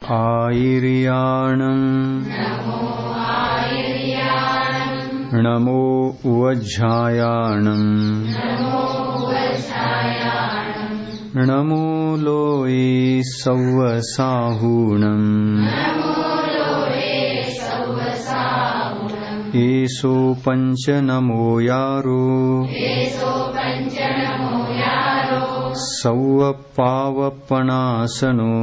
आयर्याणं नमो वज्झायाणं नमो लोये सव्वसाहूणं एषो पंच नमो यारो सव्व पावपनासनो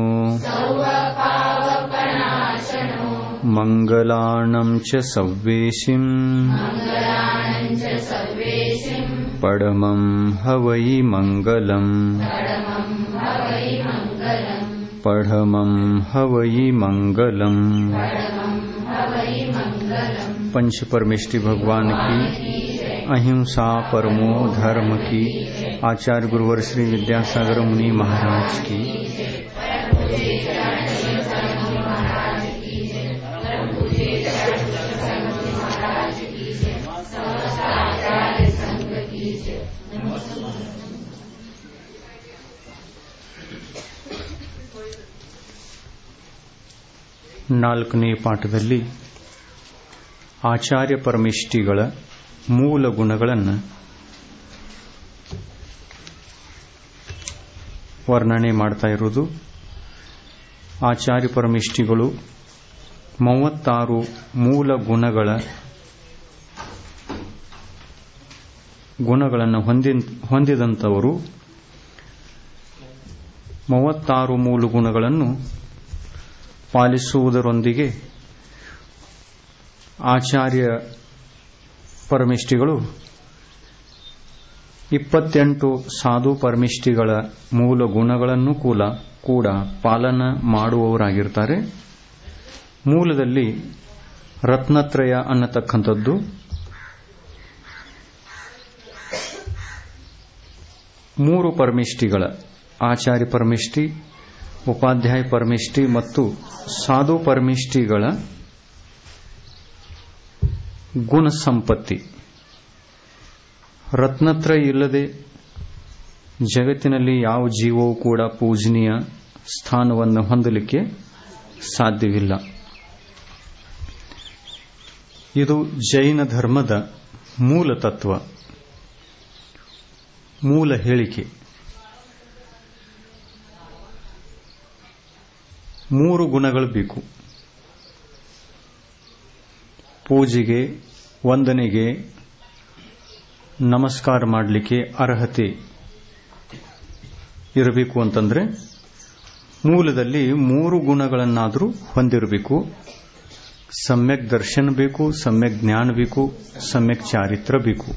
मंगलानं च सव्वेशिं परमं हवै मंगलम् परमं हवै मंगलम्। पंच परमेष्टि भगवान की, अहिंसा परमो धर्म की, आचार्य गुरुवर श्री विद्यासागर मुनि महाराज की। ನಾಲ್ಕನೇ ಪಾಠದಲ್ಲಿ ಆಚಾರ್ಯ ಪರಮೇಷ್ಠಿಗಳ ಮೂಲ ಗುಣಗಳನ್ನು ವರ್ಣನೆ ಮಾಡ್ತಾ ಇರುವುದು. ಆಚಾರ್ಯ ಪರಮೇಷ್ಠಿಗಳು 36 ಮೂಲ ಗುಣಗಳನ್ನು ಹೊಂದಿದಂಥವರು. 36 ಮೂಲ ಗುಣಗಳನ್ನು ಪಾಲಿಸುವುದರೊಂದಿಗೆ ಆಚಾರ್ಯ ಪರಮೇಷ್ಠಿಗಳು 28 ಸಾಧು ಪರಮೇಷ್ಠಿಗಳ ಮೂಲ ಗುಣಗಳನ್ನು ಕೂಡ ಪಾಲನ ಮಾಡುವವರಾಗಿರ್ತಾರೆ. ಮೂಲದಲ್ಲಿ ರತ್ನತ್ರಯ ಅನ್ನತಕ್ಕಂಥದ್ದು ಮೂರು ಪರಮೇಷ್ಠಿಗಳ, ಆಚಾರ್ಯ ಪರಮೇಷ್ಠಿ, ಉಪಾಧ್ಯಾಯ ಪರಮೇಷ್ಠಿ ಮತ್ತು ಸಾಧು ಪರಮೇಷ್ಠಿಗಳ ಗುಣ ಸಂಪತ್ತಿ. ರತ್ನತ್ರಯ ಇಲ್ಲದೆ ಜಗತ್ತಿನಲ್ಲಿ ಯಾವ ಜೀವವೂ ಕೂಡ ಪೂಜನೀಯ ಸ್ಥಾನವನ್ನು ಹೊಂದಲಿಕ್ಕೆ ಸಾಧ್ಯವಿಲ್ಲ. ಇದು ಜೈನ ಧರ್ಮದ ಮೂಲ ತತ್ವ, ಮೂಲ ಹೇಳಿಕೆ. 3 ಗುಣಗಳು ಬೇಕು. ಪೂಜೆಗೆ, ವಂದನೆಗೆ, ನಮಸ್ಕಾರ ಮಾಡಲಿಕ್ಕೆ ಅರ್ಹತೆ ಇರಬೇಕು ಅಂತಂದ್ರೆ ಮೂಲದಲ್ಲಿ 3 ಗುಣಗಳನ್ನಾದರೂ ಹೊಂದಿರಬೇಕು. ಸಮ್ಯಕ್ ದರ್ಶನ ಬೇಕು, ಸಮ್ಯಕ್ ಜ್ಞಾನ ಬೇಕು, ಸಮ್ಯಕ್ ಚಾರಿತ್ರ ಬೇಕು.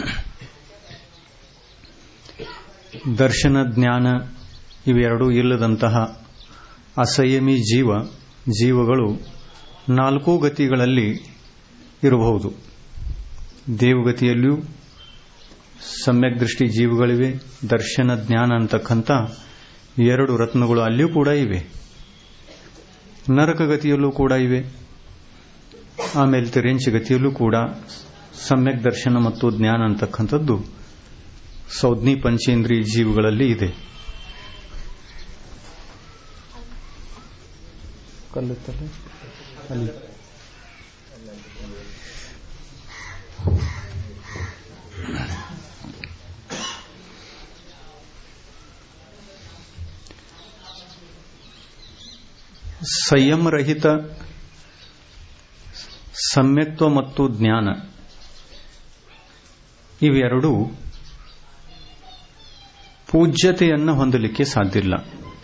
ದರ್ಶನ ಜ್ಞಾನ ಇವೆರಡೂ ಇಲ್ಲದಂತಹ ಅಸಂಯಮಿ ಜೀವಗಳು 4 ಗತಿಗಳಲ್ಲಿ ಇರಬಹುದು. ದೇವಗತಿಯಲ್ಲಿಯೂ ಸಮ್ಯಕ್ ದೃಷ್ಟಿ ಜೀವಗಳಿವೆ. ದರ್ಶನ ಜ್ಞಾನ ಅಂತಕ್ಕಂಥ 2 ರತ್ನಗಳು ಅಲ್ಲಿಯೂ ಕೂಡ ಇವೆ. ನರಕಗತಿಯಲ್ಲೂ ಕೂಡ ಇವೆ. ಆಮೇಲೆ ತಿರೆಂಚ ಗತಿಯಲ್ಲೂ ಕೂಡ ಸಮ್ಯಕ್ ದರ್ಶನ ಮತ್ತು ಜ್ಞಾನ ಅಂತಕ್ಕಂಥದ್ದು ಸೌಜ್ಞಿ ಪಂಚೇಂದ್ರಿಯ ಜೀವಗಳಲ್ಲಿ ಇದೆ. ಅಲ್ಲಿ ಸಂಯಮರಹಿತ ಸಮ್ಯಕ್ತ್ವ ಮತ್ತು ಜ್ಞಾನ ಇವೆರಡೂ ಪೂಜ್ಯತೆಯನ್ನು ಹೊಂದಲಿಕ್ಕೆ ಸಾಧ್ಯ ಇಲ್ಲ.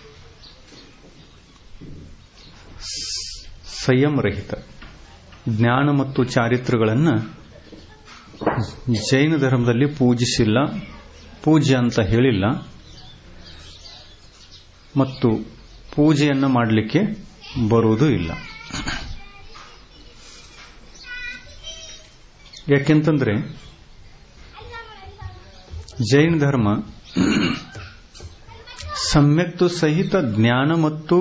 ಸಂಯಮರಹಿತ ಜ್ಞಾನ ಮತ್ತು ಚಾರಿತ್ರಗಳನ್ನು ಜೈನ ಧರ್ಮದಲ್ಲಿ ಪೂಜಿಸಿಲ್ಲ, ಪೂಜ್ಯ ಅಂತ ಹೇಳಿಲ್ಲ, ಮತ್ತು ಪೂಜೆಯನ್ನು ಮಾಡಲಿಕ್ಕೆ ಬರುವುದೂ ಇಲ್ಲ. ಯಾಕೆಂತಂದ್ರೆ ಜೈನ ಧರ್ಮ ಸಮ್ಯಕ್ತು ಸಹಿತ ಜ್ಞಾನ ಮತ್ತು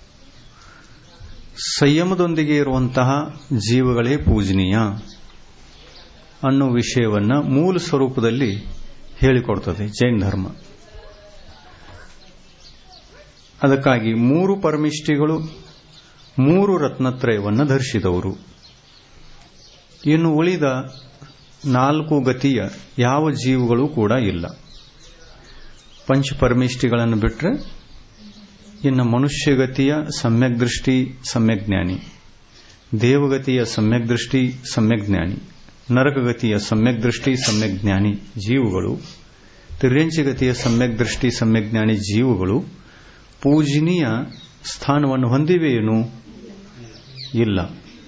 ಸಂಯಮದೊಂದಿಗೆ ಇರುವಂತಹ ಜೀವಗಳೇ ಪೂಜನೀಯ ಅನ್ನೋ ವಿಷಯವನ್ನ ಮೂಲ ಸ್ವರೂಪದಲ್ಲಿ ಹೇಳಿಕೊಡ್ತದೆ ಜೈನ ಧರ್ಮ. ಅದಕ್ಕಾಗಿ 3 ಪರಮಿಷ್ಠಿಗಳು 3 ರತ್ನತ್ರಯವನ್ನು ಧರಿಸಿದವರು. ಇನ್ನು ಉಳಿದ 4 ಗತಿಯ ಯಾವ ಜೀವಗಳು ಕೂಡ ಇಲ್ಲ. ಪಂಚಪರಮೇಷ್ಠಿಗಳನ್ನು ಬಿಟ್ಟರೆ ಇನ್ನು ಮನುಷ್ಯಗತಿಯ ಸಮ್ಯಕ್ ದೃಷ್ಟಿ ಸಮ್ಯಕ್ ಜ್ಞಾನಿ, ದೇವಗತಿಯ ಸಮ್ಯಕ್ ದೃಷ್ಟಿ ಸಮ್ಯಕ್ ಜ್ಞಾನಿ, ನರಕಗತಿಯ ಸಮ್ಯಕ್ ದೃಷ್ಟಿ ಸಮ್ಯಕ್ ಜ್ಞಾನಿ ಜೀವಗಳು, ತಿರ್ಯಂಚಗತಿಯ ಸಮ್ಯಕ್ ದೃಷ್ಟಿ ಸಮ್ಯಕ್ ಜ್ಞಾನಿ ಜೀವಗಳು ಪೂಜನೀಯ ಸ್ಥಾನವನ್ನು ಹೊಂದಿವೆಯೇನು? ಇಲ್ಲ.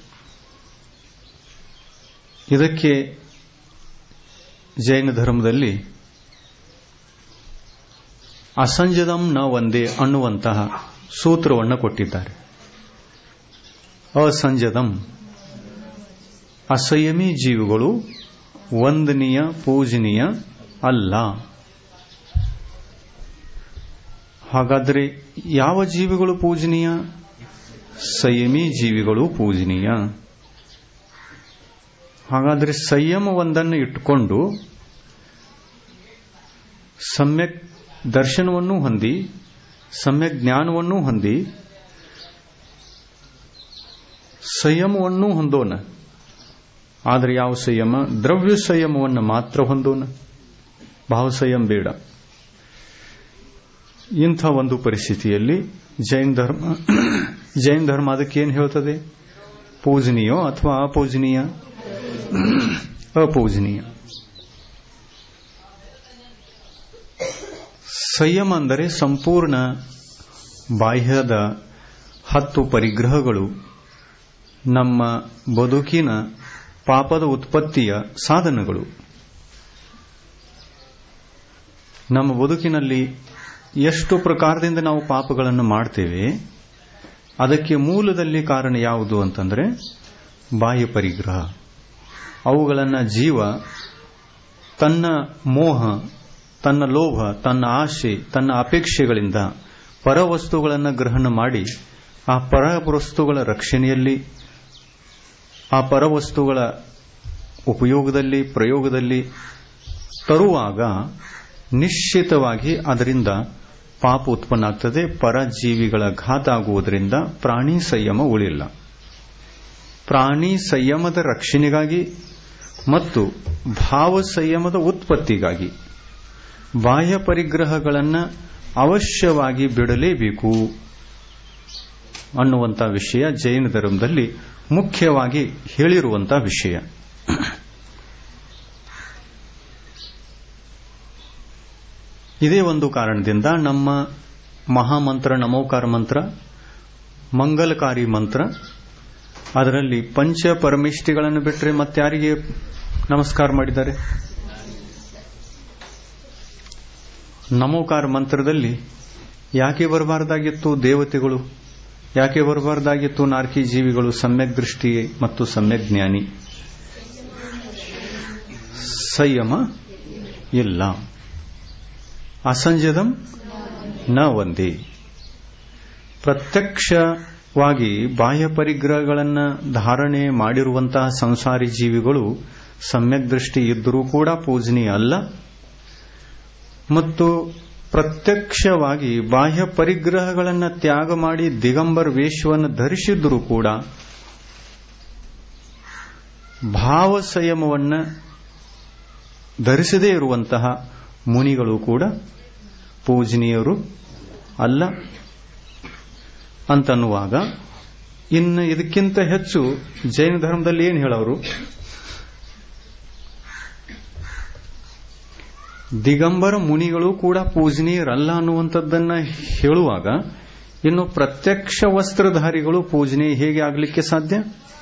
ಇದಕ್ಕೆ ಜೈನ ಧರ್ಮದಲ್ಲಿ ಅಸಂಜದಂ ನ ಒಂದೇ ಅನ್ನುವಂತಹ ಸೂತ್ರವನ್ನು ಕೊಟ್ಟಿದ್ದಾರೆ. ಅಸಂಜದಂ ಅಸಂಯಮಿ ಜೀವಿಗಳು ವಂದನೀಯ ಪೂಜನೀಯ ಅಲ್ಲ. ಹಾಗಾದರೆ ಯಾವ ಜೀವಿಗಳು ಪೂಜನೀಯ? ಸಂಯಮಿ ಜೀವಿಗಳು ಪೂಜನೀಯ. ಹಾಗಾದರೆ ಸಂಯಮವೊಂದನ್ನು ಇಟ್ಟುಕೊಂಡು ಸಮ್ಯಕ್ ದರ್ಶನವನ್ನು ಹೊಂದಿ ಸಮ್ಯಕ್ ಜ್ಞಾನವನ್ನು ಹೊಂದಿ ಸಂಯಮವನ್ನು ಹೊಂದೋಣ. ಆದರೆ ಯಾವ ಸಂಯಮ? ದ್ರವ್ಯ ಸಂಯಮವನ್ನು ಮಾತ್ರ ಹೊಂದೋಣ, ಭಾವ ಸಂಯಮ ಬೇಡ. ಇಂಥ ಒಂದು ಪರಿಸ್ಥಿತಿಯಲ್ಲಿ ಜೈನ ಧರ್ಮ ಅದಕ್ಕೇನು ಹೇಳ್ತದೆ? ಪೂಜನೀಯೋ ಅಥವಾ ಅಪೂಜನೀಯ? ಅಪೂಜನೀಯ. ಸಂಯಮ ಅಂದರೆ ಸಂಪೂರ್ಣ ಬಾಹ್ಯದ 10 ಪರಿಗ್ರಹಗಳು ನಮ್ಮ ಬದುಕಿನ ಪಾಪದ ಉತ್ಪತ್ತಿಯ ಸಾಧನಗಳು. ನಮ್ಮ ಬದುಕಿನಲ್ಲಿ ಎಷ್ಟು ಪ್ರಕಾರದಿಂದ ನಾವು ಪಾಪಗಳನ್ನು ಮಾಡ್ತೇವೆ, ಅದಕ್ಕೆ ಮೂಲದಲ್ಲಿ ಕಾರಣ ಯಾವುದು ಅಂತಂದ್ರೆ ಬಾಹ್ಯ ಪರಿಗ್ರಹ. ಅವುಗಳನ್ನು ಜೀವ ತನ್ನ ಮೋಹ, ತನ್ನ ಲೋಭ, ತನ್ನ ಆಶೆ, ತನ್ನ ಅಪೇಕ್ಷೆಗಳಿಂದ ಪರವಸ್ತುಗಳನ್ನು ಗ್ರಹಣ ಮಾಡಿ ಆ ಪರವಸ್ತುಗಳ ರಕ್ಷಣೆಯಲ್ಲಿ, ಆ ಪರವಸ್ತುಗಳ ಉಪಯೋಗದಲ್ಲಿ ಪ್ರಯೋಗದಲ್ಲಿ ತರುವಾಗ ನಿಶ್ಚಿತವಾಗಿ ಅದರಿಂದ ಪಾಪ ಉತ್ಪನ್ನ ಆಗ್ತದೆ. ಪರಜೀವಿಗಳ ಘಾತ ಆಗುವುದರಿಂದ ಪ್ರಾಣಿ ಸಂಯಮ ಉಳಿಲ್ಲ. ಪ್ರಾಣಿ ಸಂಯಮದ ರಕ್ಷಣೆಗಾಗಿ ಮತ್ತು ಭಾವ ಸಂಯಮದ ಉತ್ಪತ್ತಿಗಾಗಿ ಬಾಹ್ಯ ಪರಿಗ್ರಹಗಳನ್ನು ಅವಶ್ಯವಾಗಿ ಬಿಡಲೇಬೇಕು ಅನ್ನುವಂಥ ವಿಷಯ ಜೈನ ಧರ್ಮದಲ್ಲಿ ಮುಖ್ಯವಾಗಿ ಹೇಳಿರುವಂತಹ ವಿಷಯ. ಇದೇ ಒಂದು ಕಾರಣದಿಂದ ನಮ್ಮ ಮಹಾಮಂತ್ರ ನಮೋಕಾರ ಮಂತ್ರ ಮಂಗಲಕಾರಿ ಮಂತ್ರ, ಅದರಲ್ಲಿ ಪಂಚ ಪರಮೇಷ್ಠಿಗಳನ್ನು ಬಿಟ್ಟರೆ ಮತ್ತಾರಿಗೆ ನಮಸ್ಕಾರ ಮಾಡಿದ್ದಾರೆ? ನಮೋಕಾರ ಮಂತ್ರದಲ್ಲಿ ಯಾಕೆ ಬರಬಾರದಾಗಿತ್ತು ದೇವತೆಗಳು? ಯಾಕೆ ಬರಬಾರದಾಗಿತ್ತು ನಾರ್ಕಿ ಜೀವಿಗಳು? ಸಮ್ಯಕ್ ದೃಷ್ಟಿ ಮತ್ತು ಸಮ್ಯಕ್ ಜ್ಞಾನಿ. ಸಂಯಮ ಇಲ್ಲ. ಅಸಂಜದಂ ನ ಒಂದೇ. ಪ್ರತ್ಯಕ್ಷವಾಗಿ ಬಾಹ್ಯ ಪರಿಗ್ರಹಗಳನ್ನು ಧಾರಣೆ ಮಾಡಿರುವಂತಹ ಸಂಸಾರಿ ಜೀವಿಗಳು ಸಮ್ಯಕ್ ದೃಷ್ಟಿ ಇದ್ದರೂ ಕೂಡ ಪೂಜನೀಯ ಅಲ್ಲ, ಮತ್ತು ಪ್ರತ್ಯಕ್ಷವಾಗಿ ಬಾಹ್ಯ ಪರಿಗ್ರಹಗಳನ್ನು ತ್ಯಾಗ ಮಾಡಿ ದಿಗಂಬರ ವೇಷವನ್ನು ಧರಿಸಿದ್ದರೂ ಕೂಡ ಭಾವ ಸಂಯಮವನ್ನು ಧರಿಸದೇ ಇರುವಂತಹ ಮುನಿಗಳು ಕೂಡ ಪೂಜನೀಯರು ಅಲ್ಲ ಅಂತನ್ನುವಾಗ, ಇನ್ನು ಇದಕ್ಕಿಂತ ಹೆಚ್ಚು ಜೈನ ಧರ್ಮದಲ್ಲಿ ಏನು ಹೇಳೋರು? ದಿಗಂಬರ ಮುನಿಗಳು ಕೂಡ ಪೂಜನೀಯರಲ್ಲ ಅನ್ನುವಂಥದ್ದನ್ನ ಹೇಳುವಾಗ, ಇನ್ನು ಪ್ರತ್ಯಕ್ಷ ವಸ್ತ್ರಧಾರಿಗಳು ಪೂಜನೀಯ ಹೇಗೆ ಆಗಲಿಕ್ಕೆ ಸಾಧ್ಯ?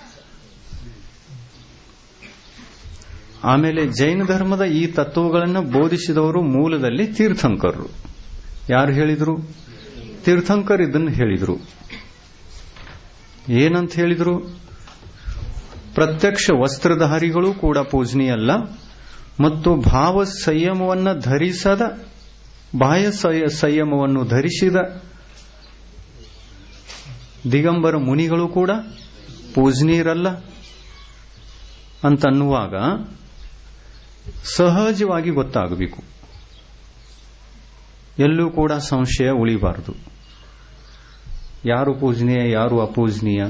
ಆಮೇಲೆ ಜೈನ ಧರ್ಮದ ಈ ತತ್ವಗಳನ್ನು ಬೋಧಿಸಿದವರು ಮೂಲದಲ್ಲಿ ತೀರ್ಥಂಕರರು. ಯಾರು ಹೇಳಿದ್ರು? ತೀರ್ಥಂಕರ್ ಇದನ್ನು ಹೇಳಿದ್ರು. ಏನಂತ ಹೇಳಿದ್ರು? ಪ್ರತ್ಯಕ್ಷ ವಸ್ತ್ರಧಾರಿಗಳು ಕೂಡ ಪೂಜನೀಯ ಅಲ್ಲ, ಮತ್ತು ಭಾವ ಸಂಯಮವನ್ನು ಧರಿಸದ, ಬಾಹ್ಯ ಸಂಯಮವನ್ನು ಧರಿಸಿದ ದಿಗಂಬರ ಮುನಿಗಳು ಕೂಡ ಪೂಜನೀಯರಲ್ಲ ಅಂತನ್ನುವಾಗ ಸಹಜವಾಗಿ ಗೊತ್ತಾಗಬೇಕು, ಎಲ್ಲೂ ಕೂಡ ಸಂಶಯ ಉಳಿಬಾರದು. ಯಾರು ಪೂಜನೀಯ, ಯಾರು ಅಪೂಜನೀಯ,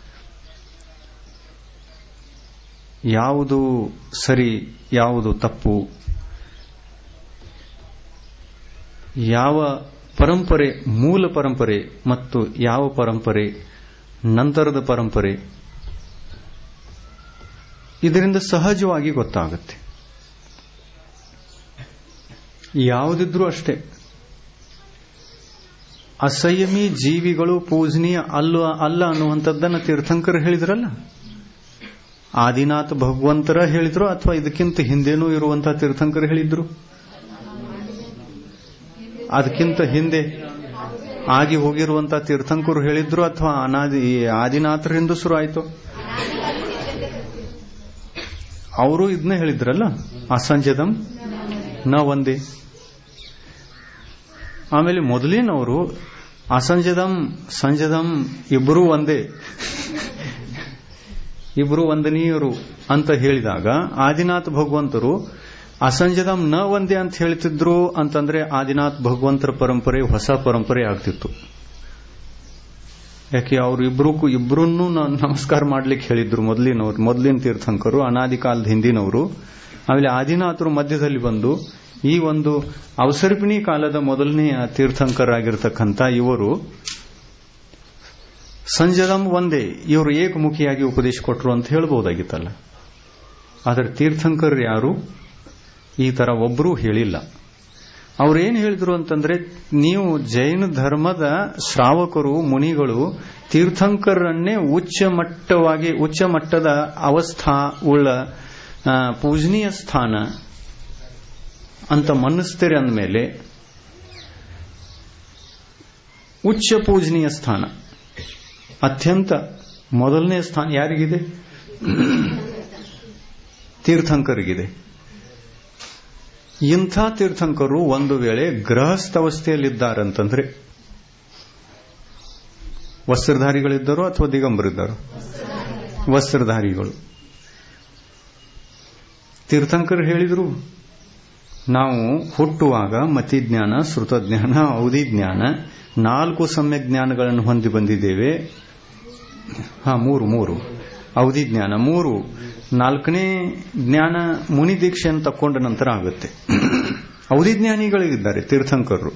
ಯಾವುದು ಸರಿ, ಯಾವುದು ತಪ್ಪು, ಯಾವ ಪರಂಪರೆ ಮೂಲ ಪರಂಪರೆ ಮತ್ತು ಯಾವ ಪರಂಪರೆ ನಂತರದ ಪರಂಪರೆ, ಇದರಿಂದ ಸಹಜವಾಗಿ ಗೊತ್ತಾಗುತ್ತೆ. ಯಾವುದಿದ್ರೂ ಅಷ್ಟೇ, ಅಸಂಯಮಿ ಜೀವಿಗಳು ಪೂಜನೀಯ ಅಲ್ಲ ಅನ್ನುವಂಥದ್ದನ್ನು ತೀರ್ಥಂಕರ್ ಹೇಳಿದ್ರಲ್ಲ. ಆದಿನಾಥ ಭಗವಂತರ ಹೇಳಿದ್ರು ಅಥವಾ ಇದಕ್ಕಿಂತ ಹಿಂದೆನೂ ಇರುವಂತಹ ತೀರ್ಥಂಕರ್ ಹೇಳಿದ್ರು? ಅದಕ್ಕಿಂತ ಹಿಂದೆ ಆಗಿ ಹೋಗಿರುವಂತಹ ತೀರ್ಥಂಕರು ಹೇಳಿದ್ರು ಅಥವಾ ಆದಿನಾಥರಿಂದ ಶುರು ಆಯಿತು? ಅವರು ಇದನ್ನೇ ಹೇಳಿದ್ರಲ್ಲ, ಅಸಂಜದಂ ನ ಒಂದೇ. ಆಮೇಲೆ ಮೊದಲಿನವರು ಅಸಂಜದಂ ಸಂಜದಂ ಇಬ್ಬರೂ ಒಂದೇ, ಇಬ್ಬರು ವಂದನೀಯರು ಅಂತ ಹೇಳಿದಾಗ ಆದಿನಾಥ ಭಗವಂತರು ಅಸಂಜದಂ ನ ಒಂದೇ ಅಂತ ಹೇಳ್ತಿದ್ರು ಅಂತಂದ್ರೆ ಆದಿನಾಥ ಭಗವಂತರ ಪರಂಪರೆ ಹೊಸ ಪರಂಪರೆ ಆಗ್ತಿತ್ತು. ಯಾಕೆ ಅವರು ಇಬ್ಬರನ್ನೂ ನಮಸ್ಕಾರ ಮಾಡ್ಲಿಕ್ಕೆ ಹೇಳಿದ್ರು ಮೊದಲಿನ ತೀರ್ಥಂಕರು, ಅನಾದಿ ಕಾಲದ ಹಿಂದಿನವರು. ಆಮೇಲೆ ಆದಿನಾಥರು ಮಧ್ಯದಲ್ಲಿ ಬಂದು ಈ ಒಂದು ಅವಸರ್ಪಿಣಿ ಕಾಲದ ಮೊದಲನೆಯ ತೀರ್ಥಂಕರಾಗಿರ್ತಕ್ಕಂಥ ಇವರು ಸಂಜದಂ ಒಂದೇ, ಇವರು ಏಕಮುಖಿಯಾಗಿ ಉಪದೇಶ ಕೊಟ್ಟರು ಅಂತ ಹೇಳ್ಬೋದಾಗಿತ್ತಲ್ಲ. ಆದರೆ ತೀರ್ಥಂಕರ್ ಯಾರು ಈ ತರ ಒಬ್ಬರೂ ಹೇಳಿಲ್ಲ. ಅವ್ರೇನು ಹೇಳಿದ್ರು ಅಂತಂದ್ರೆ, ನೀವು ಜೈನ ಧರ್ಮದ ಶ್ರಾವಕರು ಮುನಿಗಳು ತೀರ್ಥಂಕರನ್ನೇ ಉಚ್ಚ ಮಟ್ಟದ ಅವಸ್ಥಾ ಉಳ್ಳ ಪೂಜನೀಯ ಸ್ಥಾನ ಅಂತ ಮನ್ನಿಸ್ತೀರಿ ಅಂದಮೇಲೆ, ಉಚ್ಚ ಪೂಜನೀಯ ಸ್ಥಾನ ಅತ್ಯಂತ ಮೊದಲನೇ ಸ್ಥಾನ ಯಾರಿಗಿದೆ? ತೀರ್ಥಂಕರಿಗಿದೆ. ಇಂಥ ತೀರ್ಥಂಕರು ಒಂದು ವೇಳೆ ಗೃಹಸ್ಥಾವಸ್ಥೆಯಲ್ಲಿದ್ದಾರಂತಂದ್ರೆ, ವಸ್ತ್ರಧಾರಿಗಳಿದ್ದಾರೋ ಅಥವಾ ದಿಗಂಬರಿದ್ದಾರೋ? ವಸ್ತ್ರಧಾರಿಗಳು. ತೀರ್ಥಂಕರು ಹೇಳಿದ್ರು, ನಾವು ಹುಟ್ಟುವಾಗ ಮತಿಜ್ಞಾನ, ಶ್ರುತಜ್ಞಾನ, ಔದಿಜ್ಞಾನ 4 ಸಮ್ಯಕ್ ಜ್ಞಾನಗಳನ್ನು ಹೊಂದಿ ಬಂದಿದ್ದೇವೆ. ಮೂರು ಔದಿಜ್ಞಾನ, 4ನೇ ಜ್ಞಾನ ಮುನಿ ದೀಕ್ಷೆಯನ್ನು ತಕ್ಕೊಂಡ ನಂತರ ಆಗುತ್ತೆ. ಔದಿಜ್ಞಾನಿಗಳಿದ್ದಾರೆ ತೀರ್ಥಂಕರರು.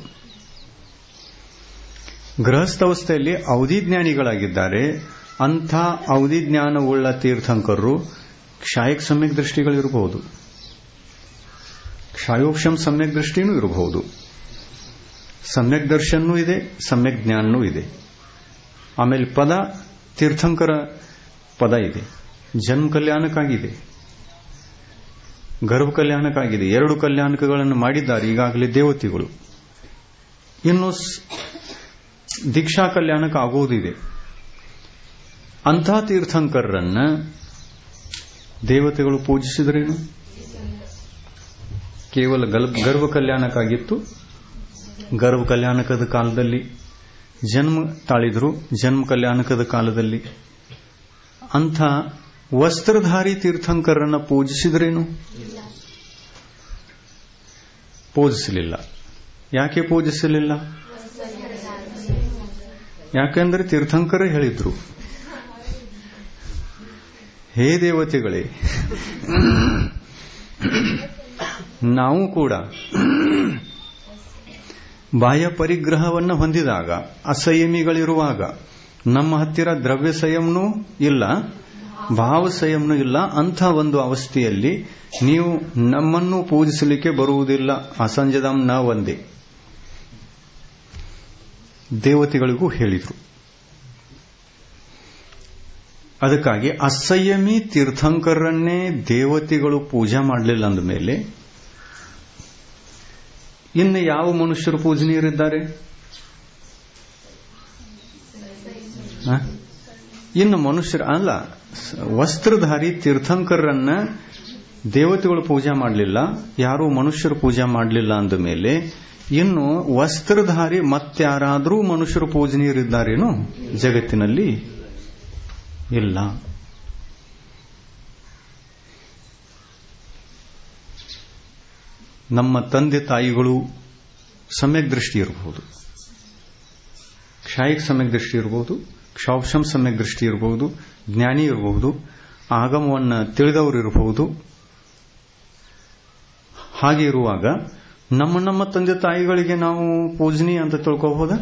ಗೃಹಸ್ಥಾವಸ್ಥೆಯಲ್ಲಿ ಔದಿಜ್ಞಾನಿಗಳಾಗಿದ್ದಾರೆ. ಅಂಥ ಔದಿಜ್ಞಾನವುಳ್ಳ ತೀರ್ಥಂಕರರು ಕ್ಷಾಯಿಕ್ ಸಮ್ಯಕ್ ದೃಷ್ಟಿಗಳಿರಬಹುದು, ಕ್ಷಾಯೋಕ್ಷಂ ಸಮ್ಯಕ್ ದೃಷ್ಟಿನೂ ಇರಬಹುದು, ಸಮ್ಯಕ್ ದರ್ಶನೂ ಇದೆ, ಸಮ್ಯಕ್ ಜ್ಞಾನನೂ ಇದೆ. ಆಮೇಲೆ ತೀರ್ಥಂಕರ ಪದ ಇದೆ, ಜನ್ಮ ಕಲ್ಯಾಣಕ್ಕಾಗಿದೆ, ಗರ್ಭ ಕಲ್ಯಾಣಕ್ಕಾಗಿದೆ. 2 ಕಲ್ಯಾಣಕಗಳನ್ನು ಮಾಡಿದ್ದಾರೆ ಈಗಾಗಲೇ ದೇವತೆಗಳು. ಇನ್ನು ದೀಕ್ಷಾ ಕಲ್ಯಾಣಕ್ಕೆ ಆಗುವುದಿದೆ. ಅಂಥ ತೀರ್ಥಂಕರನ್ನ ದೇವತೆಗಳು ಪೂಜಿಸಿದ್ರೇನು? ಕೇವಲ ಗರ್ಭ ಕಲ್ಯಾಣಕ್ಕಾಗಿತ್ತು. ಗರ್ಭ ಕಲ್ಯಾಣಕದ ಕಾಲದಲ್ಲಿ ಜನ್ಮ ತಾಳಿದ್ರು, ಜನ್ಮ ಕಲ್ಯಾಣಕದ ಕಾಲದಲ್ಲಿ. ಅಂಥ ವಸ್ತ್ರಧಾರಿ ತೀರ್ಥಂಕರನ್ನ ಪೂಜಿಸಿದ್ರೇನು? ಪೂಜಿಸಲಿಲ್ಲ. ಯಾಕೆ ಪೂಜಿಸಲಿಲ್ಲ? ಯಾಕೆಂದ್ರೆ ತೀರ್ಥಂಕರೇ ಹೇಳಿದ್ರು, ಹೇ ದೇವತೆಗಳೇ, ನಾವು ಕೂಡ ಬಾಹ್ಯ ಪರಿಗ್ರಹವನ್ನು ಹೊಂದಿದಾಗ, ಅಸಂಯಮಿಗಳಿರುವಾಗ, ನಮ್ಮ ಹತ್ತಿರ ದ್ರವ್ಯ ಸಂಯಮನೂ ಇಲ್ಲ, ಭಾವ ಸಂಯಮನೂ ಇಲ್ಲ. ಅಂಥ ಒಂದು ಅವಸ್ಥೆಯಲ್ಲಿ ನೀವು ನಮ್ಮನ್ನು ಪೂಜಿಸಲಿಕ್ಕೆ ಬರುವುದಿಲ್ಲ. ಅಸಂಜದಂ ನ ಒಂದೇ ದೇವತೆಗಳಿಗೂ ಹೇಳಿದರು. ಅದಕ್ಕಾಗಿ ಅಸಂಯಮಿ ತೀರ್ಥಂಕರನ್ನೇ ದೇವತೆಗಳು ಪೂಜೆ ಮಾಡಲಿಲ್ಲ ಅಂದ ಮೇಲೆ ಇನ್ನು ಯಾವ ಮನುಷ್ಯರು ಪೂಜನೀಯರಿದ್ದಾರೆ? ಇನ್ನು ಮನುಷ್ಯರು ಅಲ್ಲ, ವಸ್ತ್ರಧಾರಿ ತೀರ್ಥಂಕರನ್ನ ದೇವತೆಗಳು ಪೂಜೆ ಮಾಡಲಿಲ್ಲ, ಯಾರೂ ಮನುಷ್ಯರು ಪೂಜೆ ಮಾಡಲಿಲ್ಲ ಅಂದ ಮೇಲೆ ಇನ್ನು ವಸ್ತ್ರಧಾರಿ ಮತ್ತಾರಾದರೂ ಮನುಷ್ಯರು ಪೂಜನೀಯರಿದ್ದಾರೇನು ಜಗತ್ತಿನಲ್ಲಿ? ಇಲ್ಲ. ನಮ್ಮ ತಂದೆ ತಾಯಿಗಳು ಸಮ್ಯಕ್ ದೃಷ್ಟಿ ಇರಬಹುದು, ಕ್ಷಾಯಿಕ ಸಮ್ಯಕ್ ದೃಷ್ಟಿ ಇರಬಹುದು, ಕ್ಷೌಷಂ ಸಮ್ಯಕ್ ದೃಷ್ಟಿ ಇರಬಹುದು, ಜ್ಞಾನಿ ಇರಬಹುದು, ಆಗಮವನ್ನು ತಿಳಿದವರು ಇರಬಹುದು. ಹಾಗೆ ಇರುವಾಗ ನಮ್ಮ ತಂದೆ ತಾಯಿಗಳಿಗೆ ನಾವು ಪೂಜನೀಯ ಅಂತ ತಿಳ್ಕೋಬಹುದಾ?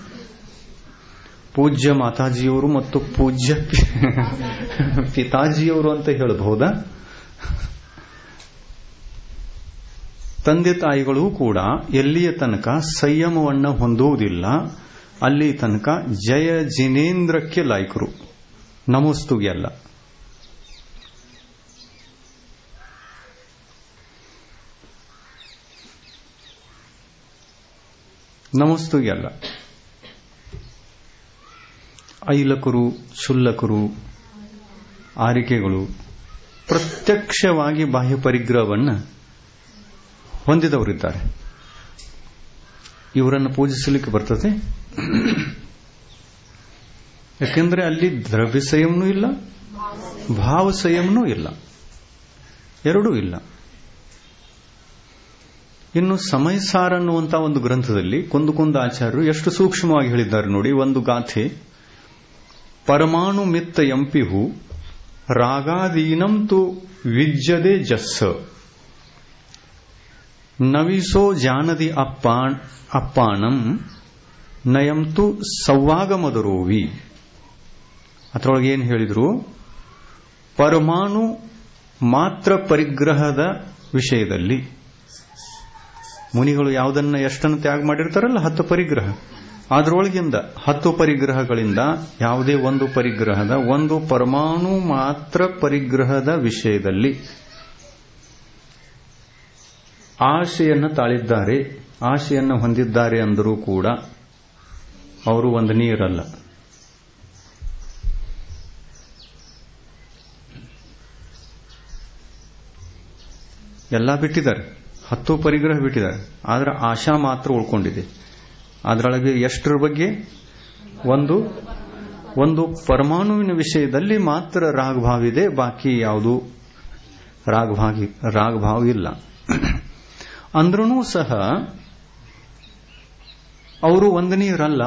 ಪೂಜ್ಯ ಮಾತಾಜಿಯವರು ಮತ್ತು ಪೂಜ್ಯ ಪಿತಾಜಿಯವರು ಅಂತ ಹೇಳಬಹುದಾ? ತಂದೆ ತಾಯಿಗಳು ಕೂಡ ಎಲ್ಲಿಯ ತನಕ ಸಂಯಮವನ್ನು ಹೊಂದುವುದಿಲ್ಲ ಅಲ್ಲಿ ತನಕ ಜಯ ಜಿನೇಂದ್ರಕ್ಕೆ ಲಾಯಕರು, ನಮಸ್ತುಗೆ ಅಲ್ಲ. ನಮಸ್ತುಗೆ ಅಲ್ಲ. ಐಲಕರು, ಶುಲ್ಲಕರು, ಆರಿಕೆಗಳು ಪ್ರತ್ಯಕ್ಷವಾಗಿ ಬಾಹ್ಯ ಪರಿಗ್ರಹವನ್ನು ಹೊಂದಿದವರಿದ್ದಾರೆ. ಇವರನ್ನು ಪೂಜಿಸಲಿಕ್ಕೆ ಬರ್ತದೆ. ಯಾಕೆಂದ್ರೆ ಅಲ್ಲಿ ದ್ರವ್ಯ ಸಂಯಮನೂ ಇಲ್ಲ, ಭಾವ ಸಂಯಮನೂ ಇಲ್ಲ, ಎರಡೂ ಇಲ್ಲ. ಇನ್ನು ಸಮಯಸಾರ ಅನ್ನುವಂತಹ ಒಂದು ಗ್ರಂಥದಲ್ಲಿ ಕುಂದ ಆಚಾರ್ಯರು ಎಷ್ಟು ಸೂಕ್ಷ್ಮವಾಗಿ ಹೇಳಿದ್ದಾರೆ ನೋಡಿ. ಒಂದು ಗಾಥೆ, ಪರಮಾಣು ಮಿತ್ತ ಎಂಪಿಹು ರಾಗಾದೀನಂತು ವಿಜ್ಯದೆ ಜಸ್ಸ ನವಿಸೋ ಜಾನದಿ ಅಪ್ಪಾಣಂ ನಯಂತು ಸವ್ವಾಗಮದರೋವಿ. ಅದರೊಳಗೆ ಏನು ಹೇಳಿದ್ರು? ಪರಮಾಣು ಮಾತ್ರ ಪರಿಗ್ರಹದ ವಿಷಯದಲ್ಲಿ ಮುನಿಗಳು ಯಾವುದನ್ನ ಎಷ್ಟನ್ನು ತ್ಯಾಗ ಮಾಡಿರ್ತಾರಲ್ಲ, 10 ಪರಿಗ್ರಹ. ಅದರೊಳಗಿಂದ 10 ಪರಿಗ್ರಹಗಳಿಂದ ಯಾವುದೇ ಒಂದು ಪರಿಗ್ರಹದ ಒಂದು ಪರಮಾಣು ಮಾತ್ರ ಪರಿಗ್ರಹದ ವಿಷಯದಲ್ಲಿ ಆಶೆಯನ್ನು ತಾಳಿದ್ದಾರೆ, ಆಶೆಯನ್ನು ಹೊಂದಿದ್ದಾರೆ ಅಂದರೂ ಕೂಡ ಅವರು ವಂದನೀಯರಲ್ಲ. ಎಲ್ಲ ಬಿಟ್ಟಿದ್ದಾರೆ, 10 ಪರಿಗ್ರಹ ಬಿಟ್ಟಿದ್ದಾರೆ. ಆದ್ರೆ ಆಶಾ ಮಾತ್ರ ಉಳ್ಕೊಂಡಿದೆ. ಅದರೊಳಗೆ ಎಷ್ಟರ ಬಗ್ಗೆ? ಒಂದು ಪರಮಾಣುವಿನ ವಿಷಯದಲ್ಲಿ ಮಾತ್ರ ರಾಗಭಾವ ಇದೆ, ಬಾಕಿ ಯಾವುದು ರಾಗಭಾವ ಇಲ್ಲ. ಅಂದ್ರೂ ಸಹ ಅವರು ವಂದನೀಯರಲ್ಲ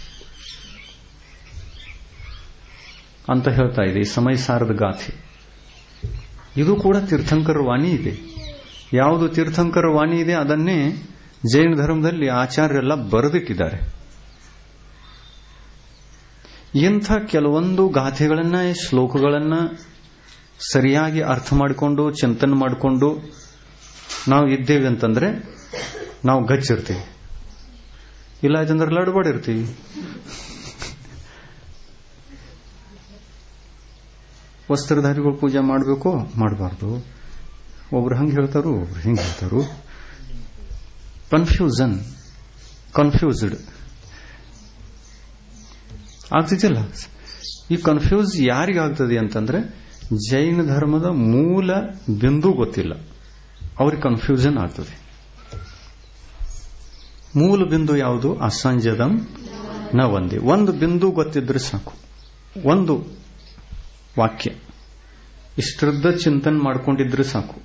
ಅಂತ ಹೇಳ್ತಾ ಇದೆ ಈ ಸಮಯಸಾರದ ಗಾಥೆ. ಇದು ಕೂಡ ತೀರ್ಥಂಕರ ವಾಣಿ ಇದೆ. ಯಾವುದು ತೀರ್ಥಂಕರ ವಾಣಿ ಇದೆ ಅದನ್ನೇ ಜೈನ ಧರ್ಮದಲ್ಲಿ ಆಚಾರ್ಯರೆಲ್ಲ ಬರೆದಿಟ್ಟಿದ್ದಾರೆ. ಇಂಥ ಕೆಲವೊಂದು ಗಾಥೆಗಳನ್ನ, ಶ್ಲೋಕಗಳನ್ನ ಸರಿಯಾಗಿ ಅರ್ಥ ಮಾಡಿಕೊಂಡು ಚಿಂತನೆ ಮಾಡಿಕೊಂಡು ನಾವು ಇದ್ದೇವೆ ಅಂತಂದ್ರೆ ನಾವು ಗಚ್ಚಿರ್ತೀವಿ. ಇಲ್ಲ ಯಾಕಂದ್ರೆ ಲಡ್ಬಡಿರ್ತೀವಿ. ವಸ್ತ್ರಧಾರಿಗಳು ಪೂಜೆ ಮಾಡಬೇಕು, ಮಾಡಬಾರ್ದು, ಒಬ್ರು ಹಂಗೆ ಹೇಳ್ತಾರು, ಒಬ್ರು ಹಿಂಗೆ ಹೇಳ್ತಾರು. ಕನ್ಫ್ಯೂಸ್ಡ್ ಆಗ್ತಿದ್ದಿಲ್ಲ. ಈ ಕನ್ಫ್ಯೂಸ್ ಯಾರಿಗಾಗ್ತದೆ ಅಂತಂದ್ರೆ ಜೈನ ಧರ್ಮದ ಮೂಲ ಬಿಂದು ಗೊತ್ತಿಲ್ಲ, ಅವ್ರಿಗೆ ಕನ್ಫ್ಯೂಷನ್ ಆಗ್ತದೆ. ಮೂಲ ಬಿಂದು ಯಾವುದು? ಅಸಂಜದಂ ನ ಒಂದೇ. ಒಂದು ಬಿಂದು ಗೊತ್ತಿದ್ರೆ ಸಾಕು, ಒಂದು ವಾಕ್ಯ ಇಷ್ಟರದ ಚಿಂತನೆ ಮಾಡ್ಕೊಂಡಿದ್ರೆ ಸಾಕು.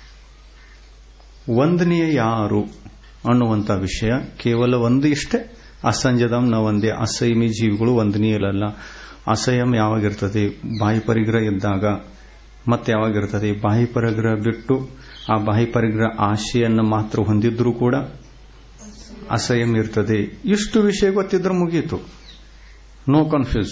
ವಂದನೀಯ ಯಾರು ಅನ್ನುವಂಥ ವಿಷಯ ಕೇವಲ ಒಂದು ಇಷ್ಟೇ. ಅಸಂಜದಂ ನ ಒಂದೇ. ಅಸಂಯಮಿ ಜೀವಿಗಳು ವಂದನೀಯರಲ್ಲ. ಅಸಂಯಮ ಯಾವಾಗಿರ್ತದೆ? ಬಾಹ್ಯ ಪರಿಗ್ರಹ ಇದ್ದಾಗ. ಮತ್ತೆ ಯಾವಾಗಿರ್ತದೆ? ಬಾಹ್ಯ ಪರಿಗ್ರಹ ಬಿಟ್ಟು ಆ ಬಾಹ್ಯ ಪರಿಗ್ರಹ ಆಶೆಯನ್ನು ಮಾತ್ರ ಹೊಂದಿದ್ರೂ ಕೂಡ ಅಸಂಯಮ ಇರ್ತದೆ. ಇಷ್ಟು ವಿಷಯ ಗೊತ್ತಿದ್ರೆ ಮುಗೀತು, ನೋ ಕನ್ಫ್ಯೂಸ್.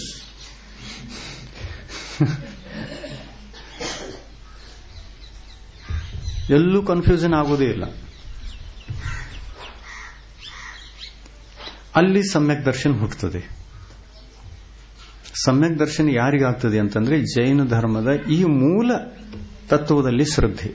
ಎಲ್ಲೂ ಕನ್ಫ್ಯೂಷನ್ ಆಗೋದೇ ಇಲ್ಲ. ಅಲ್ಲಿ ಸಮ್ಯಕ್ ದರ್ಶನ ಹುಟ್ಟುತ್ತದೆ. ಸಮ್ಯಕ್ ದರ್ಶನ ಯಾರಿಗಾಗ್ತದೆ ಅಂತಂದ್ರೆ ಜೈನ ಧರ್ಮದ ಈ ಮೂಲ ತತ್ವದಲ್ಲಿ ಶ್ರದ್ಧೆ.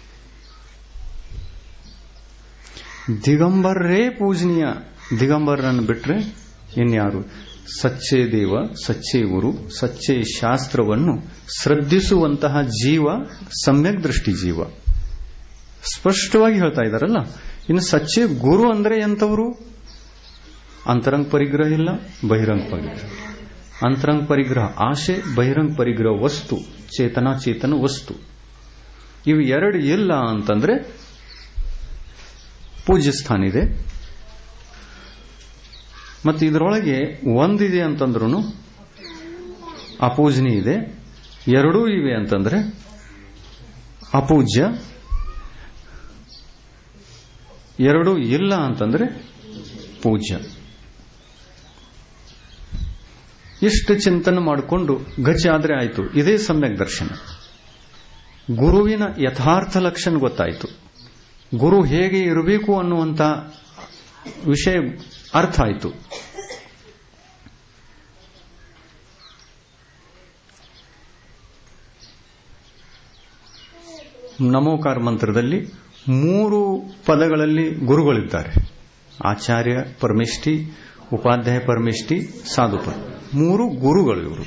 ದಿಗಂಬರರೇ ಪೂಜನೀಯ. ದಿಗಂಬರರನ್ನು ಬಿಟ್ರೆ ಇನ್ಯಾರು? ಸಚ್ಚೇ ದೇವ, ಸಚ್ಚೇ ಗುರು, ಸಚ್ಚೇ ಶಾಸ್ತ್ರವನ್ನು ಶ್ರದ್ಧಿಸುವಂತಹ ಜೀವ ಸಮ್ಯಕ್ ದೃಷ್ಟಿ ಜೀವ. ಸ್ಪಷ್ಟವಾಗಿ ಹೇಳ್ತಾ ಇದ್ದಾರಲ್ಲ. ಇನ್ನು ಸಚ್ಚೇ ಗುರು ಅಂದ್ರೆ ಎಂತವರು? ಅಂತರಂಗ ಪರಿಗ್ರಹ ಇಲ್ಲ, ಬಹಿರಂಗ ಪರಿಗ್ರಹ. ಅಂತರಂಗ ಪರಿಗ್ರಹ ಆಶೆ, ಬಹಿರಂಗ ಪರಿಗ್ರಹ ವಸ್ತು, ಚೇತನ ವಸ್ತು. ಇವು ಎರಡು ಇಲ್ಲ ಅಂತಂದ್ರೆ ಪೂಜ್ಯ ಸ್ಥಾನ ಇದೆ. ಮತ್ತು ಇದರೊಳಗೆ ಒಂದಿದೆ ಅಂತಂದ್ರೂ ಅಪೂಜನೀಯ ಇದೆ, ಎರಡೂ ಇವೆ ಅಂತಂದ್ರೆ ಅಪೂಜ್ಯ, ಎರಡೂ ಇಲ್ಲ ಅಂತಂದ್ರೆ ಪೂಜ್ಯ. ಇಷ್ಟು ಚಿಂತನೆ ಮಾಡಿಕೊಂಡು ಗಚ್ಚ ಆದ್ರೆ ಆಯಿತು. ಇದೇ ಸಮ್ಯಕ್ ದರ್ಶನ. ಗುರುವಿನ ಯಥಾರ್ಥ ಲಕ್ಷಣ ಗೊತ್ತಾಯಿತು. ಗುರು ಹೇಗೆ ಇರಬೇಕು ಅನ್ನುವಂಥ ವಿಷಯ ಅರ್ಥ ಆಯಿತು. ನಮೋಕಾರ ಮಂತ್ರದಲ್ಲಿ 3 ಪದಗಳಲ್ಲಿ ಗುರುಗಳಿದ್ದಾರೆ. ಆಚಾರ್ಯ ಪರಮೇಷ್ಠಿ, ಉಪಾಧ್ಯಾಯ ಪರಮೇಷ್ಠಿ, ಸಾಧುಪದ, 3 ಗುರುಗಳು ಇವರು.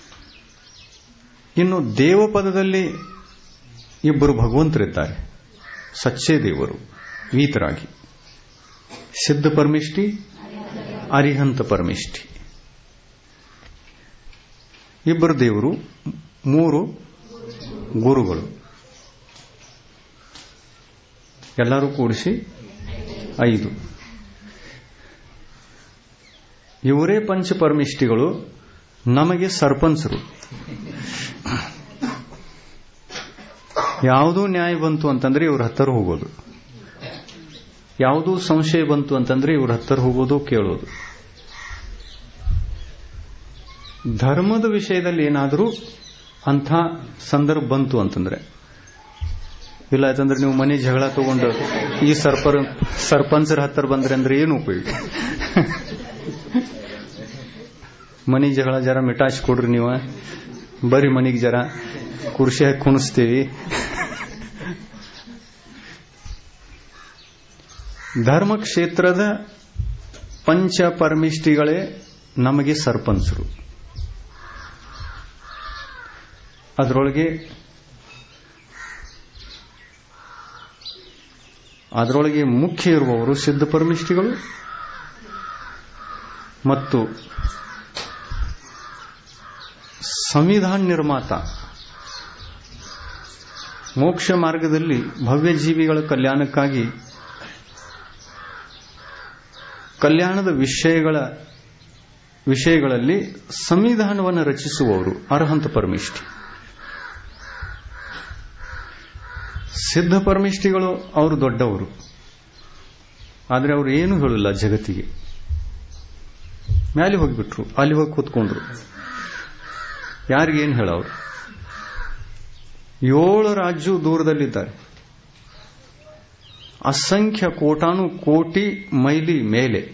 ಇನ್ನು ದೇವಪದದಲ್ಲಿ 2 ಭಗವಂತರಿದ್ದಾರೆ, ಸಚ್ಚೇ ದೇವರು ವೀತರಾಗಿ, ಸಿದ್ಧ ಪರಮೇಷ್ಠಿ, ಅರಿಹಂತ ಪರಮೇಷ್ಠಿ. 2 ದೇವರು, 3 ಗುರುಗಳು, ಎಲ್ಲರೂ ಕೂಡಿಸಿ 5. ಇವರೇ ಪಂಚಪರಮಿಷ್ಠಿಗಳು, ನಮಗೆ ಸರ್ಪಂಚರು. ಯಾವುದೂ ನ್ಯಾಯ ಬಂತು ಅಂತಂದ್ರೆ ಇವ್ರ ಹತ್ತಿರ ಹೋಗೋದು, ಯಾವುದೂ ಸಂಶಯ ಬಂತು ಅಂತಂದ್ರೆ ಇವ್ರ ಹತ್ತಿರ ಹೋಗೋದು, ಕೇಳೋದು. ಧರ್ಮದ ವಿಷಯದಲ್ಲಿ ಏನಾದರೂ ಅಂಥ ಸಂದರ್ಭ ಬಂತು ಅಂತಂದ್ರೆ, ಇಲ್ಲ ಯಾಕಂದ್ರೆ ನೀವು ಮನೆ ಜಗಳ ತಗೊಂಡು ಈ ಸರ್ಪಂಚರ ಹತ್ತಿರ ಬಂದ್ರೆ ಅಂದ್ರೆ ಏನು ಉಪಯೋಗ? ಮನೆ ಜಗಳ ಜರ ಮಿಟಾಚ್ ಕೊಡ್ರಿ, ನೀವು ಬರೀ ಮನೆಗೆ ಜರ ಕುರ್ಸಿ ಹಾಕಿ ಕುಣಿಸ್ತೀವಿ. ಧರ್ಮಕ್ಷೇತ್ರದ ಪಂಚ ಪರಮಿಷ್ಠಿಗಳೇ ನಮಗೆ ಸರ್ಪಂಚರು. ಅದರೊಳಗೆ ಮುಖ್ಯ ಇರುವವರು ಸಿದ್ಧ ಪರಮಿಷ್ಠಿಗಳು ಮತ್ತು ಸಂವಿಧಾನ ನಿರ್ಮಾತ. ಮೋಕ್ಷ ಮಾರ್ಗದಲ್ಲಿ ಭವ್ಯ ಜೀವಿಗಳ ಕಲ್ಯಾಣಕ್ಕಾಗಿ ಕಲ್ಯಾಣದ ವಿಷಯಗಳಲ್ಲಿ ಸಂವಿಧಾನವನ್ನು ರಚಿಸುವವರು ಅರ್ಹಂತ ಪರಮಿಷ್ಠಿ. ಸಿದ್ಧ ಪರಮಿಷ್ಠಿಗಳು ಅವರು ದೊಡ್ಡವರು, ಆದರೆ ಅವರು ಏನು ಹೇಳಿಲ್ಲ ಜಗತ್ತಿಗೆ. ಮ್ಯಾಲೆ ಹೋಗಿಬಿಟ್ರು, ಅಲ್ಲಿ ಹೋಗಿ ಕೂತ್ಕೊಂಡ್ರು. ಯಾರಿಗೇನು ಹೇಳವ್ರು? 7 ರಾಜ್ಯವು ದೂರದಲ್ಲಿದ್ದಾರೆ, ಅಸಂಖ್ಯ ಕೋಟಾನು ಕೋಟಿ ಮೈಲಿ ಮೇಲೆ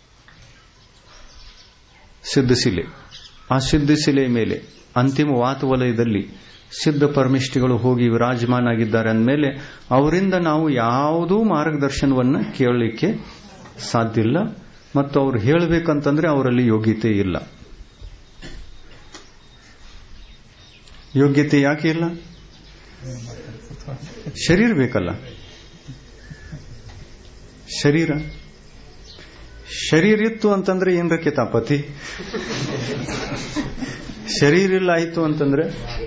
ಸಿದ್ಧಶಿಲೆ. ಆ ಸಿದ್ಧಶಿಲೆ ಮೇಲೆ ಅಂತಿಮ ವಾತವಲಯದಲ್ಲಿ ಸಿದ್ಧ ಪರಮಿಷ್ಠಿಗಳು ಹೋಗಿ ವಿರಾಜಮಾನ ಆಗಿದ್ದಾರೆ ಅಂದಮೇಲೆ ಅವರಿಂದ ನಾವು ಯಾವುದೂ ಮಾರ್ಗದರ್ಶನವನ್ನು ಕೇಳಲಿಕ್ಕೆ ಸಾಧ್ಯ ಇಲ್ಲ. ಮತ್ತು ಅವರು ಹೇಳಬೇಕಂತಂದ್ರೆ ಅವರಲ್ಲಿ ಯೋಗ್ಯತೆ ಇಲ್ಲ. ಯೋಗ್ಯತೆ ಯಾಕೆ ಇಲ್ಲ? ಶರೀರ ಬೇಕಲ್ಲ. ಶರೀರ ಇತ್ತು ಅಂತಂದ್ರೆ ಏನ್ರ ಕಿತಾಪತಿ, ಶರೀರ ಇಲ್ಲ ಆಯ್ತು ಅಂತಂದ್ರೆ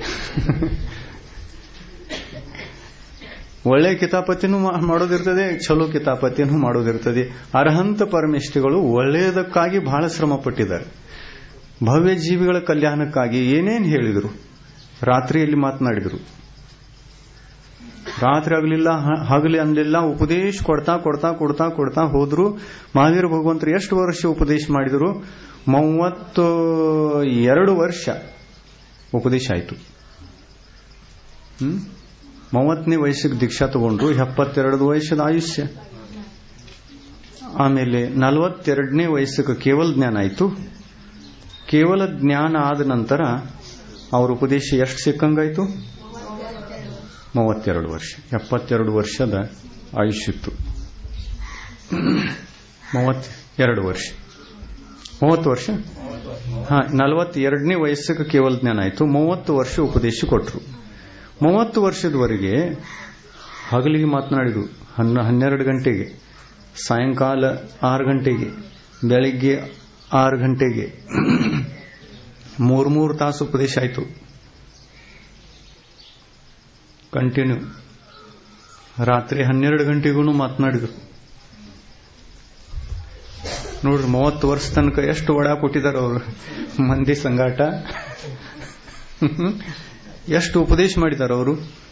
ಒಳ್ಳೆ ಕಿತಾಪತಿನೂ ಮಾಡೋದಿರ್ತದೆ, ಚಲೋ ಕಿತಾಪತಿನೂ ಮಾಡೋದಿರ್ತದೆ. ಅರ್ಹಂತ ಪರಮಿಷ್ಠಿಗಳು ಒಳ್ಳೆಯದಕ್ಕಾಗಿ ಬಹಳ ಶ್ರಮ ಪಟ್ಟಿದ್ದಾರೆ. ಭವ್ಯ ಜೀವಿಗಳ ಕಲ್ಯಾಣಕ್ಕಾಗಿ ಏನೇನು ಹೇಳಿದರು, ರಾತ್ರಿಯಲ್ಲಿ ಮಾತನಾಡಿದರು. ರಾತ್ರಿ ಆಗಲಿಲ್ಲ ಹಗಲಿ ಅನ್ನಲಿಲ್ಲ, ಉಪದೇಶ ಕೊಡ್ತಾ ಕೊಡ್ತಾ ಕೊಡ್ತಾ ಕೊಡ್ತಾ ಹೋದ್ರು. ಮಹಾವೀರ ಭಗವಂತರು ಎಷ್ಟು ವರ್ಷ ಉಪದೇಶ ಮಾಡಿದರು? 32 ವರ್ಷ ಉಪದೇಶ ಆಯಿತು. 30ನೇ ವಯಸ್ಸಿಗೆ ದೀಕ್ಷಾ ತಗೊಂಡ್ರು, 72 ವಯಸ್ಸದ ಆಯುಷ್ಯ. ಆಮೇಲೆ 42ನೇ ವಯಸ್ಸಿಗೆ ಕೇವಲ ಜ್ಞಾನ ಆಯಿತು. ಕೇವಲ ಜ್ಞಾನ ಆದ ನಂತರ ಅವ್ರ ಉಪದೇಶ ಎಷ್ಟು ಸಿಕ್ಕಂಗಾಯ್ತು? 32 ವರ್ಷ. 72 ವರ್ಷದ ಆಯುಷ್ಯಿತ್ತು. 32 ವರ್ಷ, 30 ವರ್ಷ. 42ನೇ ವಯಸ್ಸಿಗೆ ಕೇವಲ ಜ್ಞಾನ ಆಯಿತು. 30 ವರ್ಷ ಉಪದೇಶ ಕೊಟ್ಟರು. 30 ವರ್ಷದವರೆಗೆ ಹಗಲಿಗೆ ಮಾತನಾಡಿದ್ರು. 12 ಗಂಟೆಗೆ, ಸಾಯಂಕಾಲ 6 ಗಂಟೆಗೆ, ಬೆಳಿಗ್ಗೆ 6 ಗಂಟೆಗೆ 3 ತಾಸು ಉಪದೇಶ ಆಯಿತು. ಕಂಟಿನ್ಯೂ. ರಾತ್ರಿ 12 ಗಂಟೆಗೂ ಮಾತನಾಡಿದರು. ನೋಡ್ರಿ 30 ವರ್ಷ ತನಕ ಎಷ್ಟು ಒಡ ಕೊಟ್ಟಿದ್ದಾರೆ ಅವರು, ಮಂದಿ ಸಂಗಾಟ ಎಷ್ಟು ಉಪದೇಶ ಮಾಡಿದ್ದಾರೆ ಅವರು,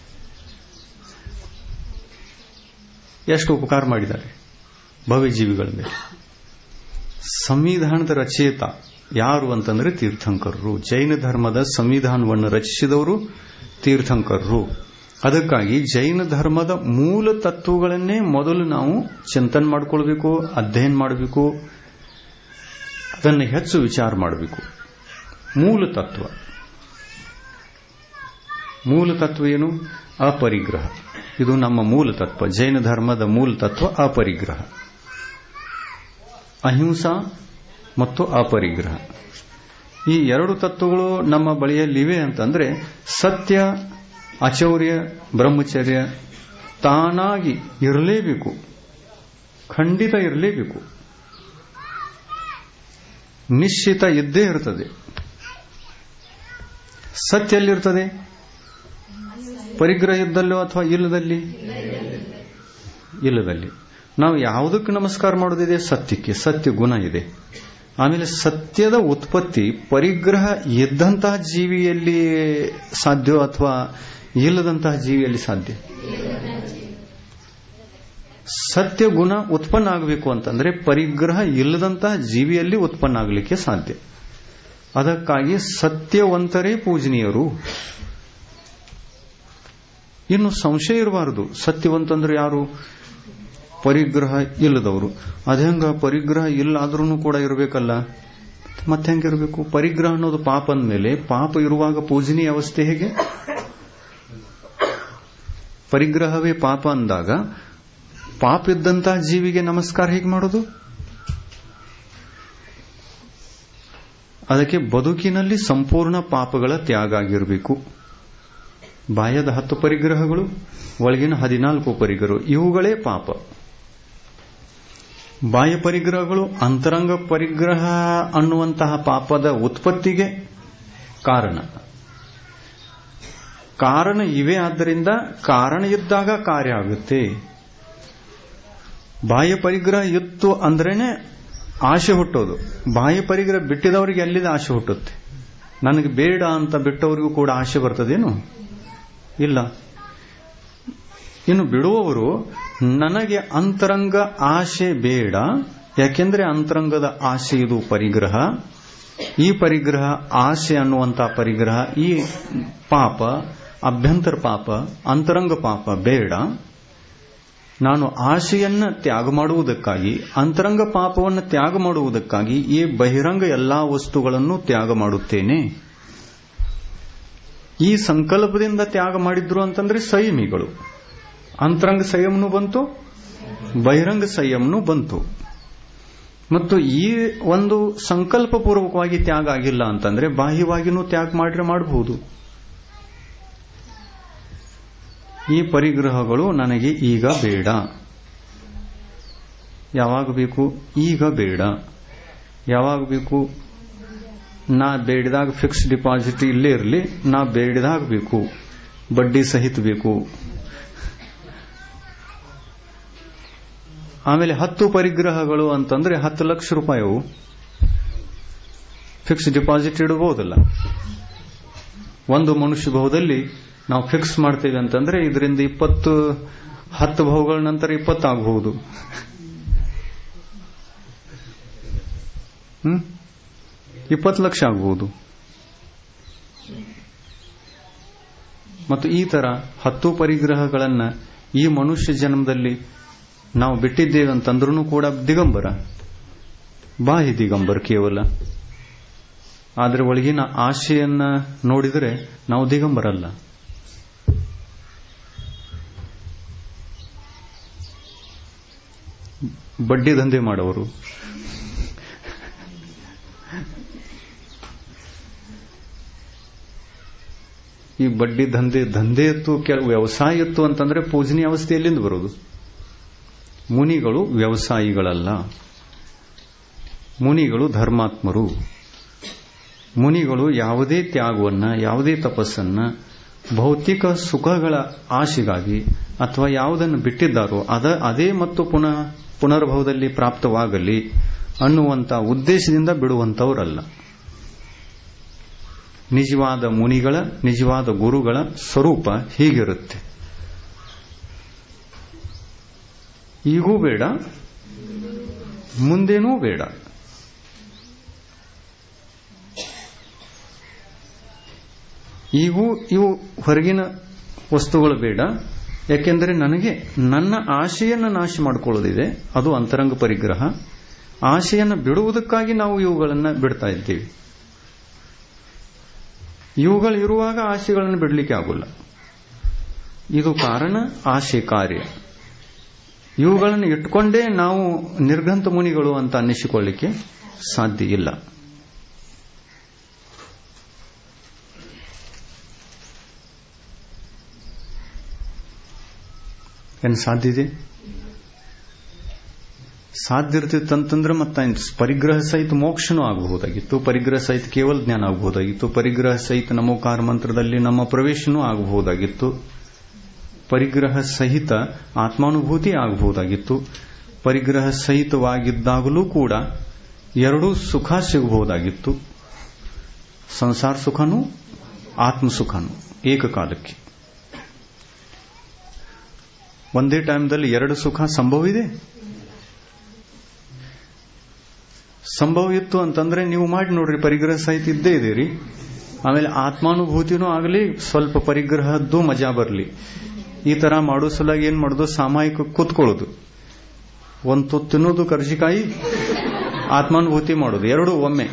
ಎಷ್ಟು ಉಪಕಾರ ಮಾಡಿದ್ದಾರೆ ಭವ್ಯ ಜೀವಿಗಳ ಮೇಲೆ. ಸಂವಿಧಾನದ ರಚಯಿತ ಯಾರು ಅಂತಂದ್ರೆ ತೀರ್ಥಂಕರರು. ಜೈನ ಧರ್ಮದ ಸಂವಿಧಾನವನ್ನು ರಚಿಸಿದವರು ತೀರ್ಥಂಕರರು. ಅದಕ್ಕಾಗಿ ಜೈನ ಧರ್ಮದ ಮೂಲ ತತ್ವಗಳನ್ನೇ ಮೊದಲು ನಾವು ಚಿಂತನೆ ಮಾಡಿಕೊಳ್ಬೇಕು, ಅಧ್ಯಯನ ಮಾಡಬೇಕು, ಅದನ್ನು ಹೆಚ್ಚು ವಿಚಾರ ಮಾಡಬೇಕು. ಮೂಲ ತತ್ವ ಏನು? ಅಪರಿಗ್ರಹ. ಇದು ನಮ್ಮ ಮೂಲ ತತ್ವ. ಜೈನ ಧರ್ಮದ ಮೂಲ ತತ್ವ ಅಪರಿಗ್ರಹ, ಅಹಿಂಸಾ ಮತ್ತು ಅಪರಿಗ್ರಹ. ಈ ಎರಡು ತತ್ವಗಳು ನಮ್ಮ ಬಳಿಯಲ್ಲಿವೆ ಅಂತಂದ್ರೆ ಸತ್ಯ, ಅಚೌರ್ಯ, ಬ್ರಹ್ಮಚರ್ಯ ತಾನಾಗಿ ಇರಲೇಬೇಕು, ಖಂಡಿತ ಇರಲೇಬೇಕು, ನಿಶ್ಚಿತ ಇದ್ದೇ ಇರ್ತದೆ. ಸತ್ಯ ಎಲ್ಲಿರ್ತದೆ? ಪರಿಗ್ರಹ ಇದ್ದಲ್ಲೋ ಅಥವಾ ಇಲ್ಲದಲ್ಲಿ? ಇಲ್ಲದಲ್ಲಿ. ನಾವು ಯಾವುದಕ್ಕೆ ನಮಸ್ಕಾರ ಮಾಡೋದಿದೆ? ಸತ್ಯಕ್ಕೆ. ಸತ್ಯ ಗುಣ ಇದೆ. ಆಮೇಲೆ ಸತ್ಯದ ಉತ್ಪತ್ತಿ ಪರಿಗ್ರಹ ಇದ್ದಂತಹ ಜೀವಿಯಲ್ಲಿ ಸಾಧ್ಯ ಅಥವಾ ಇಲ್ಲದಂತಹ ಜೀವಿಯಲ್ಲಿ ಸಾಧ್ಯ? ಸತ್ಯ ಗುಣ ಉತ್ಪನ್ನ ಆಗಬೇಕು ಅಂತಂದ್ರೆ ಪರಿಗ್ರಹ ಇಲ್ಲದಂತಹ ಜೀವಿಯಲ್ಲಿ ಉತ್ಪನ್ನ ಆಗಲಿಕ್ಕೆ ಸಾಧ್ಯ. ಅದಕ್ಕಾಗಿ ಸತ್ಯವಂತರೇ ಪೂಜನೀಯರು. ಇನ್ನು ಸಂಶಯ ಇರಬಾರದು. ಸತ್ಯವಂತಂದ್ರೆ ಯಾರು? ಪರಿಗ್ರಹ ಇಲ್ಲದವರು. ಅದೇಂಗ ಪರಿಗ್ರಹ ಇಲ್ಲ ಆದ್ರೂ ಕೂಡ ಇರಬೇಕಲ್ಲ, ಮತ್ತೆ ಹೆಂಗಿರಬೇಕು? ಪರಿಗ್ರಹ ಅನ್ನೋದು ಪಾಪ ಅಂದಮೇಲೆ ಪಾಪ ಇರುವಾಗ ಪೂಜನೀಯ ಅವಸ್ಥೆ ಹೇಗೆ? ಪರಿಗ್ರಹವೇ ಪಾಪ ಅಂದಾಗ ಪಾಪ ಇದ್ದಂತಹ ಜೀವಿಗೆ ನಮಸ್ಕಾರ ಹೇಗೆ ಮಾಡೋದು? ಅದಕ್ಕೆ ಬದುಕಿನಲ್ಲಿ ಸಂಪೂರ್ಣ ಪಾಪಗಳ ತ್ಯಾಗ ಆಗಿರಬೇಕು. ಬಾಹ್ಯದ 10 ಪರಿಗ್ರಹಗಳು, ಒಳಗಿನ 14 ಪರಿಗ್ರಹಗಳು, ಇವುಗಳೇ ಪಾಪ. ಬಾಹ್ಯ ಪರಿಗ್ರಹಗಳು ಅಂತರಂಗ ಪರಿಗ್ರಹ ಅನ್ನುವಂತಹ ಪಾಪದ ಉತ್ಪತ್ತಿಗೆ ಕಾರಣ ಇವೆ. ಆದ್ದರಿಂದ ಕಾರಣ ಇದ್ದಾಗ ಕಾರ್ಯ ಆಗುತ್ತೆ. ಬಾಹ್ಯ ಪರಿಗ್ರಹ ಇತ್ತು ಅಂದ್ರೇನೆ ಆಶೆ ಹುಟ್ಟೋದು. ಬಾಹ್ಯ ಪರಿಗ್ರಹ ಬಿಟ್ಟಿದವರಿಗೆ ಎಲ್ಲಿದೆ ಆಶೆ ಹುಟ್ಟುತ್ತೆ? ನನಗೆ ಬೇಡ ಅಂತ ಬಿಟ್ಟವರಿಗೂ ಕೂಡ ಆಶೆ ಬರ್ತದೇನು? ಇಲ್ಲ. ಇನ್ನು ಬಿಡುವವರು ನನಗೆ ಅಂತರಂಗ ಆಶೆ ಬೇಡ, ಯಾಕೆಂದ್ರೆ ಅಂತರಂಗದ ಆಶೆ ಇದು ಪರಿಗ್ರಹ. ಈ ಪರಿಗ್ರಹ ಆಶೆ ಅನ್ನುವಂತಹ ಪರಿಗ್ರಹ ಈ ಪಾಪ, ಅಭ್ಯಂತರ ಪಾಪ, ಅಂತರಂಗ ಪಾಪ ಬೇಡ. ನಾನು ಆಶೆಯನ್ನ ತ್ಯಾಗ ಮಾಡುವುದಕ್ಕಾಗಿ, ಅಂತರಂಗ ಪಾಪವನ್ನು ತ್ಯಾಗ ಮಾಡುವುದಕ್ಕಾಗಿ ಈ ಬಹಿರಂಗ ಎಲ್ಲಾ ವಸ್ತುಗಳನ್ನು ತ್ಯಾಗ ಮಾಡುತ್ತೇನೆ. ಈ ಸಂಕಲ್ಪದಿಂದ ತ್ಯಾಗ ಮಾಡಿದ್ರು ಅಂತಂದ್ರೆ ಸಂಯಮಿಗಳು. ಅಂತರಂಗ ಸಂಯಮನೂ ಬಂತು, ಬಹಿರಂಗ ಸಂಯಮನೂ ಬಂತು. ಮತ್ತು ಈ ಒಂದು ಸಂಕಲ್ಪ ಪೂರ್ವಕವಾಗಿ ತ್ಯಾಗ ಆಗಿಲ್ಲ ಅಂತಂದ್ರೆ ಬಾಹ್ಯವಾಗಿನೂ ತ್ಯಾಗ ಮಾಡಿದ್ರೆ ಮಾಡಬಹುದು. ಈ ಪರಿಗ್ರಹಗಳು ನನಗೆ ಈಗ ಬೇಡ. ಯಾವಾಗ ಬೇಕು? ಈಗ ಬೇಡ. ಯಾವಾಗ ಬೇಕು? ನಾ ಬೇಡಿದಾಗ ಫಿಕ್ಸ್ ಡಿಪಾಸಿಟ್ ಇಲ್ಲೇ ಇರಲಿ, ನಾ ಬೇಡಿದಾಗ ಬೇಕು, ಬಡ್ಡಿ ಸಹಿತ ಬೇಕು. ಆಮೇಲೆ 10 ಪರಿಗ್ರಹಗಳು ಅಂತಂದ್ರೆ 10 ಲಕ್ಷ ರೂಪಾಯಿ ಫಿಕ್ಸ್ ಡಿಪಾಸಿಟ್ ಇಡಬಹುದಲ್ಲ. ಒಂದು ಮನುಷ್ಯ ಭಾವದಲ್ಲಿ ನಾವು ಫಿಕ್ಸ್ ಮಾಡ್ತೇವೆ ಅಂತಂದ್ರೆ ಇದರಿಂದ 10 ಭಾವಗಳ ನಂತರ 20 ಆಗಬಹುದು. 20 ಲಕ್ಷ ಆಗಬಹುದು. ಮತ್ತು ಈ ತರ 10 ಪರಿಗ್ರಹಗಳನ್ನ ಈ ಮನುಷ್ಯ ಜನ್ಮದಲ್ಲಿ ನಾವು ಬಿಟ್ಟಿದ್ದೇವೆ ಅಂತಂದ್ರೂ ಕೂಡ ದಿಗಂಬರ, ಬಾಹ್ಯ ದಿಗಂಬರ ಕೇವಲ. ಆದರೆ ಒಳಗಿನ ಆಶೆಯನ್ನ ನೋಡಿದರೆ ನಾವು ದಿಗಂಬರಲ್ಲ. ಬಡ್ಡಿ ದಂಧೆ ಮಾಡೋರು, ಈ ಬಡ್ಡಿ ದಂಧೆ ಇತ್ತು, ಕೆಲವು ವ್ಯವಸಾಯ ಇತ್ತು ಅಂತಂದ್ರೆ ಪೂಜನೀಯ ಅವಸ್ಥೆಯಲ್ಲಿಂದ ಬರೋದು. ಮುನಿಗಳು ವ್ಯವಸಾಯಿಗಳಲ್ಲ, ಮುನಿಗಳು ಧರ್ಮಾತ್ಮರು. ಮುನಿಗಳು ಯಾವುದೇ ತ್ಯಾಗವನ್ನ, ಯಾವುದೇ ತಪಸ್ಸನ್ನ ಭೌತಿಕ ಸುಖಗಳ ಆಶೆಗಾಗಿ ಅಥವಾ ಯಾವುದನ್ನು ಬಿಟ್ಟಿದ್ದಾರೋ ಅದೇ ಮತ್ತು ಪುನರ್ಭವದಲ್ಲಿ ಪ್ರಾಪ್ತವಾಗಲಿ ಅನ್ನುವಂಥ ಉದ್ದೇಶದಿಂದ ಬಿಡುವಂಥವರಲ್ಲ. ನಿಜವಾದ ಮುನಿಗಳ, ನಿಜವಾದ ಗುರುಗಳ ಸ್ವರೂಪ ಹೀಗಿರುತ್ತೆ. ಈಗೂ ಬೇಡ, ಮುಂದೇನೂ ಬೇಡ. ಈಗೂ ಇವು ಹೊರಗಿನ ವಸ್ತುಗಳು ಬೇಡ. ಯಾಕೆಂದರೆ ನನಗೆ ನನ್ನ ಆಶೆಯನ್ನು ನಾಶ ಮಾಡಿಕೊಳ್ಳೋದಿದೆ, ಅದು ಅಂತರಂಗ ಪರಿಗ್ರಹ. ಆಶೆಯನ್ನು ಬಿಡುವುದಕ್ಕಾಗಿ ನಾವು ಇವುಗಳನ್ನು ಬಿಡ್ತಾ ಇದ್ದೀವಿ. ಇವುಗಳಿರುವಾಗ ಆಶೆಗಳನ್ನು ಬಿಡಲಿಕ್ಕೆ ಆಗೋಲ್ಲ. ಇದು ಕಾರಣ, ಆಶೆ ಕಾರ್ಯ. ಇವುಗಳನ್ನು ಇಟ್ಕೊಂಡೇ ನಾವು ನಿರ್ಘಂತ ಮುನಿಗಳು ಅಂತ ಅನ್ನಿಸಿಕೊಳ್ಳಿಕ್ಕೆ ಸಾಧ್ಯ ಇಲ್ಲ. ಏನು ಸಾಧ್ಯ ಇದೆ? ಸಾಧ್ಯ ಇರ್ತಿತ್ತಂತಂದ್ರೆ ಮತ್ತೆ ಪರಿಗ್ರಹ ಸಹಿತ ಮೋಕ್ಷನೂ ಆಗಬಹುದಾಗಿತ್ತು, ಪರಿಗ್ರಹ ಸಹಿತ ಕೇವಲ ಜ್ಞಾನ ಆಗಬಹುದಾಗಿತ್ತು, ಪರಿಗ್ರಹ ಸಹಿತ ನಮೋಕಾರ ಮಂತ್ರದಲ್ಲಿ ನಮ್ಮ ಪ್ರವೇಶನೂ ಆಗಬಹುದಾಗಿತ್ತು, ಪರಿಗ್ರಹ ಸಹಿತ ಆತ್ಮಾನುಭೂತಿ ಆಗಬಹುದಾಗಿತ್ತು. ಪರಿಗ್ರಹ ಸಹಿತವಾಗಿದ್ದಾಗಲೂ ಕೂಡ ಎರಡೂ ಸುಖ ಸಿಗಬಹುದಾಗಿತ್ತು, ಸಂಸಾರ ಸುಖನೂ ಆತ್ಮ ಸುಖನೂ ಏಕಕಾಲಕ್ಕೆ. ಒಂದೇ ಟೈಮ್ದಲ್ಲಿ ಎರಡು ಸುಖ ಸಂಭವ ಇದೆ? ಸಂಭವ ಇತ್ತು ಅಂತಂದ್ರೆ ನೀವು ಮಾಡಿ ನೋಡ್ರಿ, ಪರಿಗ್ರಹ ಸಹಿತ ಇದ್ದೇ ಇದೀರಿ. ಆಮೇಲೆ ಆತ್ಮಾನುಭೂತಿನೂ ಆಗಲಿ, ಸ್ವಲ್ಪ ಪರಿಗ್ರಹದ್ದು ಮಜಾ ಬರಲಿ. ಈ ತರ ಮಾಡೋ ಸಲುವಾಗಿ ಏನ್ ಮಾಡೋದು, ಸಾಮಾಯಿಕ ಕೂತ್ಕೊಳ್ಳೋದು, ಒಂದು ತುತ್ತು ತಿನ್ನೋದು, ಕರ್ಜಿಕಾಯಿ, ಆತ್ಮಾನುಭೂತಿ ಮಾಡೋದು, ಎರಡೂ ಒಮ್ಮೆ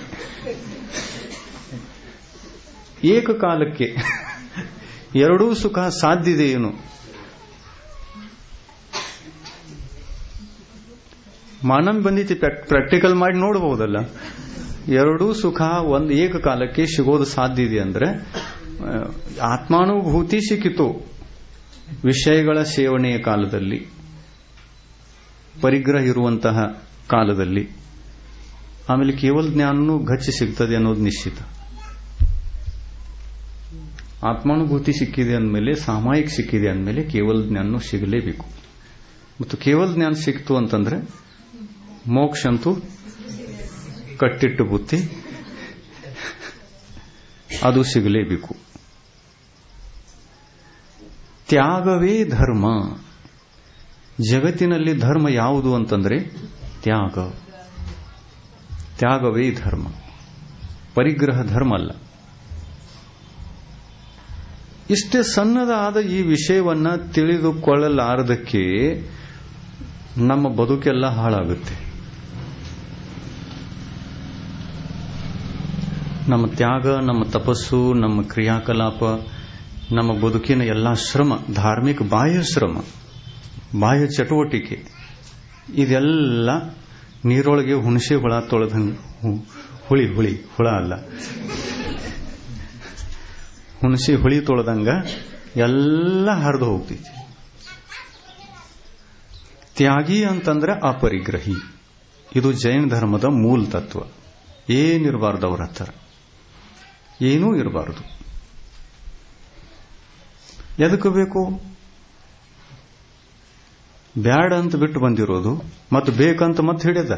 ಏಕಕಾಲಕ್ಕೆ. ಎರಡೂ ಸುಖ ಸಾಧ್ಯ ಇದೆ ಏನು? ಮಾನವ ಬಂದಿತಿ, ಪ್ರಾಕ್ಟಿಕಲ್ ಮಾಡಿ ನೋಡಬಹುದಲ್ಲ. ಎರಡೂ ಸುಖ ಒಂದು ಏಕಕಾಲಕ್ಕೆ ಸಿಗೋದು ಸಾಧ್ಯ ಇದೆ ಅಂದ್ರೆ ಆತ್ಮಾನುಭೂತಿ ಸಿಕ್ಕಿತು ವಿಷಯಗಳ ಸೇವನೆಯ ಕಾಲದಲ್ಲಿ, ಪರಿಗ್ರಹ ಇರುವಂತಹ ಕಾಲದಲ್ಲಿ. ಆಮೇಲೆ ಕೇವಲ ಜ್ಞಾನನೂ ಗಚ್ಚಿ ಸಿಗ್ತದೆ ಅನ್ನೋದು ನಿಶ್ಚಿತ. ಆತ್ಮಾನುಭೂತಿ ಸಿಕ್ಕಿದೆ ಅಂದಮೇಲೆ, ಸಾಮಾಯಿಕ ಸಿಕ್ಕಿದೆ ಅಂದಮೇಲೆ ಕೇವಲ ಜ್ಞಾನನೂ ಸಿಗಲೇಬೇಕು. ಮತ್ತು ಕೇವಲ ಜ್ಞಾನ ಸಿಕ್ತು ಅಂತಂದ್ರೆ ಮೋಕ್ಷ ಅಂತೂ ಕಟ್ಟಿಟ್ಟು ಬುತ್ತಿ, ಅದು ಸಿಗಲೇಬೇಕು. ತ್ಯಾಗವೇ ಧರ್ಮ. ಜಗತ್ತಿನಲ್ಲಿ ಧರ್ಮ ಯಾವುದು ಅಂತಂದ್ರೆ ತ್ಯಾಗ. ತ್ಯಾಗವೇ ಧರ್ಮ, ಪರಿಗ್ರಹ ಧರ್ಮ ಅಲ್ಲ. ಇಷ್ಟೇ ಸಣ್ಣದಾದ ಈ ವಿಷಯವನ್ನ ತಿಳಿದುಕೊಳ್ಳಲಾರದಕ್ಕೆ ನಮ್ಮ ಬದುಕೆಲ್ಲ ಹಾಳಾಗುತ್ತೆ. ನಮ್ಮ ತ್ಯಾಗ, ನಮ್ಮ ತಪಸ್ಸು, ನಮ್ಮ ಕ್ರಿಯಾಕಲಾಪ, ನಮ್ಮ ಬದುಕಿನ ಎಲ್ಲ ಶ್ರಮ, ಧಾರ್ಮಿಕ ಬಾಹ್ಯ ಶ್ರಮ, ಬಾಹ್ಯ ಚಟುವಟಿಕೆ, ಇದೆಲ್ಲ ನೀರೊಳಗೆ ಹುಣಸೆ ಹುಳ ತೊಳೆದಂಗ, ಹುಳ ಅಲ್ಲ, ಹುಣಸೆ ಹುಳಿ ತೊಳೆದಂಗ ಎಲ್ಲ ಹರಿದು ಹೋಗ್ತೈತಿ. ತ್ಯಾಗಿ ಅಂತಂದ್ರೆ ಅಪರಿಗ್ರಹಿ. ಇದು ಜೈನ ಧರ್ಮದ ಮೂಲ ತತ್ವ. ಏನಿರಬಾರ್ದು ಅವ್ರ ಹತ್ರ, ಏನೂ ಇರಬಾರದು. ಎದಕ್ಕೆ ಬೇಕು? ಬ್ಯಾಡ ಅಂತ ಬಿಟ್ಟು ಬಂದಿರೋದು, ಮತ್ತು ಬೇಕಂತ ಮತ್ತೆ ಹಿಡಿದ.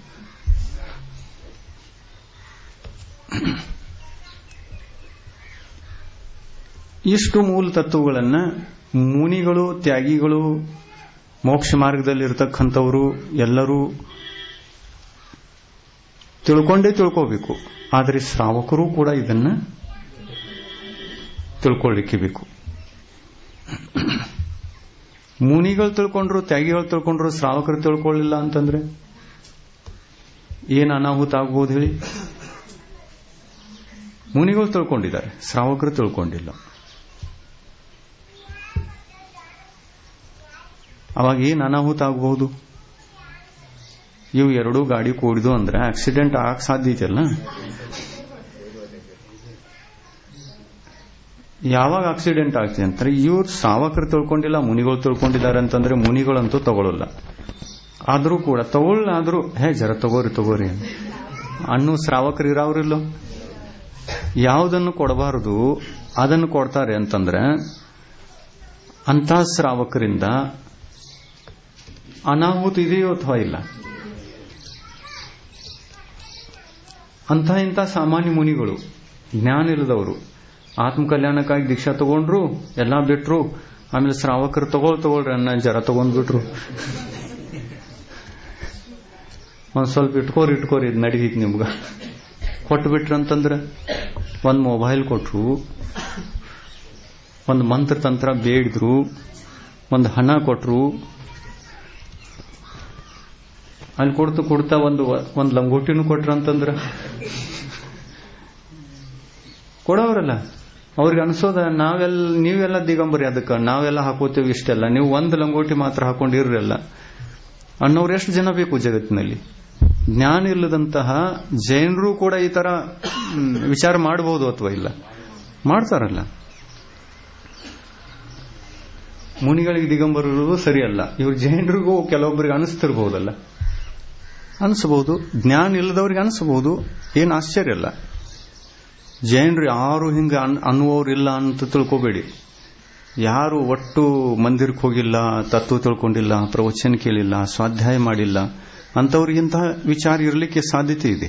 ಇಷ್ಟು ಮೂಲ ತತ್ವಗಳನ್ನ ಮುನಿಗಳು, ತ್ಯಾಗಿಗಳು, ಮೋಕ್ಷ ಮಾರ್ಗದಲ್ಲಿರ್ತಕ್ಕಂಥವರು ಎಲ್ಲರೂ ತಿಳ್ಕೊಂಡೇ ತಿಳ್ಕೋಬೇಕು. ಆದರೆ ಶ್ರಾವಕರು ಕೂಡ ಇದನ್ನ ತಿಳ್ಕೊಳ್ಳಿಕ್ಕೆ ಬೇಕು. ಮುನಿಗಳು ತಿಳ್ಕೊಂಡ್ರು, ತ್ಯಾಗಿಗಳು ತಿಳ್ಕೊಂಡ್ರು, ಶ್ರಾವಕರು ತಿಳ್ಕೊಳ್ಳಿಲ್ಲ ಅಂತಂದ್ರೆ ಏನು ಅನಾಹುತ ಆಗ್ಬೋದು ಹೇಳಿ? ಮುನಿಗಳು ತಿಳ್ಕೊಂಡಿದ್ದಾರೆ, ಶ್ರಾವಕರು ತಿಳ್ಕೊಂಡಿಲ್ಲ. ಅವಾಗ ಏನು ಅನಾಹುತ ಆಗಬಹುದು? ಇವು ಎರಡೂ ಗಾಡಿ ಕೂಡಿದು ಅಂದ್ರೆ ಆಕ್ಸಿಡೆಂಟ್ ಆಗಕ್ ಸಾಧ್ಯತೆ ಅಲ್ಲ. ಯಾವಾಗ ಆಕ್ಸಿಡೆಂಟ್ ಆಗ್ತದೆ ಅಂತಾರೆ, ಇವ್ರು ಶ್ರಾವಕರು ತಿಳ್ಕೊಂಡಿಲ್ಲ, ಮುನಿಗಳು ತಿಳ್ಕೊಂಡಿದ್ದಾರೆ ಅಂತಂದ್ರೆ ಮುನಿಗಳಂತೂ ತಗೊಳ್ಳಲ್ಲ. ಆದ್ರೂ ಕೂಡ ತಗೊಳ್ಳಾದ್ರೂ ಜರ ತಗೋರಿ ಅನ್ನೋ ಶ್ರಾವಕರು ಇರಾವ್ರಿಲ್ಲೋ. ಯಾವುದನ್ನು ಕೊಡಬಾರದು ಅದನ್ನು ಕೊಡ್ತಾರೆ ಅಂತಂದ್ರೆ ಅಂತ ಶ್ರಾವಕರಿಂದ ಅನಾಹುತ ಇದೆಯೋ ಅಥವಾ ಇಲ್ಲ? ಇಂಥ ಸಾಮಾನ್ಯ ಮುನಿಗಳು, ಜ್ಞಾನ ಇಲ್ಲದವರು, ಆತ್ಮಕಲ್ಯಾಣಕ್ಕಾಗಿ ದೀಕ್ಷಾ ತಗೊಂಡ್ರು, ಎಲ್ಲಾ ಬಿಟ್ರು. ಆಮೇಲೆ ಶ್ರಾವಕರು ತಗೊಳ್ರಿ ಅನ್ನ ಜರ ತಗೊಂಡ್ಬಿಟ್ರು. ಒಂದ್ ಸ್ವಲ್ಪ ಇಟ್ಕೋರಿ ಇದು ನಡೀತಿ ನಿಮ್ಗ ಕೊಟ್ಟು ಬಿಟ್ರಂತಂದ್ರ ಒಂದ್ ಮೊಬೈಲ್ ಕೊಟ್ರು, ಒಂದು ಮಂತ್ರ ತಂತ್ರ ಬೇಡಿದ್ರು, ಒಂದು ಹಣ ಕೊಟ್ರು. ಅಲ್ಲಿ ಕೊಡ್ತಾ ಒಂದು ಲಂಗೋಟಿನೂ ಕೊಟ್ರಂತಂದ್ರ ಕೊಡೋರಲ್ಲ. ಅವ್ರಿಗೆ ಅನ್ಸೋದ ನೀವೆಲ್ಲ ದಿಗಂಬರಿ, ಅದಕ್ಕೆ ನಾವೆಲ್ಲ ಹಾಕೋತೀವಿ ಇಷ್ಟೆಲ್ಲ, ನೀವು ಒಂದು ಲಂಗೋಟಿ ಮಾತ್ರ ಹಾಕೊಂಡಿರಲ್ಲ ಅನ್ನೋರು ಎಷ್ಟು ಜನ ಬೇಕು ಜಗತ್ತಿನಲ್ಲಿ? ಜ್ಞಾನ ಇಲ್ಲದಂತಹ ಜೈನರು ಕೂಡ ಈ ತರ ವಿಚಾರ ಮಾಡಬಹುದು ಅಥವಾ ಇಲ್ಲ? ಮಾಡ್ತಾರಲ್ಲ. ಮುನಿಗಳಿಗೆ ದಿಗಂಬರರು ಸರಿಯಲ್ಲ, ಇವ್ರು ಜೈನರಿಗೂ ಕೆಲವೊಬ್ಬರಿಗೆ ಅನಿಸ್ತಿರ್ಬಹುದಲ್ಲ, ಅನಿಸಬಹುದು. ಜ್ಞಾನ ಇಲ್ಲದವ್ರಿಗೆ ಅನಿಸಬಹುದು, ಏನು ಆಶ್ಚರ್ಯ ಅಲ್ಲ. ಜೈನರು ಯಾರು ಹಿಂಗ ಅನ್ನುವವ್ರಿಲ್ಲ ಅಂತ ತಿಳ್ಕೋಬೇಡಿ. ಯಾರು ಒಟ್ಟು ಮಂದಿರಕ್ಕೆ ಹೋಗಿಲ್ಲ, ತತ್ವ ತಿಳ್ಕೊಂಡಿಲ್ಲ, ಪ್ರವಚನ ಕೇಳಿಲ್ಲ, ಸ್ವಾಧ್ಯಾಯ ಮಾಡಿಲ್ಲ ಅಂತವ್ರಿಗಿಂತಹ ವಿಚಾರ ಇರಲಿಕ್ಕೆ ಸಾಧ್ಯತೆ ಇದೆ.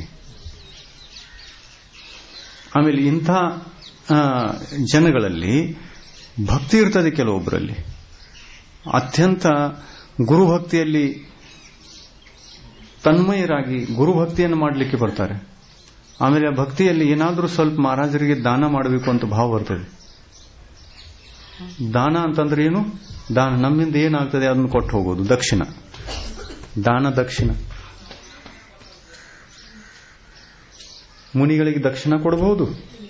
ಆಮೇಲೆ ಇಂಥ ಜನಗಳಲ್ಲಿ ಭಕ್ತಿ ಇರ್ತದೆ. ಕೆಲವೊಬ್ಬರಲ್ಲಿ ಅತ್ಯಂತ ಗುರುಭಕ್ತಿಯಲ್ಲಿ ತನ್ಮಯರಾಗಿ ಗುರುಭಕ್ತಿಯನ್ನು ಮಾಡಲಿಕ್ಕೆ ಬರ್ತಾರೆ. ಆಮೇಲೆ ಆ ಭಕ್ತಿಯಲ್ಲಿ ಏನಾದರೂ ಸ್ವಲ್ಪ ಮಹಾರಾಜರಿಗೆ ದಾನ ಮಾಡಬೇಕು ಅಂತ ಭಾವ ಬರ್ತದೆ. ದಾನ ಅಂತಂದ್ರೆ ಏನು? ದಾನ ನಮ್ಮಿಂದ ಏನಾಗ್ತದೆ ಅದನ್ನು ಕೊಟ್ಟು ಹೋಗೋದು, ದಕ್ಷಿಣ, ದಾನ ದಕ್ಷಿಣ. ಮುನಿಗಳಿಗೆ ದಕ್ಷಿಣ ಕೊಡಬಹುದು,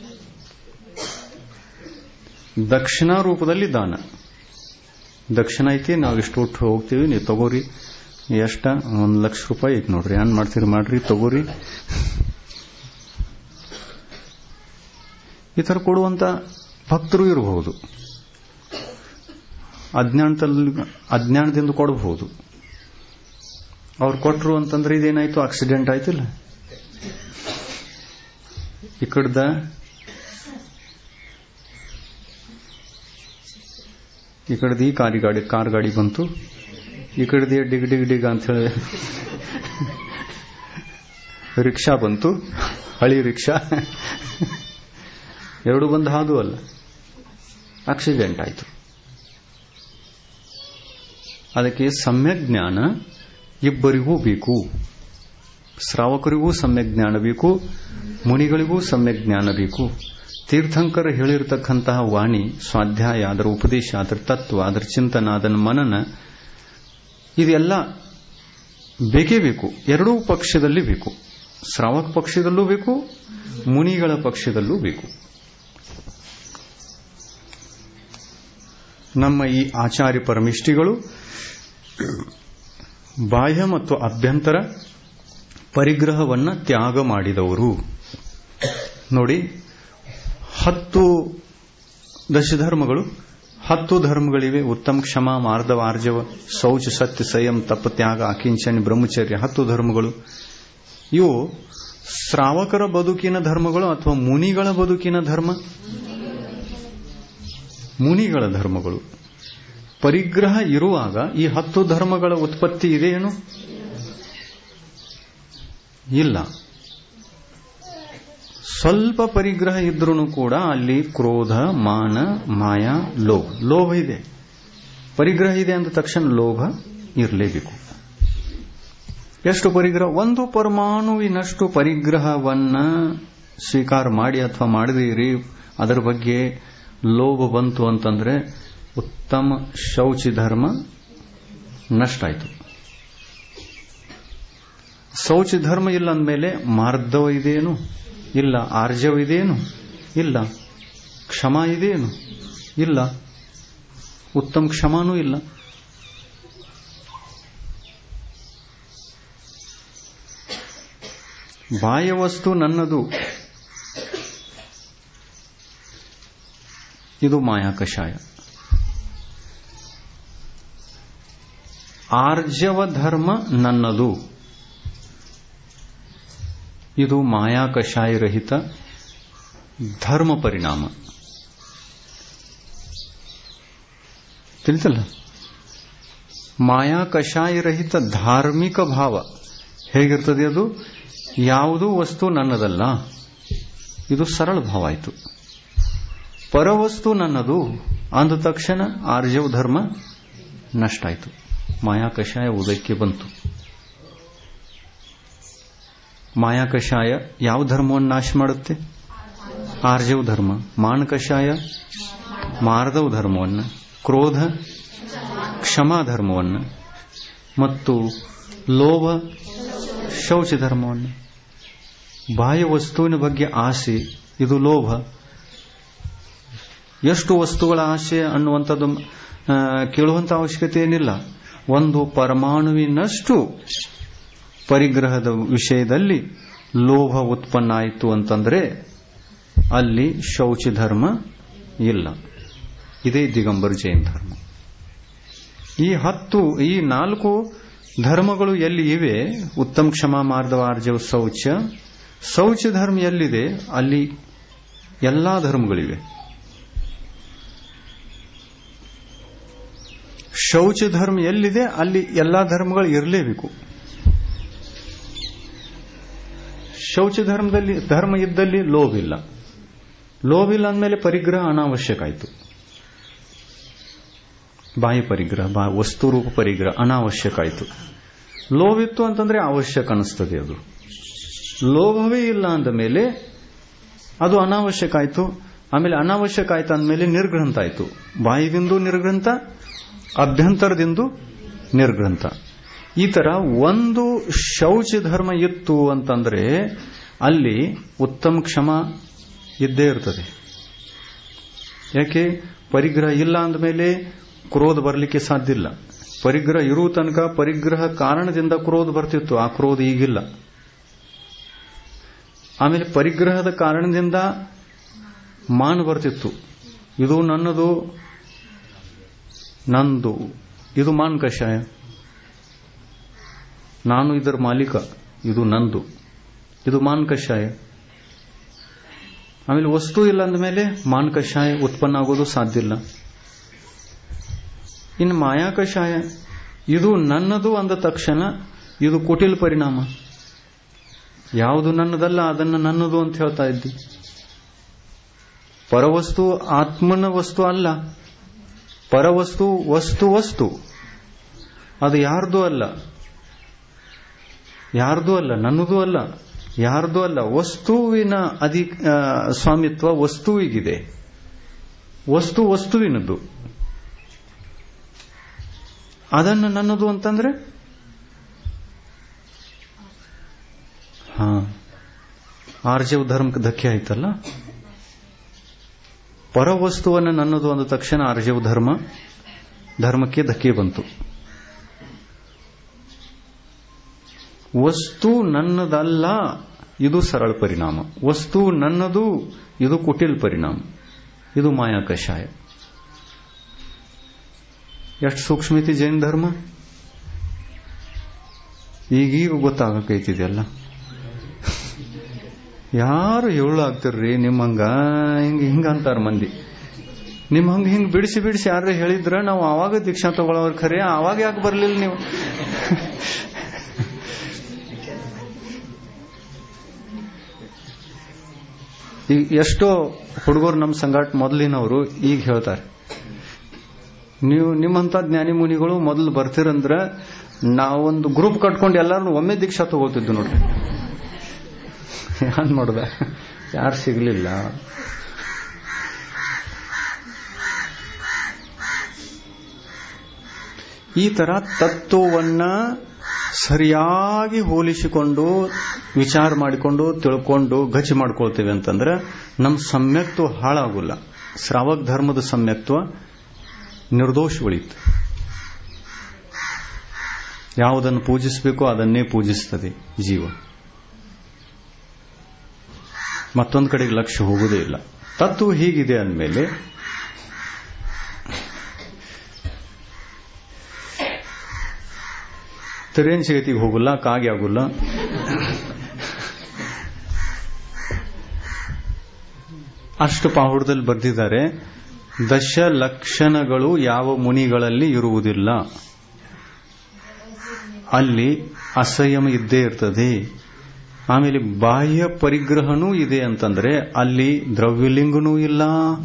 ದಕ್ಷಿಣ ರೂಪದಲ್ಲಿ ದಾನ. ದಕ್ಷಿಣ ಐತಿ, ನಾವು ಇಷ್ಟು ಕೊಟ್ಟು ಹೋಗ್ತೀವಿ, ನೀವು ತಗೋರಿ. ಎಷ್ಟ? 1,00,000 ರೂಪಾಯಿ ಐತಿ ನೋಡ್ರಿ, ಏನ್ ಮಾಡ್ತೀರಿ ಮಾಡ್ರಿ, ತಗೋರಿ. ಈ ತರ ಕೊಡುವಂತ ಭಕ್ತರು ಇರಬಹುದು. ಅಜ್ಞಾನದಿಂದ ಕೊಡಬಹುದು. ಅವ್ರು ಕೊಟ್ರು ಅಂತಂದ್ರೆ ಇದೇನಾಯ್ತು? ಆಕ್ಸಿಡೆಂಟ್ ಆಯ್ತಿಲ್ಲ. ಈ ಕಡೆದ ಕಾರ್ ಗಾಡಿ ಬಂತು, ಈ ಕಡೆದ ಡಿಗ್ ಡಿಗ್ ಡಿಗ್ ಅಂತ ಹೇಳಿ ರಿಕ್ಷಾ ಬಂತು, ಹಳಿ ರಿಕ್ಷಾ. ಎರಡು ಬಂದು ಹಾದು ಅಲ್ಲ, ಆಕ್ಸಿಡೆಂಟ್ ಆಯ್ತು. ಅದಕ್ಕೆ ಸಮ್ಯಕ್ ಜ್ಞಾನ ಇಬ್ಬರಿಗೂ ಬೇಕು. ಶ್ರಾವಕರಿಗೂ ಸಮ್ಯಕ್ ಜ್ಞಾನ ಬೇಕು, ಮುನಿಗಳಿಗೂ ಸಮ್ಯಕ್ ಜ್ಞಾನ ಬೇಕು. ತೀರ್ಥಂಕರ ಹೇಳಿರತಕ್ಕಂತಹ ವಾಣಿ, ಸ್ವಾಧ್ಯಾಯ, ಅದರ ಉಪದೇಶ, ಅದರ ತತ್ವ, ಅದರ ಚಿಂತನ, ಅದರ ಮನನ, ಇದೆಲ್ಲ ಬೇಕೇ ಬೇಕು. ಎರಡೂ ಪಕ್ಷದಲ್ಲಿ ಬೇಕು. ಶ್ರಾವಕ ಪಕ್ಷದಲ್ಲೂ ಬೇಕು, ಮುನಿಗಳ ಪಕ್ಷದಲ್ಲೂ ಬೇಕು. ನಮ್ಮ ಈ ಆಚಾರ್ಯ ಪರಮಿಷ್ಠಿಗಳು ಬಾಹ್ಯ ಮತ್ತು ಅಭ್ಯಂತರ ಪರಿಗ್ರಹವನ್ನ ತ್ಯಾಗ ಮಾಡಿದವರು. ನೋಡಿ, 10 ದಶಧರ್ಮಗಳು, 10 ಧರ್ಮಗಳಿವೆ. ಉತ್ತಮ, ಕ್ಷಮ, ಮಾರ್ದವ, ಆರ್ಜವ, ಶೌಚ, ಸತ್ಯ, ಸಂಯಮ, ತಪ, ತ್ಯಾಗ, ಅಕಿಂಚನ, ಬ್ರಹ್ಮಚರ್ಯ, 10 ಧರ್ಮಗಳು. ಇವು ಶ್ರಾವಕರ ಬದುಕಿನ ಧರ್ಮಗಳು ಅಥವಾ ಮುನಿಗಳ ಬದುಕಿನ ಧರ್ಮ? ಮುನಿಗಳ ಧರ್ಮಗಳು. ಪರಿಗ್ರಹ ಇರುವಾಗ ಈ 10 ಧರ್ಮಗಳ ಉತ್ಪತ್ತಿ ಇದೆಯೇನು? ಇಲ್ಲ. ಸ್ವಲ್ಪ ಪರಿಗ್ರಹ ಇದ್ರೂ ಕೂಡ ಅಲ್ಲಿ ಕ್ರೋಧ, ಮಾನ, ಮಾಯ, ಲೋಭ ಇದೆ. ಪರಿಗ್ರಹ ಇದೆ ಅಂದ ತಕ್ಷಣ ಲೋಭ ಇರಲೇಬೇಕು. ಎಷ್ಟು ಪರಿಗ್ರಹ? 1 ಪರಮಾಣುವಿನಷ್ಟು ಪರಿಗ್ರಹವನ್ನ ಸ್ವೀಕಾರ ಮಾಡಿ ಅಥವಾ ಮಾಡದಿರಿ, ಅದರ ಬಗ್ಗೆ ಲೋಭ ಬಂತು ಅಂತಂದ್ರೆ ಉತ್ತಮ ಶೌಚಿ ಧರ್ಮ ನಷ್ಟ ಆಯಿತು. ಶೌಚಿ ಧರ್ಮ ಇಲ್ಲ ಅಂದಮೇಲೆ ಮಾರ್ದವ ಇದೇನು? ಇಲ್ಲ. ಆರ್ಜವ ಇದೇನು? ಇಲ್ಲ. ಕ್ಷಮ ಇದೇನು? ಇಲ್ಲ. ಉತ್ತಮ ಕ್ಷಮಾನೂ ಇಲ್ಲ. ಬಾಹ್ಯ ವಸ್ತು ನನ್ನದು, ಇದು ಮಾಯಾ ಕಷಾಯ. ಆರ್ಜವ ಧರ್ಮ ನನ್ನದು, ಇದು ಮಾಯಾ ಕಷಾಯ ರಹಿತ ಧರ್ಮ ಪರಿಣಾಮ. ತಿಳಿತಲ್ಲ? ಮಾಯಾ ಕಷಾಯ ರಹಿತ ಧಾರ್ಮಿಕ ಭಾವ ಹೇಗಿರ್ತದೆ? ಅದು ಯಾವುದೂ ವಸ್ತು ನನ್ನದಲ್ಲ, ಇದು ಸರಳ ಭಾವ ಆಯಿತು. ಪರವಸ್ತು ನನ್ನದು ಅಂದ ತಕ್ಷಣ ಆರ್ಜವ ಧರ್ಮ ನಷ್ಟ ಆಯಿತು. ಮಾಯಾ ಕಷಾಯ ಉದಯಕ್ಕೆ ಬಂತು. ಮಾಯಾ ಕಷಾಯ ಯಾವ ಧರ್ಮವನ್ನು ನಾಶ ಮಾಡುತ್ತೆ? ಆರ್ಜವ ಧರ್ಮ. ಮಾನ ಕಷಾಯ ಮಾರ್ದವ ಧರ್ಮವನ್ನು, ಕ್ರೋಧ ಕ್ಷಮಾ ಧರ್ಮವನ್ನು, ಮತ್ತು ಲೋಭ ಶೌಚ ಧರ್ಮವನ್ನು. ಬಾಹ್ಯ ವಸ್ತುವಿನ ಬಗ್ಗೆ ಆಸೆ, ಇದು ಲೋಭ. ಎಷ್ಟು ವಸ್ತುಗಳ ಆಸೆ ಅನ್ನುವಂಥದ್ದು ಕೇಳುವಂತ ಅವಶ್ಯಕತೆ ಏನಿಲ್ಲ. ಒಂದು ಪರಮಾಣುವಿನಷ್ಟು ಪರಿಗ್ರಹದ ವಿಷಯದಲ್ಲಿ ಲೋಭ ಉತ್ಪನ್ನ ಆಯಿತು ಅಂತಂದ್ರೆ ಅಲ್ಲಿ ಶೌಚ ಧರ್ಮ ಇಲ್ಲ. ಇದೇ ದಿಗಂಬರ ಜೈನ ಧರ್ಮ. ಈ 4 ಧರ್ಮಗಳು ಎಲ್ಲಿ ಇವೆ? ಉತ್ತಮ ಕ್ಷಮಾ ಮಾರ್ದವ ಆರ್ಜವ ಶೌಚ. ಶೌಚ ಧರ್ಮ ಎಲ್ಲಿದೆ ಅಲ್ಲಿ ಎಲ್ಲಾ ಧರ್ಮಗಳಿವೆ. ಶೌಚ ಧರ್ಮ ಎಲ್ಲಿದೆ ಅಲ್ಲಿ ಎಲ್ಲಾ ಧರ್ಮಗಳು ಇರಲೇಬೇಕು. ಶೌಚ ಧರ್ಮ ಇದ್ದಲ್ಲಿ ಲೋಭ ಇಲ್ಲ. ಲೋಭ ಇಲ್ಲ ಅಂದಮೇಲೆ ಪರಿಗ್ರಹ ಅನಾವಶ್ಯಕ ಆಯಿತು. ಬಾಹ್ಯ ಪರಿಗ್ರಹ, ವಸ್ತು ರೂಪ ಪರಿಗ್ರಹ ಅನಾವಶ್ಯಕ ಆಯಿತು. ಲೋಭ ಇತ್ತು ಅಂತಂದ್ರೆ ಅವಶ್ಯಕ ಅನಿಸ್ತದೆ. ಅದು ಲೋಭವೇ ಇಲ್ಲ ಅಂದ ಮೇಲೆ ಅದು ಅನಾವಶ್ಯಕ ಆಯಿತು. ಆಮೇಲೆ ಅನಾವಶ್ಯಕ ಆಯ್ತು ಅಂದಮೇಲೆ ನಿರ್ಗ್ರಂಥ ಆಯಿತು. ಬಾಯಿದಿಂದು ನಿರ್ಗ್ರಂಥ, ಅಭ್ಯಂತರದಿಂದು ನಿರ್ಗ್ರಂಥ. ಈ ತರ ಒಂದು ಶೌಚ ಧರ್ಮ ಇತ್ತು ಅಂತಂದ್ರೆ ಅಲ್ಲಿ ಉತ್ತಮ ಕ್ಷಮ ಇದ್ದೇ ಇರ್ತದೆ. ಯಾಕೆ? ಪರಿಗ್ರಹ ಇಲ್ಲ ಅಂದಮೇಲೆ ಕ್ರೋಧ ಬರಲಿಕ್ಕೆ ಸಾಧ್ಯ ಇಲ್ಲ. ಪರಿಗ್ರಹ ಇರುವ ತನಕ ಪರಿಗ್ರಹ ಕಾರಣದಿಂದ ಕ್ರೋಧ ಬರ್ತಿತ್ತು. ಆ ಕ್ರೋಧ ಈಗಿಲ್ಲ. ಆಮೇಲೆ ಪರಿಗ್ರಹದ ಕಾರಣದಿಂದ ಮಾನ ಬರ್ತಿತ್ತು. ಇದು ನನ್ನದು, ನಂದು, ಇದು ಮಾನ್ ಕಷಾಯ. ನಾನು ಇದರ ಮಾಲೀಕ, ಇದು ನಂದು, ಇದು ಮಾನ್ ಕಷಾಯ. ಆಮೇಲೆ ವಸ್ತು ಇಲ್ಲ ಅಂದಮೇಲೆ ಮಾನ್ ಕಷಾಯ ಉತ್ಪನ್ನ ಆಗೋದು ಸಾಧ್ಯ ಇಲ್ಲ. ಇನ್ನು ಮಾಯಾ ಕಷಾಯ, ಇದು ನನ್ನದು ಅಂದ ತಕ್ಷಣ ಇದು ಕುಟಿಲ ಪರಿಣಾಮ. ಯಾವುದು ನನ್ನದಲ್ಲ ಅದನ್ನು ನನ್ನದು ಅಂತ ಹೇಳ್ತಾ ಇದ್ದಿ. ಪರವಸ್ತು ಆತ್ಮನ ವಸ್ತು ಅಲ್ಲ. ಪರವಸ್ತು ವಸ್ತು ಅದು ಯಾರ್ದು ಅಲ್ಲ, ನನ್ನದೂ ಅಲ್ಲ, ಯಾರ್ದು ಅಲ್ಲ. ವಸ್ತುವಿನ ಸ್ವಾಮಿತ್ವ ವಸ್ತುವಿಗಿದೆ. ವಸ್ತುವಿನದ್ದು. ಅದನ್ನು ನನ್ನದು ಅಂತಂದ್ರೆ ಆರ್ಜವ ಧರ್ಮಕ್ಕೆ ಧಕ್ಕೆ ಆಯ್ತಲ್ಲ. ಪರವಸ್ತುವನ್ನು ನನ್ನದು ಅಂದ ತಕ್ಷಣ ಆರ್ಜವ ಧರ್ಮಕ್ಕೆ ಧಕ್ಕೆ ಬಂತು. ವಸ್ತು ನನ್ನದಲ್ಲ, ಇದು ಸರಳ ಪರಿಣಾಮ. ವಸ್ತು ನನ್ನದು, ಇದು ಕುಟಿಲ್ ಪರಿಣಾಮ. ಇದು ಮಾಯಾ ಕಷಾಯ. ಎಷ್ಟು ಸೂಕ್ಷ್ಮತೆ ಜೈನ ಧರ್ಮ ಈಗೀಗ ಗೊತ್ತಾಗಕೈತಿದೆಯಲ್ಲ. ಯಾರು ಆಗ್ತಿರ್ರಿ ನಿಮ್ಮಂಗ ಹಿಂಗ ಅಂತಾರ ಮಂದಿ. ನಿಮ್ ಹಿಂಗ್ ಬಿಡಿಸಿ ಯಾರು ಹೇಳಿದ್ರ ನಾವು ಆವಾಗ ದೀಕ್ಷಾ ತಗೊಳ್ಳೋರ್ ಖರೆ. ಆವಾಗ ಯಾಕೆ ಬರ್ಲಿಲ್ಲ ನೀವು? ಈಗ ಎಷ್ಟೋ ಹುಡುಗರು ನಮ್ಮ ಸಂಗಾಟ ಮೊದಲಿನವರು ಈಗ ಹೇಳ್ತಾರೆ, ನೀವು ನಿಮ್ಮಂತ ಜ್ಞಾನಿ ಮುನಿಗಳು ಮೊದಲು ಬರ್ತಿರಂದ್ರ ನಾವೊಂದು ಗ್ರೂಪ್ ಕಟ್ಕೊಂಡು ಎಲ್ಲಾರು ಒಮ್ಮೆ ದೀಕ್ಷಾ ತಗೋತಿದ್ವಿ ನೋಡ್ರಿ. ಏನ್ ಮಾಡುದ, ಯಾರು ಸಿಗ್ಲಿಲ್ಲ. ಈ ತರ ತತ್ವವನ್ನ ಸರಿಯಾಗಿ ಹೋಲಿಸಿಕೊಂಡು ವಿಚಾರ ಮಾಡಿಕೊಂಡು ತಿಳ್ಕೊಂಡು ಗಚ್ಚಿ ಮಾಡ್ಕೊಳ್ತೇವೆ ಅಂತಂದ್ರೆ ನಮ್ಮ ಸಮ್ಯಕ್ತ್ವ ಹಾಳಾಗೋಲ್ಲ. ಶ್ರಾವಕ ಧರ್ಮದ ಸಮ್ಯಕ್ತ್ವ ನಿರ್ದೋಷ ಉಳಿತು. ಯಾವುದನ್ನು ಪೂಜಿಸಬೇಕೋ ಅದನ್ನೇ ಪೂಜಿಸುತ್ತದೆ ಜೀವ. ಮತ್ತೊಂದು ಕಡೆಗೆ ಲಕ್ಷ್ಯ ಹೋಗುವುದೇ ಇಲ್ಲ. ತತ್ವ ಹೀಗಿದೆ ಅಂದಮೇಲೆ ತೆರೇನ್ ಜಗತ್ತಿಗೆ ಹೋಗಲ್ಲ, ಕಾಗೆ ಆಗುಲ್ಲ. ಅಷ್ಟು ಪಾಹುಡದಲ್ಲಿ ಬರೆದಿದ್ದಾರೆ, ದಶ ಲಕ್ಷಣಗಳು ಯಾವ ಮುನಿಗಳಲ್ಲಿ ಇರುವುದಿಲ್ಲ, ಅಲ್ಲಿ ಅಸಂಯಮ ಇದ್ದೇ ಇರ್ತದೆ. ಆಮೇಲೆ ಬಾಹ್ಯ ಪರಿಗ್ರಹನೂ ಇದೆ ಅಂತಂದ್ರೆ ಅಲ್ಲಿ ದ್ರವ್ಯಲಿಂಗನೂ ಇಲ್ಲ,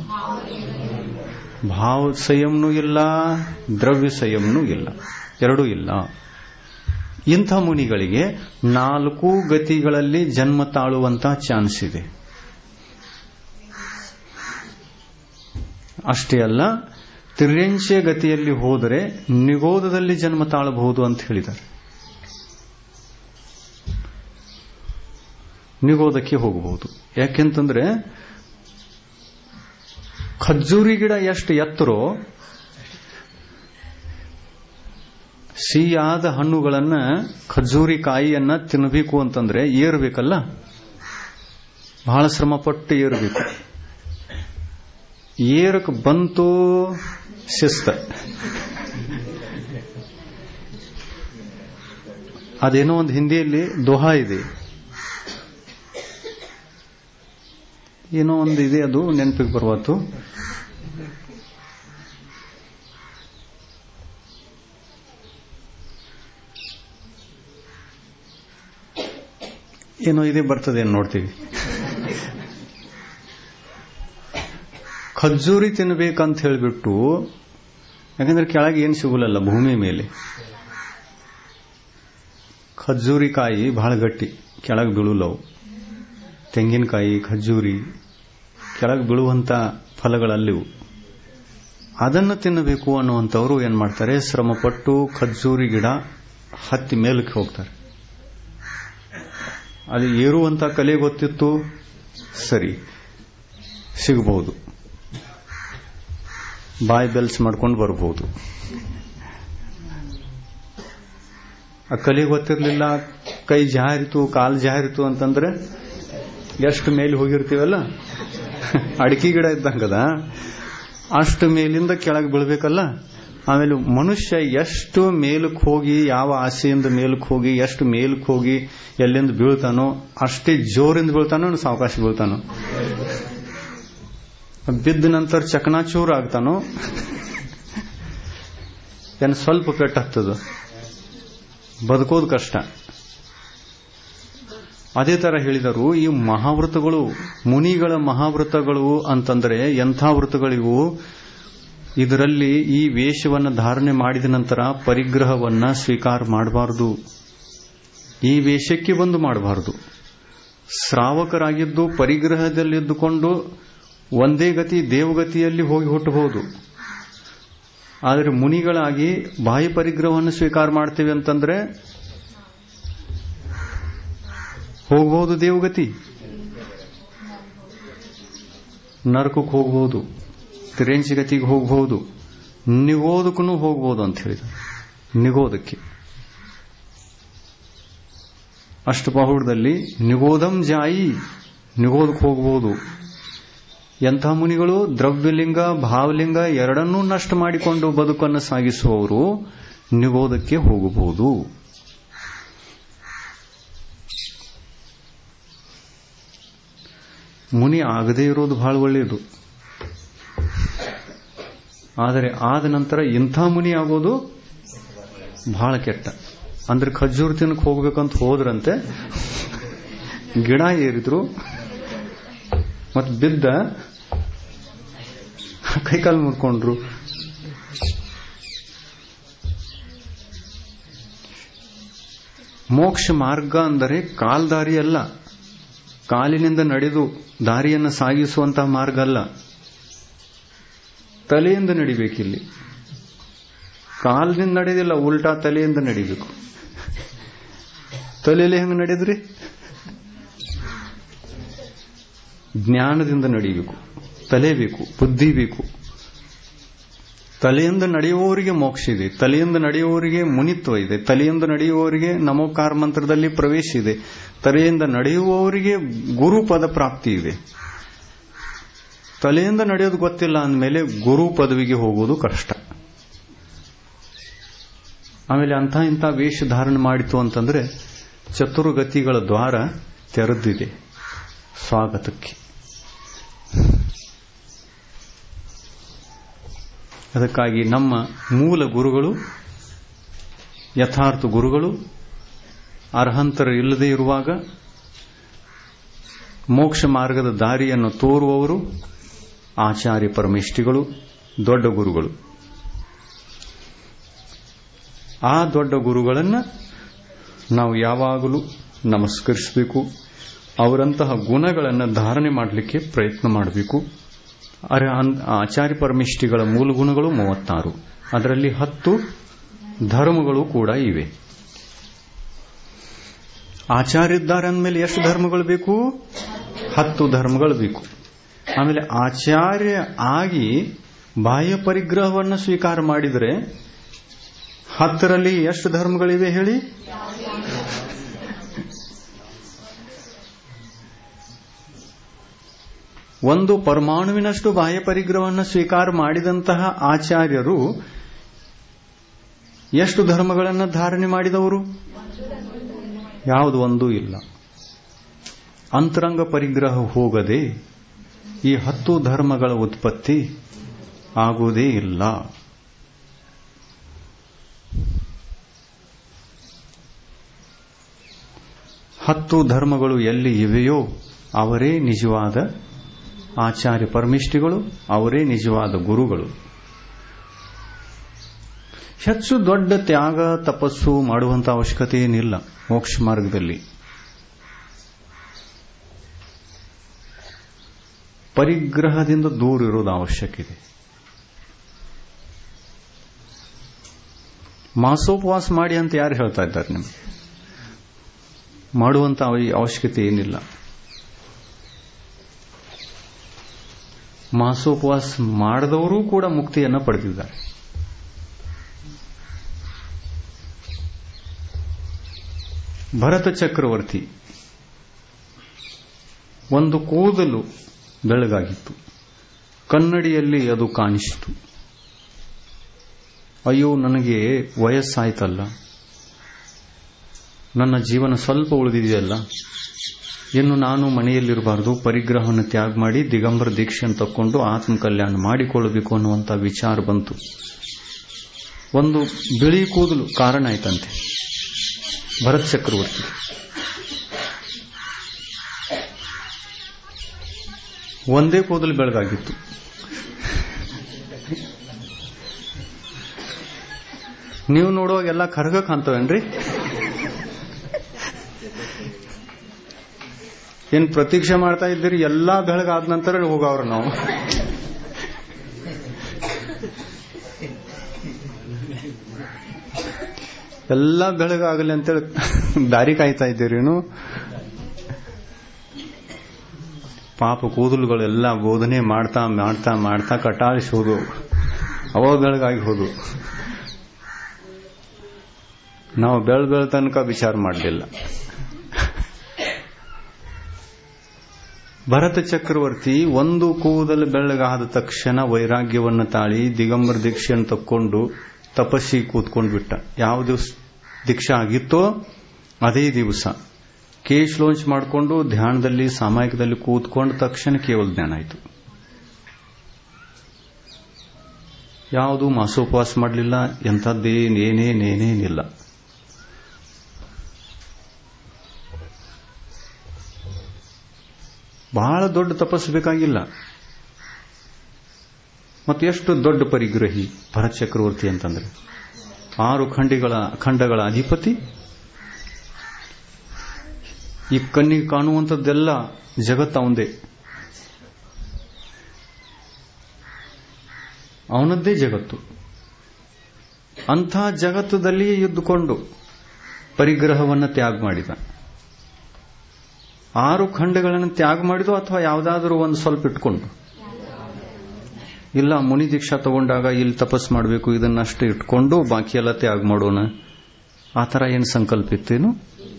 ಭಾವ ಸಂಯಮನೂ ಇಲ್ಲ, ದ್ರವ್ಯ ಸಂಯಮನೂ ಇಲ್ಲ, ಎರಡೂ ಇಲ್ಲ. ಇಂಥ ಮುನಿಗಳಿಗೆ 4 ಗತಿಗಳಲ್ಲಿ ಜನ್ಮ ತಾಳುವಂತ ಚಾನ್ಸ್ ಇದೆ. ಅಷ್ಟೇ ಅಲ್ಲ, ತಿರ್ಯಂಚೆ ಗತಿಯಲ್ಲಿ ಹೋದರೆ ನಿಗೋಧದಲ್ಲಿ ಜನ್ಮ ತಾಳಬಹುದು ಅಂತ ಹೇಳಿದ್ದಾರೆ. ನಿಗೋಧಕ್ಕೆ ಹೋಗಬಹುದು. ಯಾಕೆಂತಂದ್ರೆ ಖಜ್ಜೂರಿ ಗಿಡ ಎಷ್ಟು ಎತ್ತರೋ ಸಿಹಿಯಾದ ಹಣ್ಣುಗಳನ್ನ, ಖಜ್ಜೂರಿ ಕಾಯಿಯನ್ನ ತಿನ್ನಬೇಕು ಅಂತಂದ್ರೆ ಏರಬೇಕಲ್ಲ, ಬಹಳ ಶ್ರಮಪಟ್ಟು ಏರಬೇಕು. ಏರಕ್ಕೆ ಬಂತು ಶಿಸ್ತ. ಅದೇನೋ ಒಂದು ಹಿಂದಿಯಲ್ಲಿ ದೋಹಾ ಇದೆ, ಏನೋ ಒಂದು ಇದೆ, ಅದು ನೆನಪಿಗೆ ಬರುವತ್ತು. ಏನೋ ಇದೆ, ಬರ್ತದೆ ನೋಡ್ತೀವಿ. ಖಜ್ಜೂರಿ ತಿನ್ನಬೇಕಂತ ಹೇಳಿಬಿಟ್ಟು, ಯಾಕಂದ್ರೆ ಕೆಳಗೆ ಏನು ಸಿಗಲ್ಲ ಭೂಮಿ ಮೇಲೆ. ಖಜ್ಜೂರಿ ಕಾಯಿ ಬಹಳ ಗಟ್ಟಿ, ಕೆಳಗೆ ಬೀಳುಲ್ಲವು. ತೆಂಗಿನಕಾಯಿ, ಖಜ್ಜೂರಿ ಕೆಳಗೆ ಬೀಳುವಂತ ಫಲಗಳಲ್ಲಿವು. ಅದನ್ನು ತಿನ್ನಬೇಕು ಅನ್ನುವಂಥವ್ರು ಏನ್ ಮಾಡ್ತಾರೆ, ಶ್ರಮಪಟ್ಟು ಖಜ್ಜೂರಿ ಗಿಡ ಹತ್ತಿ ಮೇಲಕ್ಕೆ ಹೋಗ್ತಾರೆ. ಅದು ಏರುವಂತ ಕಲೆ ಗೊತ್ತಿತ್ತು, ಸರಿ ಸಿಗಬಹುದು, ಬಾಯ್ ಬೆಲ್ಸ್ ಮಾಡ್ಕೊಂಡು ಬರಬಹುದು. ಆ ಕಲೆ ಗೊತ್ತಿರಲಿಲ್ಲ, ಕೈ ಜಾರಿತು, ಕಾಲು ಜಾರಿತು ಅಂತಂದ್ರೆ ಎಷ್ಟು ಮೇಲೆ ಹೋಗಿರ್ತೀವಲ್ಲ, ಅಡಿಕೆ ಗಿಡ ಇದ್ದಂಗದ, ಅಷ್ಟು ಮೇಲಿಂದ ಕೆಳಗೆ ಬೀಳ್ಬೇಕಲ್ಲ. ಆಮೇಲೆ ಮನುಷ್ಯ ಎಷ್ಟು ಮೇಲಕ್ಕೆ ಹೋಗಿ, ಯಾವ ಆಸೆಯಿಂದ ಮೇಲಕ್ಕೆ ಹೋಗಿ, ಎಷ್ಟು ಮೇಲಕ್ಕೆ ಹೋಗಿ ಎಲ್ಲಿಂದ ಬೀಳ್ತಾನೋ ಅಷ್ಟೇ ಜೋರಿಂದ ಬೀಳ್ತಾನೋ, ಸಾವಕಾಶ ಬೀಳ್ತಾನೋ. ಬಿದ್ದ ನಂತರ ಚಕನಾಚೂರ್ ಆಗ್ತಾನೋ, ಏನು ಸ್ವಲ್ಪ ಪೆಟ್ಟು ಹತ್ತದ, ಬದುಕೋದು ಕಷ್ಟ. ಅದೇ ತರ ಹೇಳಿದರು, ಈ ಮಹಾವೃತಗಳು, ಮುನಿಗಳ ಮಹಾವೃತಗಳು ಅಂತಂದ್ರೆ ಎಂಥ ವೃತಗಳಿವು. ಇದರಲ್ಲಿ ಈ ವೇಷವನ್ನು ಧಾರಣೆ ಮಾಡಿದ ನಂತರ ಪರಿಗ್ರಹವನ್ನ ಸ್ವೀಕಾರ ಮಾಡಬಾರದು, ಈ ವೇಷಕ್ಕೆ ಬಂದು ಮಾಡಬಾರದು. ಶ್ರಾವಕರಾಗಿದ್ದು ಪರಿಗ್ರಹದಲ್ಲಿದ್ದುಕೊಂಡು ಒಂದೇ ಗತಿ ದೇವಗತಿಯಲ್ಲಿ ಹೋಗಿ ಹುಟ್ಟಬಹುದು. ಆದರೆ ಮುನಿಗಳಾಗಿ ಬಾಹ್ಯ ಪರಿಗ್ರಹವನ್ನು ಸ್ವೀಕಾರ ಮಾಡ್ತೇವೆ ಅಂತಂದ್ರೆ ಹೋಗಬಹುದು ದೇವಗತಿ, ನರಕಕ್ಕೆ ಹೋಗಬಹುದು, ತಿರೆಂಚಿ ಗತಿಗೆ ಹೋಗಬಹುದು, ನಿಗೋದಕ್ಕೂ ಹೋಗಬಹುದು ಅಂತ ಹೇಳಿದ. ನಿಗೋದಕ್ಕೆ ಅಷ್ಟಪಹುಡದಲ್ಲಿ ನಿಗೋಧಂ ಜಾಯಿ, ನಿಗೋದಕ್ಕೆ ಹೋಗಬಹುದು. ಎಂಥ ಮುನಿಗಳು ದ್ರವ್ಯಲಿಂಗ ಭಾವಲಿಂಗ ಎರಡನ್ನೂ ನಷ್ಟ ಮಾಡಿಕೊಂಡು ಬದುಕನ್ನು ಸಾಗಿಸುವವರು ನಿಗೋದಕ್ಕೆ ಹೋಗಬಹುದು. ಮುನಿ ಆಗದೇ ಇರೋದು ಬಹಳ ಒಳ್ಳೆಯದು. ಆದರೆ ಆದ ನಂತರ ಇಂಥ ಮುನಿ ಆಗೋದು ಬಹಳ ಕೆಟ್ಟ. ಅಂದ್ರೆ ಖಜ್ಜೂರ್ ತಿನ್ನಕ್ಕೆ ಹೋಗ್ಬೇಕಂತ ಹೋದ್ರಂತೆ, ಗಿಡ ಏರಿದ್ರು, ಮತ್ ಬಿದ್ದ, ಕೈಕಾಲು ಮುರ್ಕೊಂಡ್ರು. ಮೋಕ್ಷ ಮಾರ್ಗ ಅಂದರೆ ಕಾಲ್ದಾರಿ ಅಲ್ಲ, ಕಾಲಿನಿಂದ ನಡೆದು ದಾರಿಯನ್ನು ಸಾಗಿಸುವಂತಹ ಮಾರ್ಗ ಅಲ್ಲ, ತಲೆಯಿಂದ ನಡಿಬೇಕಿಲ್ಲಿ. ಕಾಲಿನಿಂದ ನಡೆದಿಲ್ಲ, ಉಲ್ಟಾ ತಲೆಯಿಂದ ನಡಿಬೇಕು. ತಲೆಯಲ್ಲಿ ಹೆಂಗೆ ನಡೆದ್ರಿ? ಜ್ಞಾನದಿಂದ ನಡಿಬೇಕು, ತಲೆ ಬೇಕು, ಬುದ್ಧಿ ಬೇಕು. ತಲೆಯಿಂದ ನಡೆಯುವವರಿಗೆ ಮೋಕ್ಷ ಇದೆ, ತಲೆಯಿಂದ ನಡೆಯುವವರಿಗೆ ಮುನಿತ್ವ ಇದೆ, ತಲೆಯಿಂದ ನಡೆಯುವವರಿಗೆ ನಮೋಕಾರ ಮಂತ್ರದಲ್ಲಿ ಪ್ರವೇಶ ಇದೆ, ತಲೆಯಿಂದ ನಡೆಯುವವರಿಗೆ ಗುರು ಪದ ಪ್ರಾಪ್ತಿ ಇದೆ. ತಲೆಯಿಂದ ನಡೆಯೋದು ಗೊತ್ತಿಲ್ಲ ಅಂದಮೇಲೆ ಗುರು ಪದವಿಗೆ ಹೋಗೋದು ಕಷ್ಟ. ಆಮೇಲೆ ಅಂಥ ಇಂಥ ವೇಷ ಧಾರಣೆ ಮಾಡಿತು ಅಂತಂದ್ರೆ ಚತುರ್ಗತಿಗಳ ದ್ವಾರ ತೆರೆದಿದೆ ಸ್ವಾಗತಕ್ಕೆ. ಅದಕ್ಕಾಗಿ ನಮ್ಮ ಮೂಲ ಗುರುಗಳು, ಯಥಾರ್ಥ ಗುರುಗಳು ಅರ್ಹಂತರ ಇಲ್ಲದೆ ಇರುವಾಗ ಮೋಕ್ಷ ಮಾರ್ಗದ ದಾರಿಯನ್ನು ತೋರುವವರು ಆಚಾರ್ಯ ಪರಮೇಷ್ಠಿಗಳು, ದೊಡ್ಡ ಗುರುಗಳು. ಆ ದೊಡ್ಡ ಗುರುಗಳನ್ನು ನಾವು ಯಾವಾಗಲೂ ನಮಸ್ಕರಿಸಬೇಕು. ಅವರಂತಹ ಗುಣಗಳನ್ನು ಧಾರಣೆ ಮಾಡಲಿಕ್ಕೆ ಪ್ರಯತ್ನ ಮಾಡಬೇಕು. ಆಚಾರ್ಯ ಪರಮೇಷ್ಠಿಗಳ ಮೂಲ ಗುಣಗಳು 36, ಅದರಲ್ಲಿ 10 ಧರ್ಮಗಳು ಕೂಡ ಇವೆ. ಆಚಾರ್ಯ ಇದ್ದಾರೆ ಅಂದಮೇಲೆ ಎಷ್ಟು ಧರ್ಮಗಳು ಬೇಕು? 10 ಧರ್ಮಗಳು ಬೇಕು. ಆಮೇಲೆ ಆಚಾರ್ಯ ಆಗಿ ಬಾಹ್ಯ ಪರಿಗ್ರಹವನ್ನು ಸ್ವೀಕಾರ ಮಾಡಿದರೆ 10ರಲ್ಲಿ ಎಷ್ಟು ಧರ್ಮಗಳಿವೆ ಹೇಳಿ? ಒಂದು ಪರಮಾಣುವಿನಷ್ಟು ಬಾಹ್ಯ ಪರಿಗ್ರಹವನ್ನು ಸ್ವೀಕಾರ ಮಾಡಿದಂತಹ ಆಚಾರ್ಯರು ಎಷ್ಟು ಧರ್ಮಗಳನ್ನು ಧಾರಣೆ ಮಾಡಿದವರು? ಯಾವುದು ಒಂದೂ ಇಲ್ಲ. ಅಂತರಂಗ ಪರಿಗ್ರಹ ಹೋಗದೆ ಈ 10 ಧರ್ಮಗಳ ಉತ್ಪತ್ತಿ ಆಗುವುದೇ ಇಲ್ಲ. ಹತ್ತು ಧರ್ಮಗಳು ಎಲ್ಲಿ ಇವೆಯೋ ಅವರೇ ನಿಜವಾದ ಆಚಾರ್ಯ ಪರಮೇಷ್ಠಿಗಳು, ಅವರೇ ನಿಜವಾದ ಗುರುಗಳು. ಹೆಚ್ಚು ದೊಡ್ಡ ತ್ಯಾಗ ತಪಸ್ಸು ಮಾಡುವಂತ ಅವಶ್ಯಕತೆ ಏನಿಲ್ಲ. ಮೋಕ್ಷ ಮಾರ್ಗದಲ್ಲಿ ಪರಿಗ್ರಹದಿಂದ ದೂರ ಇರೋದು ಅವಶ್ಯಕ ಇದೆ. ಮಾಸೋಪವಾಸ ಮಾಡಿ ಅಂತ ಯಾರು ಹೇಳ್ತಾ ಇದ್ದಾರೆ? ನಿಮಗೆ ಮಾಡುವಂತ ಅವಶ್ಯಕತೆ ಏನಿಲ್ಲ. ಮಾಸೋಪವಾಸ ಮಾಡಿದವರು ಕೂಡ ಮುಕ್ತಿಯನ್ನು ಪಡೆದಿದ್ದಾರೆ. ಭರತ ಚಕ್ರವರ್ತಿ ಒಂದು ಕೂದಲು ಬೆಳಗಾಗಿತ್ತು, ಕನ್ನಡಿಯಲ್ಲಿ ಅದು ಕಾಣಿಸಿತು. ಅಯ್ಯೋ, ನನಗೆ ವಯಸ್ಸಾಯ್ತಲ್ಲ, ನನ್ನ ಜೀವನ ಸ್ವಲ್ಪ ಉಳಿದಿದೆಯಲ್ಲ, ಇನ್ನು ನಾನು ಮನೆಯಲ್ಲಿರಬಾರದು, ಪರಿಗ್ರಹವನ್ನು ತ್ಯಾಗ ಮಾಡಿ ದಿಗಂಬರ ದೀಕ್ಷೆಯನ್ನು ತಕ್ಕೊಂಡು ಆತ್ಮಕಲ್ಯಾಣ ಮಾಡಿಕೊಳ್ಳಬೇಕು ಅನ್ನುವಂಥ ವಿಚಾರ ಬಂತು. ಒಂದು ಬಿಳಿ ಕೂದಲು ಕಾರಣ ಆಯ್ತಂತೆ ಭರತ ಚಕ್ರವರ್ತಿ. ಒಂದೇ ಕೂದಲು ಬೆಳಗಾಗಿತ್ತು. ನೀವು ನೋಡುವಾಗ ಎಲ್ಲ ಕರಗ ಕಾಣ್ತವೇನ್ರಿ? ಏನ್ ಪ್ರತೀಕ್ಷೆ ಮಾಡ್ತಾ ಇದ್ದೀರಿ? ಎಲ್ಲಾ ಬೆಳಗಾದ ನಂತರ ಹೋಗವ್ರ ನಾವು. ಎಲ್ಲ ಬೆಳಗಾಗಲಿ ಅಂತೇಳಿ ದಾರಿ ಕಾಯ್ತಾ ಇದ್ದೀರೇನು? ಪಾಪ ಕೂದಲುಗಳೆಲ್ಲ ಬೋಧನೆ ಮಾಡ್ತಾ ಮಾಡ್ತಾ ಮಾಡ್ತಾ ಕಟಾಳಿಸಿ ಹೋದು, ಅವ ಬೆಳಗಾಗಿ ಹೋದು. ನಾವು ಬೆಳ ತನಕ ವಿಚಾರ ಮಾಡಲಿಲ್ಲ. ಭರತ ಚಕ್ರವರ್ತಿ ಒಂದು ಕೂದಲು ಬೆಳ್ಳಗಾದ ತಕ್ಷಣ ವೈರಾಗ್ಯವನ್ನು ತಾಳಿ ದಿಗಂಬರ ದೀಕ್ಷೆಯನ್ನು ತಕ್ಕೊಂಡು ತಪಸ್ಸಿ ಕೂತ್ಕೊಂಡು ಬಿಟ್ಟ. ಯಾವ ದಿವಸ ದೀಕ್ಷೆ ಆಗಿತ್ತೋ ಅದೇ ದಿವಸ ಕೇಶ್ ಲಾಂಚ್ ಮಾಡಿಕೊಂಡು ಧ್ಯಾನದಲ್ಲಿ ಸಾಮಾಯಿಕದಲ್ಲಿ ಕೂತ್ಕೊಂಡ ತಕ್ಷಣ ಕೇವಲ ಜ್ಞಾನ ಆಯಿತು. ಯಾವುದು ಮಾಸೋಪವಾಸ ಮಾಡಲಿಲ್ಲ, ಎಂಥದ್ದೇನೇನೇನೇನಿಲ್ಲ. ಬಹಳ ದೊಡ್ಡ ತಪಸ್ಸು ಬೇಕಾಗಿಲ್ಲ. ಮತ್ತು ಎಷ್ಟು ದೊಡ್ಡ ಪರಿಗ್ರಹಿ ಭರತ ಚಕ್ರವರ್ತಿ ಅಂತಂದ್ರೆ, 6 ಖಂಡಗಳ ಅಧಿಪತಿ. ಈ ಕಣ್ಣಿಗೆ ಕಾಣುವಂಥದ್ದೆಲ್ಲ ಜಗತ್ತು ಅವಂದೇ, ಅವನದ್ದೇ ಜಗತ್ತು. ಅಂಥ ಜಗತ್ತದಲ್ಲಿ ಇದ್ದುಕೊಂಡು ಪರಿಗ್ರಹವನ್ನು ತ್ಯಾಗ ಮಾಡಿದ. 6 ಖಂಡಗಳನ್ನು ತ್ಯಾಗ ಮಾಡಿದು, ಅಥವಾ ಯಾವುದಾದ್ರೂ ಒಂದು ಸ್ವಲ್ಪ ಇಟ್ಕೊಂಡು. ಇಲ್ಲ, ಮುನಿ ದೀಕ್ಷಾ ತಗೊಂಡಾಗ ಇಲ್ಲಿ ತಪಸ್ ಮಾಡಬೇಕು, ಇದನ್ನಷ್ಟು ಇಟ್ಕೊಂಡು ಬಾಕಿ ಎಲ್ಲ ತ್ಯಾಗ ಮಾಡೋಣ, ಆ ಥರ ಏನು ಸಂಕಲ್ಪ ಇತ್ತೇನು?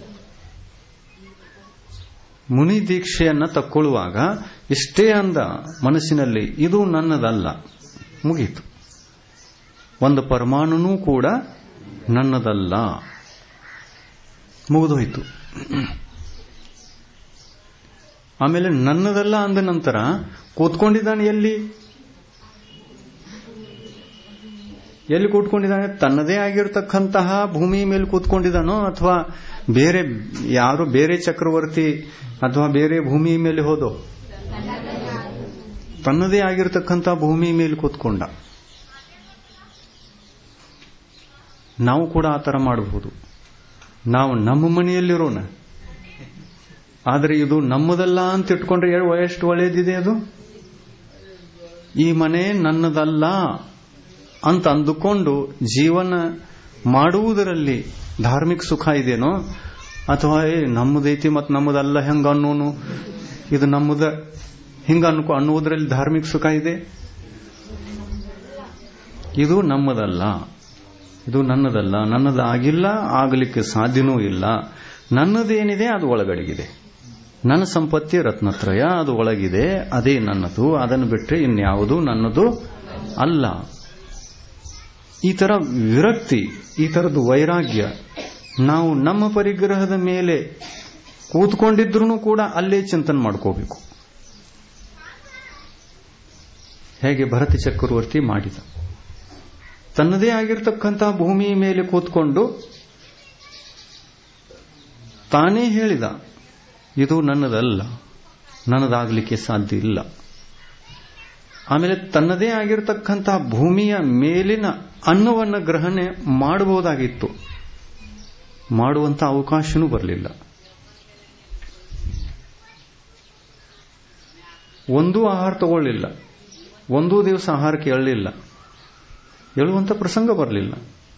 ಮುನಿ ದೀಕ್ಷೆಯನ್ನ ತಕ್ಕೊಳ್ಳುವಾಗ ಇಷ್ಟೇ ಅಂದ ಮನಸ್ಸಿನಲ್ಲಿ, ಇದು ನನ್ನದಲ್ಲ, ಮುಗೀತು. ಒಂದು ಪರಮಾಣುನೂ ಕೂಡ ನನ್ನದಲ್ಲ, ಮುಗಿದೋಯ್ತು. ಆಮೇಲೆ ನನ್ನದಲ್ಲ ಅಂದ ನಂತರ ಕೂತ್ಕೊಂಡಿದ್ದಾನೆ ಎಲ್ಲಿ? ಎಲ್ಲಿ ಕೂತ್ಕೊಂಡಿದ್ದಾನೆ? ತನ್ನದೇ ಆಗಿರತಕ್ಕಂತಹ ಭೂಮಿ ಮೇಲೆ ಕೂತ್ಕೊಂಡಿದ್ದಾನೋ ಅಥವಾ ಬೇರೆ ಯಾರು ಬೇರೆ ಚಕ್ರವರ್ತಿ ಅಥವಾ ಬೇರೆ ಭೂಮಿ ಮೇಲೆ ಹೋದೋ? ತನ್ನದೇ ಆಗಿರತಕ್ಕಂತಹ ಭೂಮಿ ಮೇಲೆ ಕೂತ್ಕೊಂಡ. ನಾವು ಕೂಡ ಆ ತರ ಮಾಡಬಹುದು. ನಾವು ನಮ್ಮ ಮನೆಯಲ್ಲಿರೋಣ, ಆದರೆ ಇದು ನಮ್ಮದಲ್ಲ ಅಂತ ಇಟ್ಕೊಂಡ್ರೆ ಎಷ್ಟು ಒಳ್ಳೆಯದಿದೆ ಅದು. ಈ ಮನೆ ನನ್ನದಲ್ಲ ಅಂತ ಅಂದುಕೊಂಡು ಜೀವನ ಮಾಡುವುದರಲ್ಲಿ ಧಾರ್ಮಿಕ ಸುಖ ಇದೆನೋ, ಅಥವಾ ನಮ್ಮದೈತಿ ಮತ್ತು ನಮ್ಮದಲ್ಲ ಹೆಂಗ ಅನ್ನೋನು, ಇದು ನಮ್ಮದ ಹಿಂಗ ಅನ್ನುವುದರಲ್ಲಿ ಧಾರ್ಮಿಕ ಸುಖ ಇದೆ? ಇದು ನಮ್ಮದಲ್ಲ, ಇದು ನನ್ನದಲ್ಲ, ನನ್ನದಾಗಿಲ್ಲ, ಆಗಲಿಕ್ಕೆ ಸಾಧ್ಯನೂ ಇಲ್ಲ. ನನ್ನದೇನಿದೆ ಅದು ಒಳಗಡೆಗಿದೆ. ನನ್ನ ಸಂಪತ್ತಿ ರತ್ನತ್ರಯ, ಅದು ಒಳಗಿದೆ, ಅದೇ ನನ್ನದು. ಅದನ್ನು ಬಿಟ್ಟರೆ ಇನ್ಯಾವುದು ನನ್ನದು ಅಲ್ಲ. ಈ ತರ ವಿರಕ್ತಿ, ಈ ತರದ್ದು ವೈರಾಗ್ಯ ನಾವು ನಮ್ಮ ಪರಿಗ್ರಹದ ಮೇಲೆ ಕೂತ್ಕೊಂಡಿದ್ರೂ ಕೂಡ ಅಲ್ಲೇ ಚಿಂತನೆ ಮಾಡ್ಕೋಬೇಕು. ಹೇಗೆ ಭರತ ಚಕ್ರವರ್ತಿ ಮಾಡಿದ. ತನ್ನದೇ ಆಗಿರತಕ್ಕಂತಹ ಭೂಮಿಯ ಮೇಲೆ ಕೂತ್ಕೊಂಡು ತಾನೇ ಹೇಳಿದ, ಇದು ನನ್ನದಲ್ಲ, ನನ್ನದಾಗಲಿಕ್ಕೆ ಸಾಧ್ಯ ಇಲ್ಲ. ಆಮೇಲೆ ತನ್ನದೇ ಆಗಿರತಕ್ಕಂತಹ ಭೂಮಿಯ ಮೇಲಿನ ಅನ್ನವನ್ನು ಗ್ರಹಣೆ ಮಾಡಬಹುದಾಗಿತ್ತು, ಮಾಡುವಂತ ಅವಕಾಶನೂ ಬರಲಿಲ್ಲ. ಒಂದೂ ಆಹಾರ ತಗೊಳ್ಳಿಲ್ಲ, ಒಂದೂ ದಿವಸ ಆಹಾರಕ್ಕೆ ಎಳಲಿಲ್ಲ, ಹೇಳುವಂತ ಪ್ರಸಂಗ ಬರಲಿಲ್ಲ.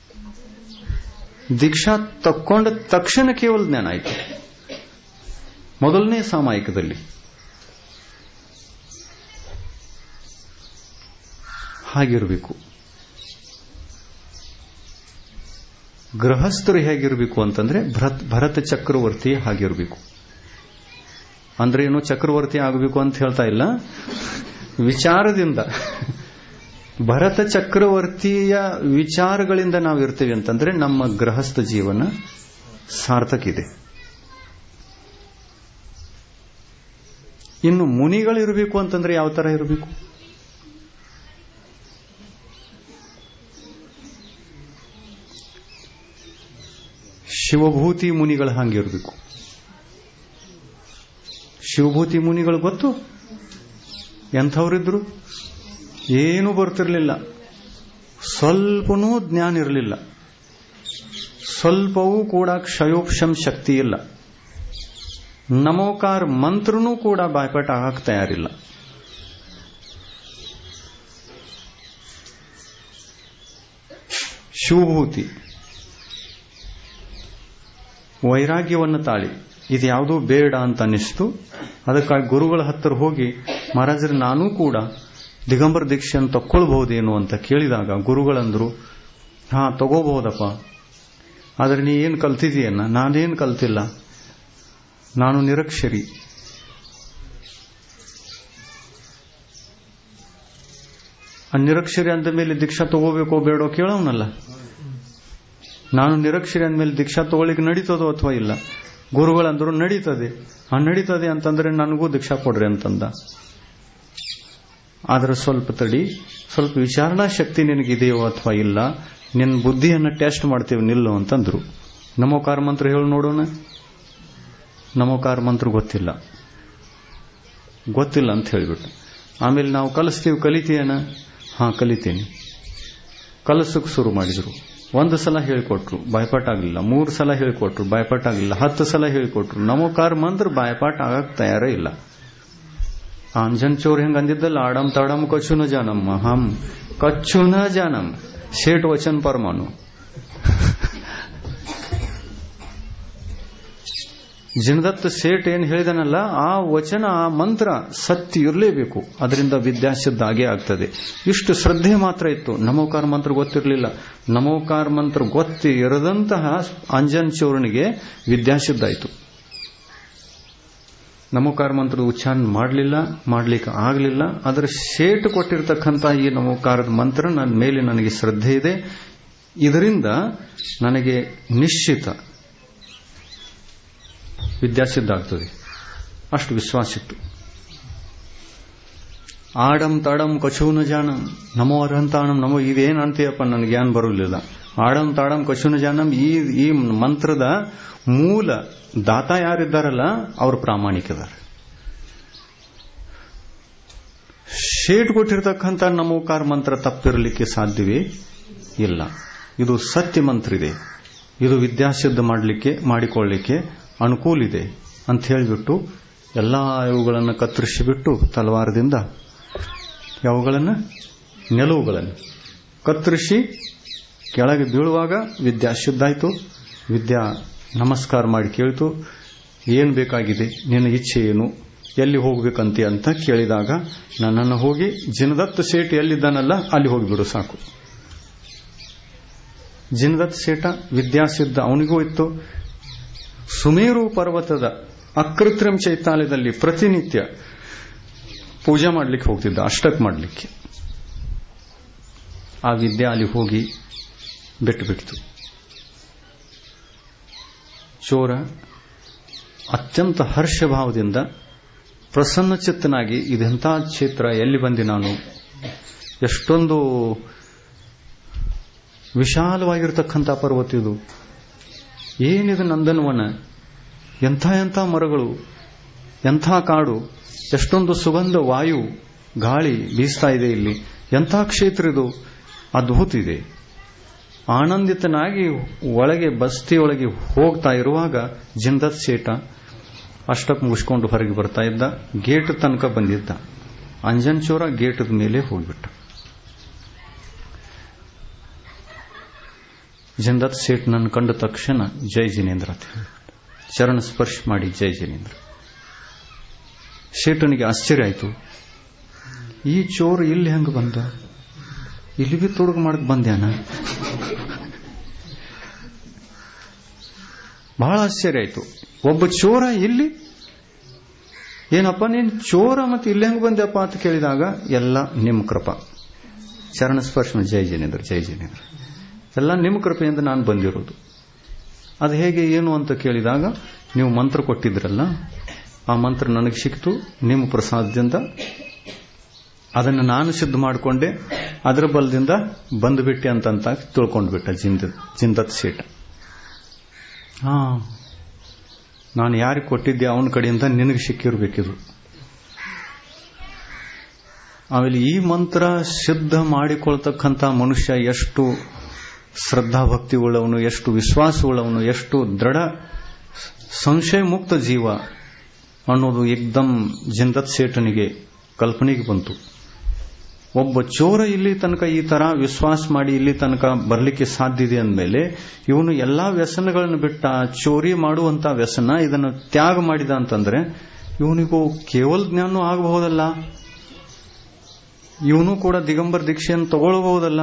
ದೀಕ್ಷಾ ತಕ್ಕೊಂಡ ತಕ್ಷಣ ಕೇವಲ ಜ್ಞಾನ ಆಯಿತು. ಮೊದಲನೇ ಸಾಮಾಯಿಕದಲ್ಲಿ ಹಾಗಿರಬೇಕು. ಗೃಹಸ್ಥರು ಹೇಗಿರಬೇಕು ಅಂತಂದ್ರೆ ಭರತ ಚಕ್ರವರ್ತಿ ಹಾಗಿರಬೇಕು. ಅಂದ್ರೆ ಏನು ಚಕ್ರವರ್ತಿ ಆಗಬೇಕು ಅಂತ ಹೇಳ್ತಾ ಇಲ್ಲ, ವಿಚಾರದಿಂದ ಭರತ ಚಕ್ರವರ್ತಿಯ ವಿಚಾರಗಳಿಂದ ನಾವು ಇರ್ತೀವಿ ಅಂತಂದ್ರೆ ನಮ್ಮ ಗೃಹಸ್ಥ ಜೀವನ ಸಾರ್ಥಕಿದೆ. ಇನ್ನು ಮುನಿಗಳಿರಬೇಕು ಅಂತಂದ್ರೆ ಯಾವ ತರ ಇರಬೇಕು? ಶಿವಭೂತಿ ಮುನಿಗಳು ಹಂಗಿರಬೇಕು. ಶಿವಭೂತಿ ಮುನಿಗಳು ಗೊತ್ತು ಎಂಥವರಿದ್ರು? ಏನೂ ಬರ್ತಿರ್ಲಿಲ್ಲ, ಸ್ವಲ್ಪನೂ ಜ್ಞಾನ ಇರಲಿಲ್ಲ, ಸ್ವಲ್ಪವೂ ಕೂಡ ಕ್ಷಯೋಕ್ಷಂ ಶಕ್ತಿ ಇಲ್ಲ, ನಮೋಕಾರ ಮಂತ್ರನೂ ಕೂಡ ಬಾಯ್ಪಾಠ ಆಗಕ್ಕೆ ತಯಾರಿಲ್ಲ. ಶಿವಭೂತಿ ವೈರಾಗ್ಯವನ್ನು ತಾಳಿ ಇದು ಯಾವುದೂ ಬೇಡ ಅಂತ ಅನ್ನಿಸ್ತು. ಅದಕ್ಕಾಗಿ ಗುರುಗಳ ಹತ್ತಿರ ಹೋಗಿ, ಮಹಾರಾಜರು ನಾನೂ ಕೂಡ ದಿಗಂಬರ ದೀಕ್ಷೆಯನ್ನು ತಕ್ಕೊಳ್ಬಹುದೇನು ಅಂತ ಕೇಳಿದಾಗ ಗುರುಗಳಂದ್ರು, ಹಾ ತಗೋಬಹುದಪ್ಪ, ಆದರೆ ನೀ ಏನು ಕಲ್ತಿದೀಯನ್ನ? ನಾನೇನು ಕಲ್ತಿಲ್ಲ, ನಾನು ನಿರಕ್ಷರಿ. ಆ ನಿರಕ್ಷರಿ ಅಂದ ಮೇಲೆ ದೀಕ್ಷಾ ತಗೋಬೇಕೋ ಬೇಡೋ ಕೇಳೋನಲ್ಲ. ನಾನು ನಿರಕ್ಷರಿ ಅಂದಮೇಲೆ ದೀಕ್ಷಾ ತಗೊಳ್ಳಿಕ್ಕೆ ನಡೀತದೋ ಅಥವಾ ಇಲ್ಲ? ಗುರುಗಳಂದ್ರು ನಡೀತದೆ. ನಡೀತದೆ ಅಂತಂದ್ರೆ ನನಗೂ ದೀಕ್ಷಾ ಕೊಡ್ರಿ ಅಂತಂದ. ಆದ್ರೆ ಸ್ವಲ್ಪ ತಡಿ, ಸ್ವಲ್ಪ ವಿಚಾರಣಾ ಶಕ್ತಿ ನಿನಗಿದೆಯೋ ಅಥವಾ ಇಲ್ಲ, ನಿನ್ನ ಬುದ್ಧಿಯನ್ನು ಟೆಸ್ಟ್ ಮಾಡ್ತೇವೆ ನಿಲ್ಲು ಅಂತಂದ್ರು. ನಮೋಕಾರ ಮಂತ್ರ ಹೇಳಿ ನೋಡೋಣ. ನಮೋಕಾರ ಮಂತ್ರ ಗೊತ್ತಿಲ್ಲ ಅಂತ ಹೇಳಿಬಿಟ್ಟು ಆಮೇಲೆ ನಾವು ಕಲಿಸ್ತೀವಿ, ಕಲಿತೀಯನ? ಹಾ ಕಲಿತೀನಿ. ಕಲಿಸಕ್ಕೆ ಶುರು ಮಾಡಿದ್ರು. 1 ಸಲ ಹೇಳಿಕೊಟ್ರು, ಬಾಯ್ಪಾಠ ಆಗಲಿಲ್ಲ. 3 ಸಲ ಹೇಳಿಕೊಟ್ರು, ಬಾಯ್ಪಾಠ ಆಗಲಿಲ್ಲ. 10 ಸಲ ಹೇಳಿಕೊಟ್ರು. ನಮೋಕಾರ ಮಂತ್ರ ಬಾಯ್ಪಾಠ ಆಗಕ್ಕೆ ತಯಾರೇ ಇಲ್ಲ. ಅಂಜನ್ ಚೋರ್ ಹೆಂಗ್ ಅಂದಿದ್ದಲ್ಲ, ಆಡಮ್ ತಾಡಮ್ ಕಚ್ಚು ನ ಜಾನಮ್ಮ, ಹಮ್ ಕಚ್ಚು ನ ಜಾನಮ್, ಶೇಟ್ ವಚನ್ ಪರಮಾನು. ಜಿನದತ್ತ ಸೇಟ್ ಏನ್ ಹೇಳಿದನಲ್ಲ, ಆ ವಚನ, ಆ ಮಂತ್ರ ಸತ್ಯ ಇರಲೇಬೇಕು, ಅದರಿಂದ ವಿದ್ಯಾಸಿದ್ಧ ಆಗೇ ಆಗ್ತದೆ. ಇಷ್ಟು ಶ್ರದ್ಧೆ ಮಾತ್ರ ಇತ್ತು. ನಮೋಕಾರ ಮಂತ್ರ ಗೊತ್ತಿರಲಿಲ್ಲ. ನಮೋಕಾರ ಮಂತ್ರ ಗೊತ್ತಿ ಇರದಂತಹ ಅಂಜನ್ ಚೋರನಿಗೆ ವಿದ್ಯಾಸಿದ್ಧ ಆಯಿತು. ನಮೋಕಾರ ಮಂತ್ರದ ಉಚ್ಚಾರಣೆ ಮಾಡಲಿಕ್ಕೆ ಆಗಲಿಲ್ಲ. ಅದರ ಶೇಟ್ ಕೊಟ್ಟಿರತಕ್ಕಂತಹ ಈ ನಮೋಕಾರದ ಮಂತ್ರ ನನ್ನ ಮೇಲೆ ನನಗೆ ಶ್ರದ್ಧೆ ಇದೆ, ಇದರಿಂದ ನನಗೆ ನಿಶ್ಚಿತ ವಿದ್ಯಾಸಿದ್ಧ ಆಗ್ತದೆ, ಅಷ್ಟು ವಿಶ್ವಾಸ ಇತ್ತು. ಆಡಂ ತಾಡಂ ಕಚೂನ ಜಾನಂ ನಮೋ ಅರ್ಹಂತಾಣಂ ನಮೋ ಇದೇನ್ ಅಂತೀಯಪ್ಪ ನನಗೆ ಜ್ಞಾನ ಬರಲಿಲ್ಲ. ಆಡಂ ತಾಡಂ ಕಚೂನ ಜಾನಂ ಈ ಮಂತ್ರದ ಮೂಲ ದಾತ ಯಾರಿದ್ದಾರಲ್ಲ ಅವರು ಪ್ರಾಮಾಣಿಕದಾರ. ಶೇಟ್ ಕೊಟ್ಟಿರ್ತಕ್ಕಂಥ ನಮೋಕಾರ ಮಂತ್ರ ತಪ್ಪಿರಲಿಕ್ಕೆ ಸಾಧ್ಯವೇ ಇಲ್ಲ. ಇದು ಸತ್ಯ ಮಂತ್ರ ಇದೆ, ಇದು ವಿದ್ಯಾಸಿದ್ಧ ಮಾಡಿಕೊಳ್ಳಲಿಕ್ಕೆ ಅನುಕೂಲ ಇದೆ ಅಂತ ಹೇಳಿಬಿಟ್ಟು ಎಲ್ಲಾ ಇವುಗಳನ್ನು ಕತ್ತರಿಸಿಬಿಟ್ಟು ತಲವಾರದಿಂದ ಯಾವುಗಳನ್ನು ನೆಲವುಗಳನ್ನು ಕತ್ತರಿಸಿ ಕೆಳಗೆ ಬೀಳುವಾಗ ವಿದ್ಯಾ ಶುದ್ಧ ಆಯಿತು. ವಿದ್ಯಾ ನಮಸ್ಕಾರ ಮಾಡಿ ಕೇಳಿತು, ಏನು ಬೇಕಾಗಿದೆ, ನಿನ್ನ ಇಚ್ಛೆ ಏನು, ಎಲ್ಲಿ ಹೋಗ್ಬೇಕಂತೆ ಅಂತ ಕೇಳಿದಾಗ ನನ್ನನ್ನು ಹೋಗಿ ಜಿನದತ್ತ ಸೇಠ ಎಲ್ಲಿದ್ದಾನಲ್ಲ ಅಲ್ಲಿ ಹೋಗಿಬಿಡು ಸಾಕು. ಜಿನದತ್ತ ಸೇಠ ವಿದ್ಯಾಸಿದ್ಧ ಅವನಿಗೂ ಇತ್ತು. ಸುಮೇರು ಪರ್ವತದ ಅಕೃತ್ರಿಮ ಚೈತಾಲಯದಲ್ಲಿ ಪ್ರತಿನಿತ್ಯ ಪೂಜೆ ಮಾಡಲಿಕ್ಕೆ ಹೋಗ್ತಿದ್ದ, ಅಷ್ಟಕ್ ಮಾಡಲಿಕ್ಕೆ. ಆ ವಿದ್ಯೆ ಅಲ್ಲಿ ಹೋಗಿ ಬಿಟ್ಟು ಚೋರ ಅತ್ಯಂತ ಹರ್ಷಭಾವದಿಂದ ಪ್ರಸನ್ನಚಿತ್ತನಾಗಿ ಇದೆಂಥ ಕ್ಷೇತ್ರ, ಎಲ್ಲಿ ಬಂದೆ ನಾನು, ಎಷ್ಟೊಂದು ವಿಶಾಲವಾಗಿರ್ತಕ್ಕಂಥ ಪರ್ವತ ಇದು, ಏನಿದು ನಂದನವನ, ಎಂಥ ಎಂಥ ಮರಗಳು, ಎಂಥ ಕಾಡು, ಎಷ್ಟೊಂದು ಸುಗಂಧ ವಾಯು ಗಾಳಿ ಬೀಸ್ತಾ ಇದೆ ಇಲ್ಲಿ, ಎಂಥ ಕ್ಷೇತ್ರ ಇದು, ಅದ್ಭುತ ಇದೆ. ಆನಂದಿತನಾಗಿ ಒಳಗೆ ಬಸ್ತಿಯೊಳಗೆ ಹೋಗ್ತಾ ಇರುವಾಗ ಜಿಂದತ್ ಸೇಠ ಅಷ್ಟಕ್ಕೆ ಮುಗಿಸ್ಕೊಂಡು ಹೊರಗೆ ಬರ್ತಾ ಇದ್ದ. ಗೇಟ್ ತನಕ ಬಂದಿದ್ದ. ಅಂಜನ್ ಚೋರ ಗೇಟದ ಮೇಲೆ ಹೋಗ್ಬಿಟ್ಟ. ಜಿಂದತ್ ಸೇಠ್ ನನ್ನ ಕಂಡ ತಕ್ಷಣ ಜೈ ಜಿನೇಂದ್ರ ಅಂತ ಹೇಳಿ ಚರಣ ಸ್ಪರ್ಶ ಮಾಡಿ ಜೈ ಜಿನೇಂದ್ರ. ಶೇಠನಿಗೆ ಆಶ್ಚರ್ಯ ಆಯಿತು, ಈ ಚೋರ ಇಲ್ಲಿ ಹೆಂಗ ಬಂದ, ಇಲ್ಲಿ ಬಿ ತೊಡಗು ಮಾಡಕ್ ಬಂದ್ಯಾನ, ಬಹಳ ಆಶ್ಚರ್ಯ ಆಯಿತು. ಒಬ್ಬ ಚೋರ ಇಲ್ಲಿ, ಏನಪ್ಪ ನೀನ್ ಚೋರ ಮತ್ತೆ ಇಲ್ಲಿ ಹೆಂಗ್ ಬಂದ್ಯಪ್ಪ ಅಂತ ಕೇಳಿದಾಗ ಎಲ್ಲ ನಿಮ್ಮ ಕೃಪಾ, ಚರಣ ಸ್ಪರ್ಶ ಜೈ ಜಿನೇಂದ್ರ ಜೈ ಜಿನೇಂದ್ರ, ಎಲ್ಲ ನಿಮ್ಮ ಕೃಪೆಯಿಂದ ನಾನು ಬಂದಿರೋದು. ಅದು ಹೇಗೆ ಏನು ಅಂತ ಕೇಳಿದಾಗ ನೀವು ಮಂತ್ರ ಕೊಟ್ಟಿದ್ರಲ್ಲ, ಆ ಮಂತ್ರ ನನಗೆ ಸಿಕ್ತು ನಿಮ್ಮ ಪ್ರಸಾದದಿಂದ, ಅದನ್ನು ನಾನು ಸಿದ್ಧ ಮಾಡಿಕೊಂಡೆ, ಅದರ ಬಲದಿಂದ ಬಂದುಬಿಟ್ಟೆ ಅಂತ ತಿಳ್ಕೊಂಡ್ಬಿಟ್ಟ ಜಿಂದತ್ ಸೇಠ. ನಾನು ಯಾರಿಗೆ ಕೊಟ್ಟಿದ್ದೆ ಅವನ ಕಡೆಯಿಂದ ನಿನಗೆ ಸಿಕ್ಕಿರ್ಬೇಕಿದು. ಆಮೇಲೆ ಈ ಮಂತ್ರ ಸಿದ್ಧ ಮಾಡಿಕೊಳ್ತಕ್ಕಂಥ ಮನುಷ್ಯ ಎಷ್ಟು ಶ್ರದ್ಧಾಭಕ್ತಿ ಉಳ್ಳವನು, ಎಷ್ಟು ವಿಶ್ವಾಸ ಉಳ್ಳವನು, ಎಷ್ಟು ದೃಢ ಸಂಶಯ ಮುಕ್ತ ಜೀವ ಅನ್ನೋದು ಏಕ್ದಮ್ ಜಿಂದತ್ ಸೇಠನಿಗೆ ಕಲ್ಪನೆಗೆ ಬಂತು. ಒಬ್ಬ ಚೋರ ಇಲ್ಲಿ ತನಕ ಈ ತರ ವಿಶ್ವಾಸ ಮಾಡಿ ಇಲ್ಲಿ ತನಕ ಬರಲಿಕ್ಕೆ ಸಾಧ್ಯ ಇದೆ ಅಂದಮೇಲೆ ಇವನು ಎಲ್ಲಾ ವ್ಯಸನಗಳನ್ನು ಬಿಟ್ಟ, ಚೋರಿ ಮಾಡುವಂತ ವ್ಯಸನ ಇದನ್ನು ತ್ಯಾಗ ಮಾಡಿದ ಅಂತಂದ್ರೆ ಇವನಿಗೂ ಕೇವಲ ಜ್ಞಾನ ಆಗಬಹುದಲ್ಲ, ಇವನು ಕೂಡ ದಿಗಂಬರ ದೀಕ್ಷೆಯನ್ನು ತಗೊಳ್ಳಬಹುದಲ್ಲ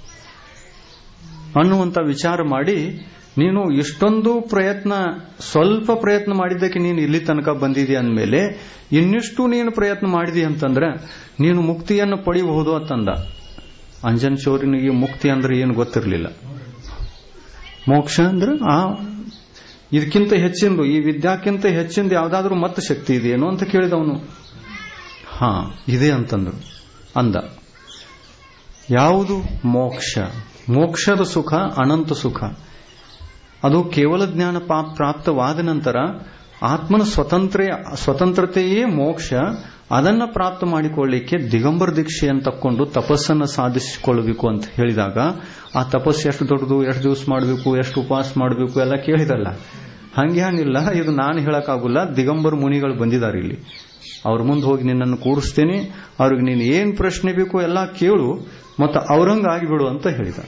ಅನ್ನುವಂತ ವಿಚಾರ ಮಾಡಿ ನೀನು ಇಷ್ಟೊಂದು ಪ್ರಯತ್ನ, ಸ್ವಲ್ಪ ಪ್ರಯತ್ನ ಮಾಡಿದ್ದಕ್ಕೆ ನೀನು ಇಲ್ಲಿ ತನಕ ಬಂದಿದೆಯಾ ಅಂದಮೇಲೆ ಇನ್ನಿಷ್ಟು ನೀನು ಪ್ರಯತ್ನ ಮಾಡಿದಿ ಅಂತಂದ್ರೆ ನೀನು ಮುಕ್ತಿಯನ್ನು ಪಡೆಯಬಹುದು ಅಂತಂದ. ಅಂಜನ್ ಚೋರನಿಗೆ ಮುಕ್ತಿ ಅಂದ್ರೆ ಏನು ಗೊತ್ತಿರಲಿಲ್ಲ. ಮೋಕ್ಷ ಅಂದ್ರೆ ಇದಕ್ಕಿಂತ ಹೆಚ್ಚಿಂದು, ಈ ವಿದ್ಯಾಕ್ಕಿಂತ ಹೆಚ್ಚಿಂದು ಯಾವ್ದಾದ್ರೂ ಮತ್ತೆ ಶಕ್ತಿ ಇದೆಯೇನೋ ಅಂತ ಕೇಳಿದವನು. ಇದೆ ಅಂತಂದ್ರು. ಅಂದ ಯಾವುದು ಮೋಕ್ಷ? ಮೋಕ್ಷದ ಸುಖ ಅನಂತ ಸುಖ. ಅದು ಕೇವಲ ಜ್ಞಾನ ಪ್ರಾಪ್ತವಾದ ನಂತರ ಆತ್ಮನ ಸ್ವತಂತ್ರತೆಯೇ ಮೋಕ್ಷ. ಅದನ್ನ ಪ್ರಾಪ್ತ ಮಾಡಿಕೊಳ್ಳಲಿಕ್ಕೆ ದಿಗಂಬರ ದೀಕ್ಷೆಯನ್ನು ತಕ್ಕೊಂಡು ತಪಸ್ಸನ್ನು ಸಾಧಿಸಿಕೊಳ್ಳಬೇಕು ಅಂತ ಹೇಳಿದಾಗ ಆ ತಪಸ್ಸು ಎಷ್ಟು ದೊಡ್ಡದು, ಎಷ್ಟು ದಿವಸ ಮಾಡಬೇಕು, ಎಷ್ಟು ಉಪವಾಸ ಮಾಡಬೇಕು ಎಲ್ಲ ಕೇಳಿದಲ್ಲ. ಹಂಗೇನಿಲ್ಲ, ಇದು ನಾನು ಹೇಳಕ್ಕಾಗಲ್ಲ. ದಿಗಂಬರ ಮುನಿಗಳು ಬಂದಿದ್ದಾರೆ ಇಲ್ಲಿ, ಅವ್ರ ಮುಂದೆ ಹೋಗಿ ನಿನ್ನನ್ನು ಕೂರಿಸ್ತೇನೆ, ಅವ್ರಿಗೆ ನೀನು ಏನ್ ಪ್ರಶ್ನೆ ಬೇಕು ಎಲ್ಲ ಕೇಳು, ಮತ್ತು ಅವ್ರಂಗ ಆಗಿಬಿಡು ಅಂತ ಹೇಳಿದ.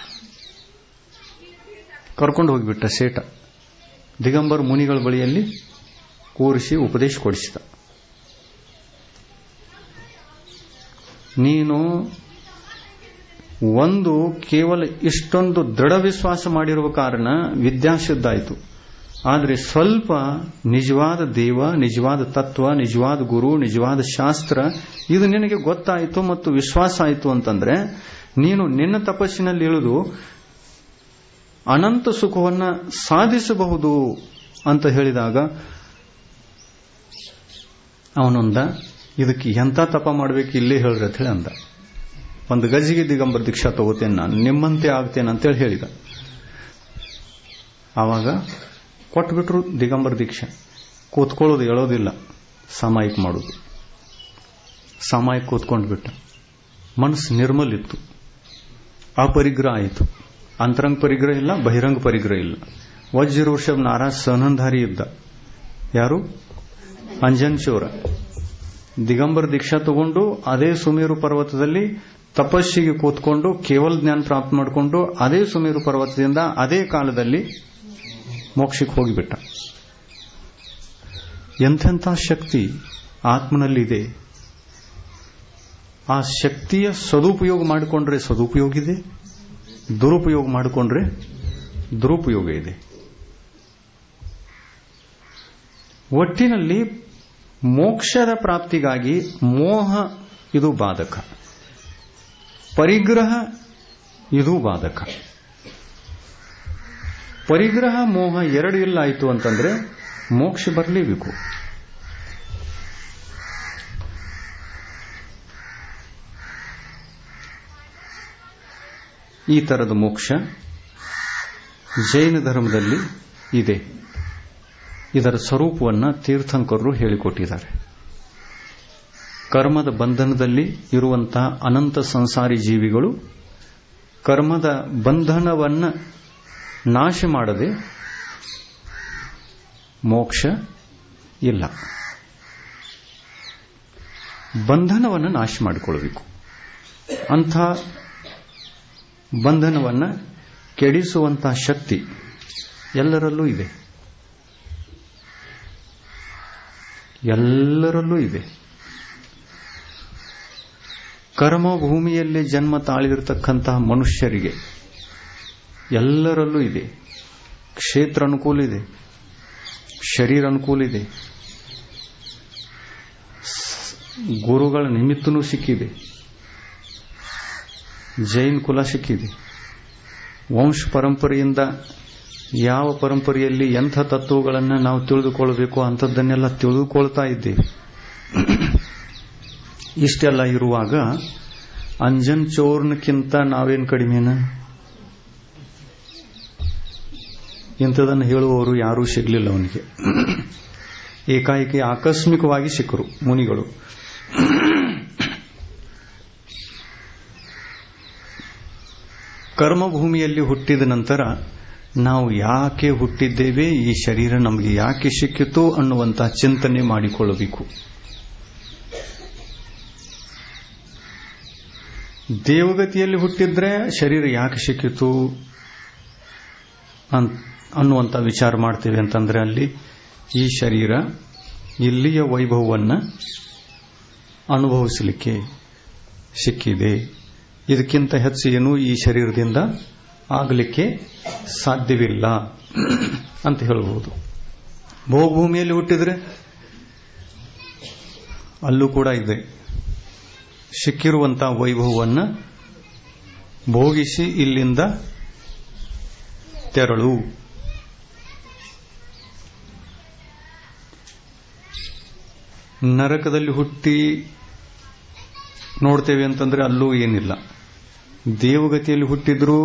ಕರ್ಕೊಂಡು ಹೋಗಿಬಿಟ್ಟ ಸೇಠ. ದಿಗಂಬರ ಮುನಿಗಳ ಬಳಿಯಲ್ಲಿ ಕೂರಿಸಿ ಉಪದೇಶ ಕೊಡಿಸಿದ. ನೀನು ಒಂದು ಕೇವಲ ಇಷ್ಟೊಂದು ದೃಢ ವಿಶ್ವಾಸ ಮಾಡಿರುವ ಕಾರಣ ವಿದ್ಯಾಸಿದ್ಧ ಆಯಿತು. ಆದರೆ ಸ್ವಲ್ಪ ನಿಜವಾದ ದೇವ, ನಿಜವಾದ ತತ್ವ, ನಿಜವಾದ ಗುರು, ನಿಜವಾದ ಶಾಸ್ತ್ರ ಇದು ನಿನಗೆ ಗೊತ್ತಾಯಿತು ಮತ್ತು ವಿಶ್ವಾಸ ಆಯಿತು ಅಂತಂದ್ರೆ ನೀನು ನಿನ್ನ ತಪಸ್ಸಿನಲ್ಲಿ ಇಳಿದು ಅನಂತ ಸುಖವನ್ನ ಸಾಧಿಸಬಹುದು ಅಂತ ಹೇಳಿದಾಗ ಅವನೊಂದ, ಇದಕ್ಕೆ ಎಂಥ ತಪ ಮಾಡ್ಬೇಕು ಇಲ್ಲೇ ಹೇಳ್ರಿ ಅಂತ ಹೇಳಿ ಅಂದ. ಒಂದು ಗಜಿಗೆ ದಿಗಂಬರ ದೀಕ್ಷಾ ತಗೋತೇನೆ ನಾನು, ನಿಮ್ಮಂತೆ ಆಗ್ತೇನೆ ಅಂತೇಳಿ ಹೇಳಿದ. ಆವಾಗ ಕೊಟ್ಬಿಟ್ರು ದಿಗಂಬರ ದೀಕ್ಷೆ. ಕೂತ್ಕೊಳ್ಳೋದು ಹೇಳೋದಿಲ್ಲ, ಸಾಮಾಯಿಕ ಮಾಡೋದು. ಸಾಮಾಯಿಕ ಕೂತ್ಕೊಂಡು ಬಿಟ್ಟ. ಮನಸ್ಸು ನಿರ್ಮಲ್ ಇತ್ತು, ಅಪರಿಗ್ರಹ ಆಯಿತು. ಅಂತರಂಗ ಪರಿಗ್ರಹ ಇಲ್ಲ, ಬಹಿರಂಗ ಪರಿಗ್ರಹ ಇಲ್ಲ. ವಜ್ರ ವೃಷಭ ನಾರಾಜ್ ಸಹನಂಧಾರಿ ಇದ್ದ. ಯಾರು? ಅಂಜನ್ ಚೋರ. ದಿಗಂಬರ ದೀಕ್ಷಾ ತಗೊಂಡು ಅದೇ ಸುಮೇರು ಪರ್ವತದಲ್ಲಿ ತಪಸ್ಸಿಗೆ ಕೂತ್ಕೊಂಡು ಕೇವಲ ಜ್ಞಾನ ಪ್ರಾಪ್ತ ಮಾಡಿಕೊಂಡು ಅದೇ ಸುಮೇರು ಪರ್ವತದಿಂದ ಅದೇ ಕಾಲದಲ್ಲಿ ಮೋಕ್ಷಕ್ಕೆ ಹೋಗಿಬಿಟ್ಟ. ಎಂಥೆಂಥ ಶಕ್ತಿ ಆತ್ಮನಲ್ಲಿದೆ. ಆ ಶಕ್ತಿಯ ಸದುಪಯೋಗ ಮಾಡಿಕೊಂಡ್ರೆ ಸದುಪಯೋಗ ಇದೆ, ದುರುಪಯೋಗ ಮಾಡಿಕೊಂಡ್ರೆ ದುರುಪಯೋಗ ಇದೆ. ಒಟ್ಟಿನಲ್ಲಿ ಮೋಕ್ಷದ ಪ್ರಾಪ್ತಿಗಾಗಿ ಮೋಹ ಇದು ಬಾಧಕ, ಪರಿಗ್ರಹ ಇದು ಬಾಧಕ. ಪರಿಗ್ರಹ ಮೋಹ ಎರಡು ಇಲ್ಲ ಆಯಿತು ಅಂತಂದ್ರೆ ಮೋಕ್ಷ ಬರಲೇಬೇಕು. ಈ ತರದ ಮೋಕ್ಷ ಜೈನ ಧರ್ಮದಲ್ಲಿ ಇದೆ. ಇದರ ಸ್ವರೂಪವನ್ನು ತೀರ್ಥಂಕರರು ಹೇಳಿಕೊಟ್ಟಿದ್ದಾರೆ. ಕರ್ಮದ ಬಂಧನದಲ್ಲಿ ಇರುವಂತಹ ಅನಂತ ಸಂಸಾರಿ ಜೀವಿಗಳು ಕರ್ಮದ ಬಂಧನವನ್ನು ನಾಶ ಮಾಡದೆ ಮೋಕ್ಷ ಇಲ್ಲ. ಬಂಧನವನ್ನು ನಾಶ ಮಾಡಿಕೊಳ್ಳಬೇಕು. ಅಂಥ ಬಂಧನವನ್ನು ಕೆಡಿಸುವಂತಹ ಶಕ್ತಿ ಎಲ್ಲರಲ್ಲೂ ಇದೆ, ಎಲ್ಲರಲ್ಲೂ ಇದೆ. ಕರ್ಮಭೂಮಿಯಲ್ಲಿ ಜನ್ಮ ತಾಳಿರತಕ್ಕಂತಹ ಮನುಷ್ಯರಿಗೆ ಎಲ್ಲರಲ್ಲೂ ಇದೆ. ಕ್ಷೇತ್ರ ಅನುಕೂಲ ಇದೆ, ಶರೀರ ಅನುಕೂಲ ಇದೆ, ಗುರುಗಳ ನಿಮಿತ್ತನೂ ಸಿಕ್ಕಿದೆ, ಜೈನ್ ಕುಲ ಸಿಕ್ಕಿದೆ. ವಂಶ ಪರಂಪರೆಯಿಂದ ಯಾವ ಪರಂಪರೆಯಲ್ಲಿ ಎಂಥ ತತ್ವಗಳನ್ನು ನಾವು ತಿಳಿದುಕೊಳ್ಳಬೇಕು ಅಂಥದ್ದನ್ನೆಲ್ಲ ತಿಳಿದುಕೊಳ್ತಾ ಇದ್ದೇವೆ. ಇಷ್ಟೆಲ್ಲ ಇರುವಾಗ ಅಂಜನ್ ಚೋರ್ನಕ್ಕಿಂತ ನಾವೇನು ಕಡಿಮೆನ? ಇಂಥದನ್ನು ಹೇಳುವವರು ಯಾರೂ ಸಿಗಲಿಲ್ಲ ಅವನಿಗೆ. ಏಕಾಏಕಿ ಆಕಸ್ಮಿಕವಾಗಿ ಸಿಕ್ಕರು ಮುನಿಗಳು. ಕರ್ಮಭೂಮಿಯಲ್ಲಿ ಹುಟ್ಟಿದ ನಂತರ ನಾವು ಯಾಕೆ ಹುಟ್ಟಿದ್ದೇವೆ, ಈ ಶರೀರ ನಮಗೆ ಯಾಕೆ ಸಿಕ್ಕಿತು ಅನ್ನುವಂತಹ ಚಿಂತನೆ ಮಾಡಿಕೊಳ್ಳಬೇಕು. ದೇವಗತಿಯಲ್ಲಿ ಹುಟ್ಟಿದ್ರೆ ಶರೀರ ಯಾಕೆ ಸಿಕ್ಕಿತು ಅನ್ನುವಂಥ ವಿಚಾರ ಮಾಡ್ತೇವೆ ಅಂತಂದ್ರೆ ಅಲ್ಲಿ ಈ ಶರೀರ ಇಲ್ಲಿಯ ವೈಭವವನ್ನು ಅನುಭವಿಸಲಿಕ್ಕೆ ಸಿಕ್ಕಿದೆ, ಇದಕ್ಕಿಂತ ಹೆಚ್ಚು ಏನೂ ಈ ಶರೀರದಿಂದ ಆಗಲಿಕ್ಕೆ ಸಾಧ್ಯವಿಲ್ಲ ಅಂತ ಹೇಳಬಹುದು. ಭೋಗಭೂಮಿಯಲ್ಲಿ ಹುಟ್ಟಿದ್ರೆ ಅಲ್ಲೂ ಕೂಡ ಇದೆ. ಸಿಕ್ಕಿರುವಂತಹ ವೈಭವವನ್ನು ಭೋಗಿಸಿ ಇಲ್ಲಿಂದ ತೆರಳು. ನರಕದಲ್ಲಿ ಹುಟ್ಟಿ ನೋಡ್ತೇವೆ ಅಂತಂದ್ರೆ ಅಲ್ಲೂ ಏನಿಲ್ಲ. ದೇವಗತಿಯಲ್ಲಿ ಹುಟ್ಟಿದ್ರು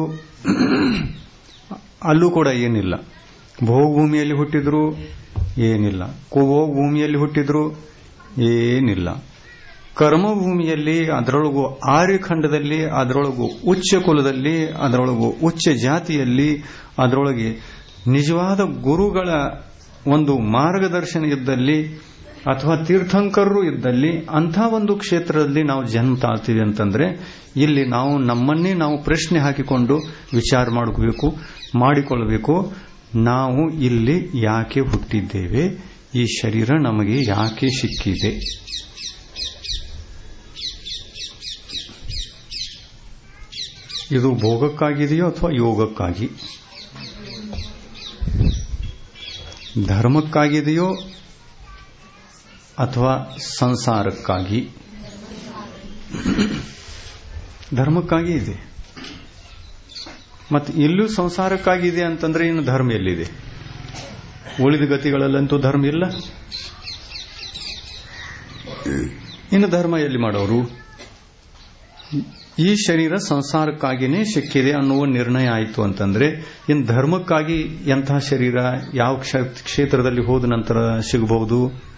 ಅಲ್ಲೂ ಕೂಡ ಏನಿಲ್ಲ. ಭೋಗಭೂಮಿಯಲ್ಲಿ ಹುಟ್ಟಿದ್ರು ಏನಿಲ್ಲ, ಕುಭೋಗಭೂಮಿಯಲ್ಲಿ ಹುಟ್ಟಿದ್ರು ಏನಿಲ್ಲ. ಕರ್ಮಭೂಮಿಯಲ್ಲಿ ಅದರೊಳಗೂ ಆರ್ಯಖಂಡದಲ್ಲಿ, ಅದರೊಳಗೂ ಉಚ್ಚ ಕುಲದಲ್ಲಿ, ಅದರೊಳಗೂ ಉಚ್ಚ ಜಾತಿಯಲ್ಲಿ, ಅದರೊಳಗೆ ನಿಜವಾದ ಗುರುಗಳ ಒಂದು ಮಾರ್ಗದರ್ಶನ ಇದ್ದಲ್ಲಿ ಅಥವಾ ತೀರ್ಥಂಕರರು ಇದ್ದಲ್ಲಿ ಅಂಥ ಒಂದು ಕ್ಷೇತ್ರದಲ್ಲಿ ನಾವು ಜನ್ಮ ತಾಳ್ತೀವಿ ಅಂತಂದ್ರೆ ಇಲ್ಲಿ ನಾವು ನಮ್ಮನ್ನೇ ನಾವು ಪ್ರಶ್ನೆ ಹಾಕಿಕೊಂಡು ವಿಚಾರ ಮಾಡಿಕೊಳ್ಳಬೇಕು. ನಾವು ಇಲ್ಲಿ ಯಾಕೆ ಹುಟ್ಟಿದ್ದೇವೆ, ಈ ಶರೀರ ನಮಗೆ ಯಾಕೆ ಸಿಕ್ಕಿದೆ? ಇದು ಭೋಗಕ್ಕಾಗಿದೆಯೋ ಅಥವಾ ಯೋಗಕ್ಕಾಗಿ, ಧರ್ಮಕ್ಕಾಗಿದೆಯೋ ಅಥವಾ ಸಂಸಾರಕ್ಕಾಗಿ? ಧರ್ಮಕ್ಕಾಗಿ ಇದೆ. ಮತ್ತೆ ಇಲ್ಲೂ ಸಂಸಾರಕ್ಕಾಗಿದೆ ಅಂತಂದ್ರೆ ಇನ್ನು ಧರ್ಮ ಎಲ್ಲಿದೆ? ಉಳಿದ ಗತಿಗಳಲ್ಲಂತೂ ಧರ್ಮ ಇಲ್ಲ. ಇನ್ನು ಧರ್ಮ ಎಲ್ಲಿ ಮಾಡೋರು? ಈ ಶರೀರ ಸಂಸಾರಕ್ಕಾಗಿಯೇ ಸಿಕ್ಕಿದೆ ಅನ್ನುವ ನಿರ್ಣಯ ಆಯಿತು ಅಂತಂದ್ರೆ ಇನ್ನು ಧರ್ಮಕ್ಕಾಗಿ ಎಂತಹ ಶರೀರ ಯಾವ ಕ್ಷೇತ್ರದಲ್ಲಿ ಹೋದ ನಂತರ ಸಿಗಬಹುದು?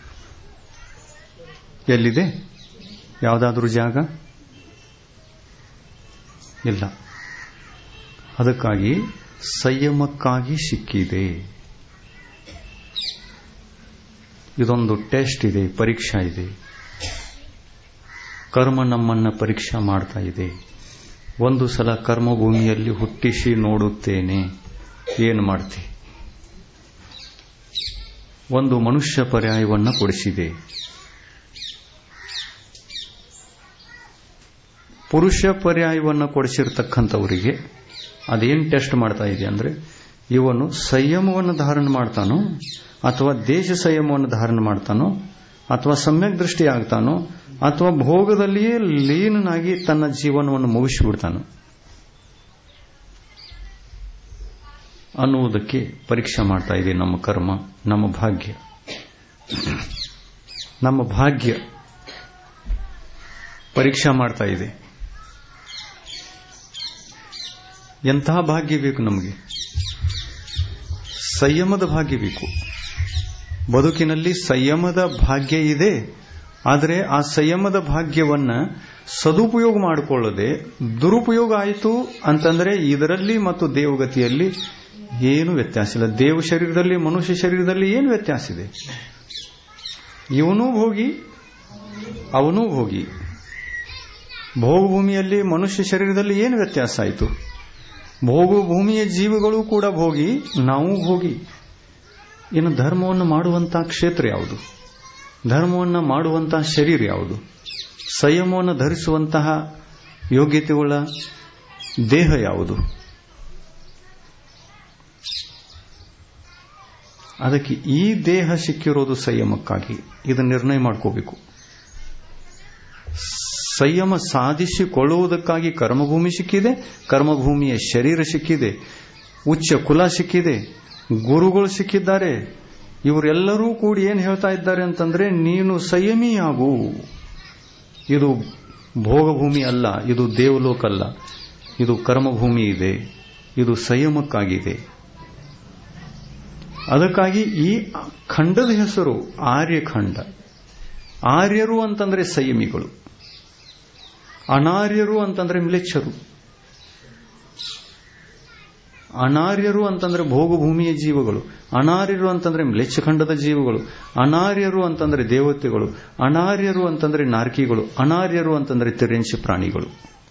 ಎಲ್ಲಿದೆ? ಯಾವುದಾದ್ರೂ ಜಾಗ ಇಲ್ಲ. ಅದಕ್ಕಾಗಿ ಸಂಯಮಕ್ಕಾಗಿ ಸಿಕ್ಕಿದೆ. ಇದೊಂದು ಟೆಸ್ಟ್ ಇದೆ, ಪರೀಕ್ಷಾ ಇದೆ. ಕರ್ಮ ನಮ್ಮನ್ನ ಪರೀಕ್ಷಾ ಮಾಡ್ತಾ ಇದೆ. ಒಂದು ಸಲ ಕರ್ಮಭೂಮಿಯಲ್ಲಿ ಹುಟ್ಟಿಸಿ ನೋಡುತ್ತೇನೆ, ಏನು ಮಾಡ್ತಿ? ಒಂದು ಮನುಷ್ಯ ಪರ್ಯಾಯವನ್ನು ಕೊಡಿಸಿದೆ. ಪುರುಷ ಪರ್ಯಾಯವನ್ನು ಕೊಡಿಸಿರ್ತಕ್ಕಂಥವರಿಗೆ ಅದೇನು ಟೆಸ್ಟ್ ಮಾಡ್ತಾ ಇದೆ ಅಂದ್ರೆ, ಇವನು ಸಂಯಮವನ್ನು ಧಾರಣ ಮಾಡ್ತಾನೋ ಅಥವಾ ದೇಶ ಸಂಯಮವನ್ನು ಧಾರಣ ಮಾಡ್ತಾನೋ ಅಥವಾ ಸಮ್ಯಕ್ ದೃಷ್ಟಿ ಆಗ್ತಾನೋ ಅಥವಾ ಭೋಗದಲ್ಲಿಯೇ ಲೀನನಾಗಿ ತನ್ನ ಜೀವನವನ್ನು ಮುಗಿಸಿಬಿಡ್ತಾನೋ ಅನ್ನುವುದಕ್ಕೆ ಪರೀಕ್ಷೆ ಮಾಡ್ತಾ ಇದೆ ನಮ್ಮ ಕರ್ಮ, ನಮ್ಮ ಭಾಗ್ಯ. ನಮ್ಮ ಭಾಗ್ಯ ಪರೀಕ್ಷಾ ಮಾಡ್ತಾ ಇದೆ. ಎಂತಹ ಭಾಗ್ಯ ಬೇಕು ನಮಗೆ? ಸಂಯಮದ ಭಾಗ್ಯ ಬೇಕು. ಬದುಕಿನಲ್ಲಿ ಸಂಯಮದ ಭಾಗ್ಯ ಇದೆ. ಆದರೆ ಆ ಸಂಯಮದ ಭಾಗ್ಯವನ್ನ ಸದುಪಯೋಗ ಮಾಡಿಕೊಳ್ಳದೆ ದುರುಪಯೋಗ ಆಯಿತು ಅಂತಂದ್ರೆ ಇದರಲ್ಲಿ ಮತ್ತು ದೇವಗತಿಯಲ್ಲಿ ಏನು ವ್ಯತ್ಯಾಸ ಇಲ್ಲ. ದೇವ ಶರೀರದಲ್ಲಿ ಮನುಷ್ಯ ಶರೀರದಲ್ಲಿ ಏನು ವ್ಯತ್ಯಾಸ ಇದೆ? ಇವನೂ ಭೋಗಿ, ಅವನೂ ಭೋಗಿ. ಭೋಗಭೂಮಿಯಲ್ಲಿ ಮನುಷ್ಯ ಶರೀರದಲ್ಲಿ ಏನು ವ್ಯತ್ಯಾಸ ಆಯಿತು? ಭೋಗಭೂಮಿಯ ಜೀವಿಗಳು ಕೂಡ ಭೋಗಿ, ನಾವು ಭೋಗಿ. ಇನ್ನು ಧರ್ಮವನ್ನು ಮಾಡುವಂತಹ ಕ್ಷೇತ್ರ ಯಾವುದು? ಧರ್ಮವನ್ನು ಮಾಡುವಂತಹ ಶರೀರ ಯಾವುದು? ಸಂಯಮವನ್ನು ಧರಿಸುವಂತಹ ಯೋಗ್ಯತೆಗಳ ದೇಹ ಯಾವುದು? ಅದಕ್ಕೆ ಈ ದೇಹ ಸಿಕ್ಕಿರೋದು ಸಂಯಮಕ್ಕಾಗಿ. ಇದನ್ನು ನಿರ್ಣಯ ಮಾಡ್ಕೋಬೇಕು. ಸಂಯಮ ಸಾಧಿಸಿಕೊಳ್ಳುವುದಕ್ಕಾಗಿ ಕರ್ಮಭೂಮಿ ಸಿಕ್ಕಿದೆ, ಕರ್ಮಭೂಮಿಯ ಶರೀರ ಸಿಕ್ಕಿದೆ, ಉಚ್ಚ ಕುಲ ಸಿಕ್ಕಿದೆ, ಗುರುಗಳು ಸಿಕ್ಕಿದ್ದಾರೆ. ಇವರೆಲ್ಲರೂ ಕೂಡಿ ಏನು ಹೇಳ್ತಾ ಇದ್ದಾರೆ ಅಂತಂದ್ರೆ, ನೀನು ಸಂಯಮಿಯಾಗು. ಇದು ಭೋಗಭೂಮಿ ಅಲ್ಲ, ಇದು ದೇವಲೋಕ ಅಲ್ಲ, ಇದು ಕರ್ಮಭೂಮಿ ಇದೆ, ಇದು ಸಂಯಮಕ್ಕಾಗಿದೆ. ಅದಕ್ಕಾಗಿ ಈ ಖಂಡದ ಹೆಸರು ಆರ್ಯಖಂಡ. ಆರ್ಯರು ಅಂತಂದ್ರೆ ಸಂಯಮಿಗಳು, ಅನಾರ್ಯರು ಅಂತಂದ್ರೆ ಮ್ಲೇಚ್ಛರು. ಅನಾರ್ಯರು ಅಂತಂದ್ರೆ ಭೋಗಭೂಮಿಯ ಜೀವಗಳು, ಅನಾರ್ಯರು ಅಂತಂದ್ರೆ ಮ್ಲೇಚ್ಛಖಂಡದ ಜೀವಗಳು, ಅನಾರ್ಯರು ಅಂತಂದ್ರೆ ದೇವತೆಗಳು, ಅನಾರ್ಯರು ಅಂತಂದ್ರೆ ನಾರ್ಕಿಗಳು, ಅನಾರ್ಯರು ಅಂತಂದ್ರೆ ತಿರ್ಯಂಶಿ ಪ್ರಾಣಿಗಳು.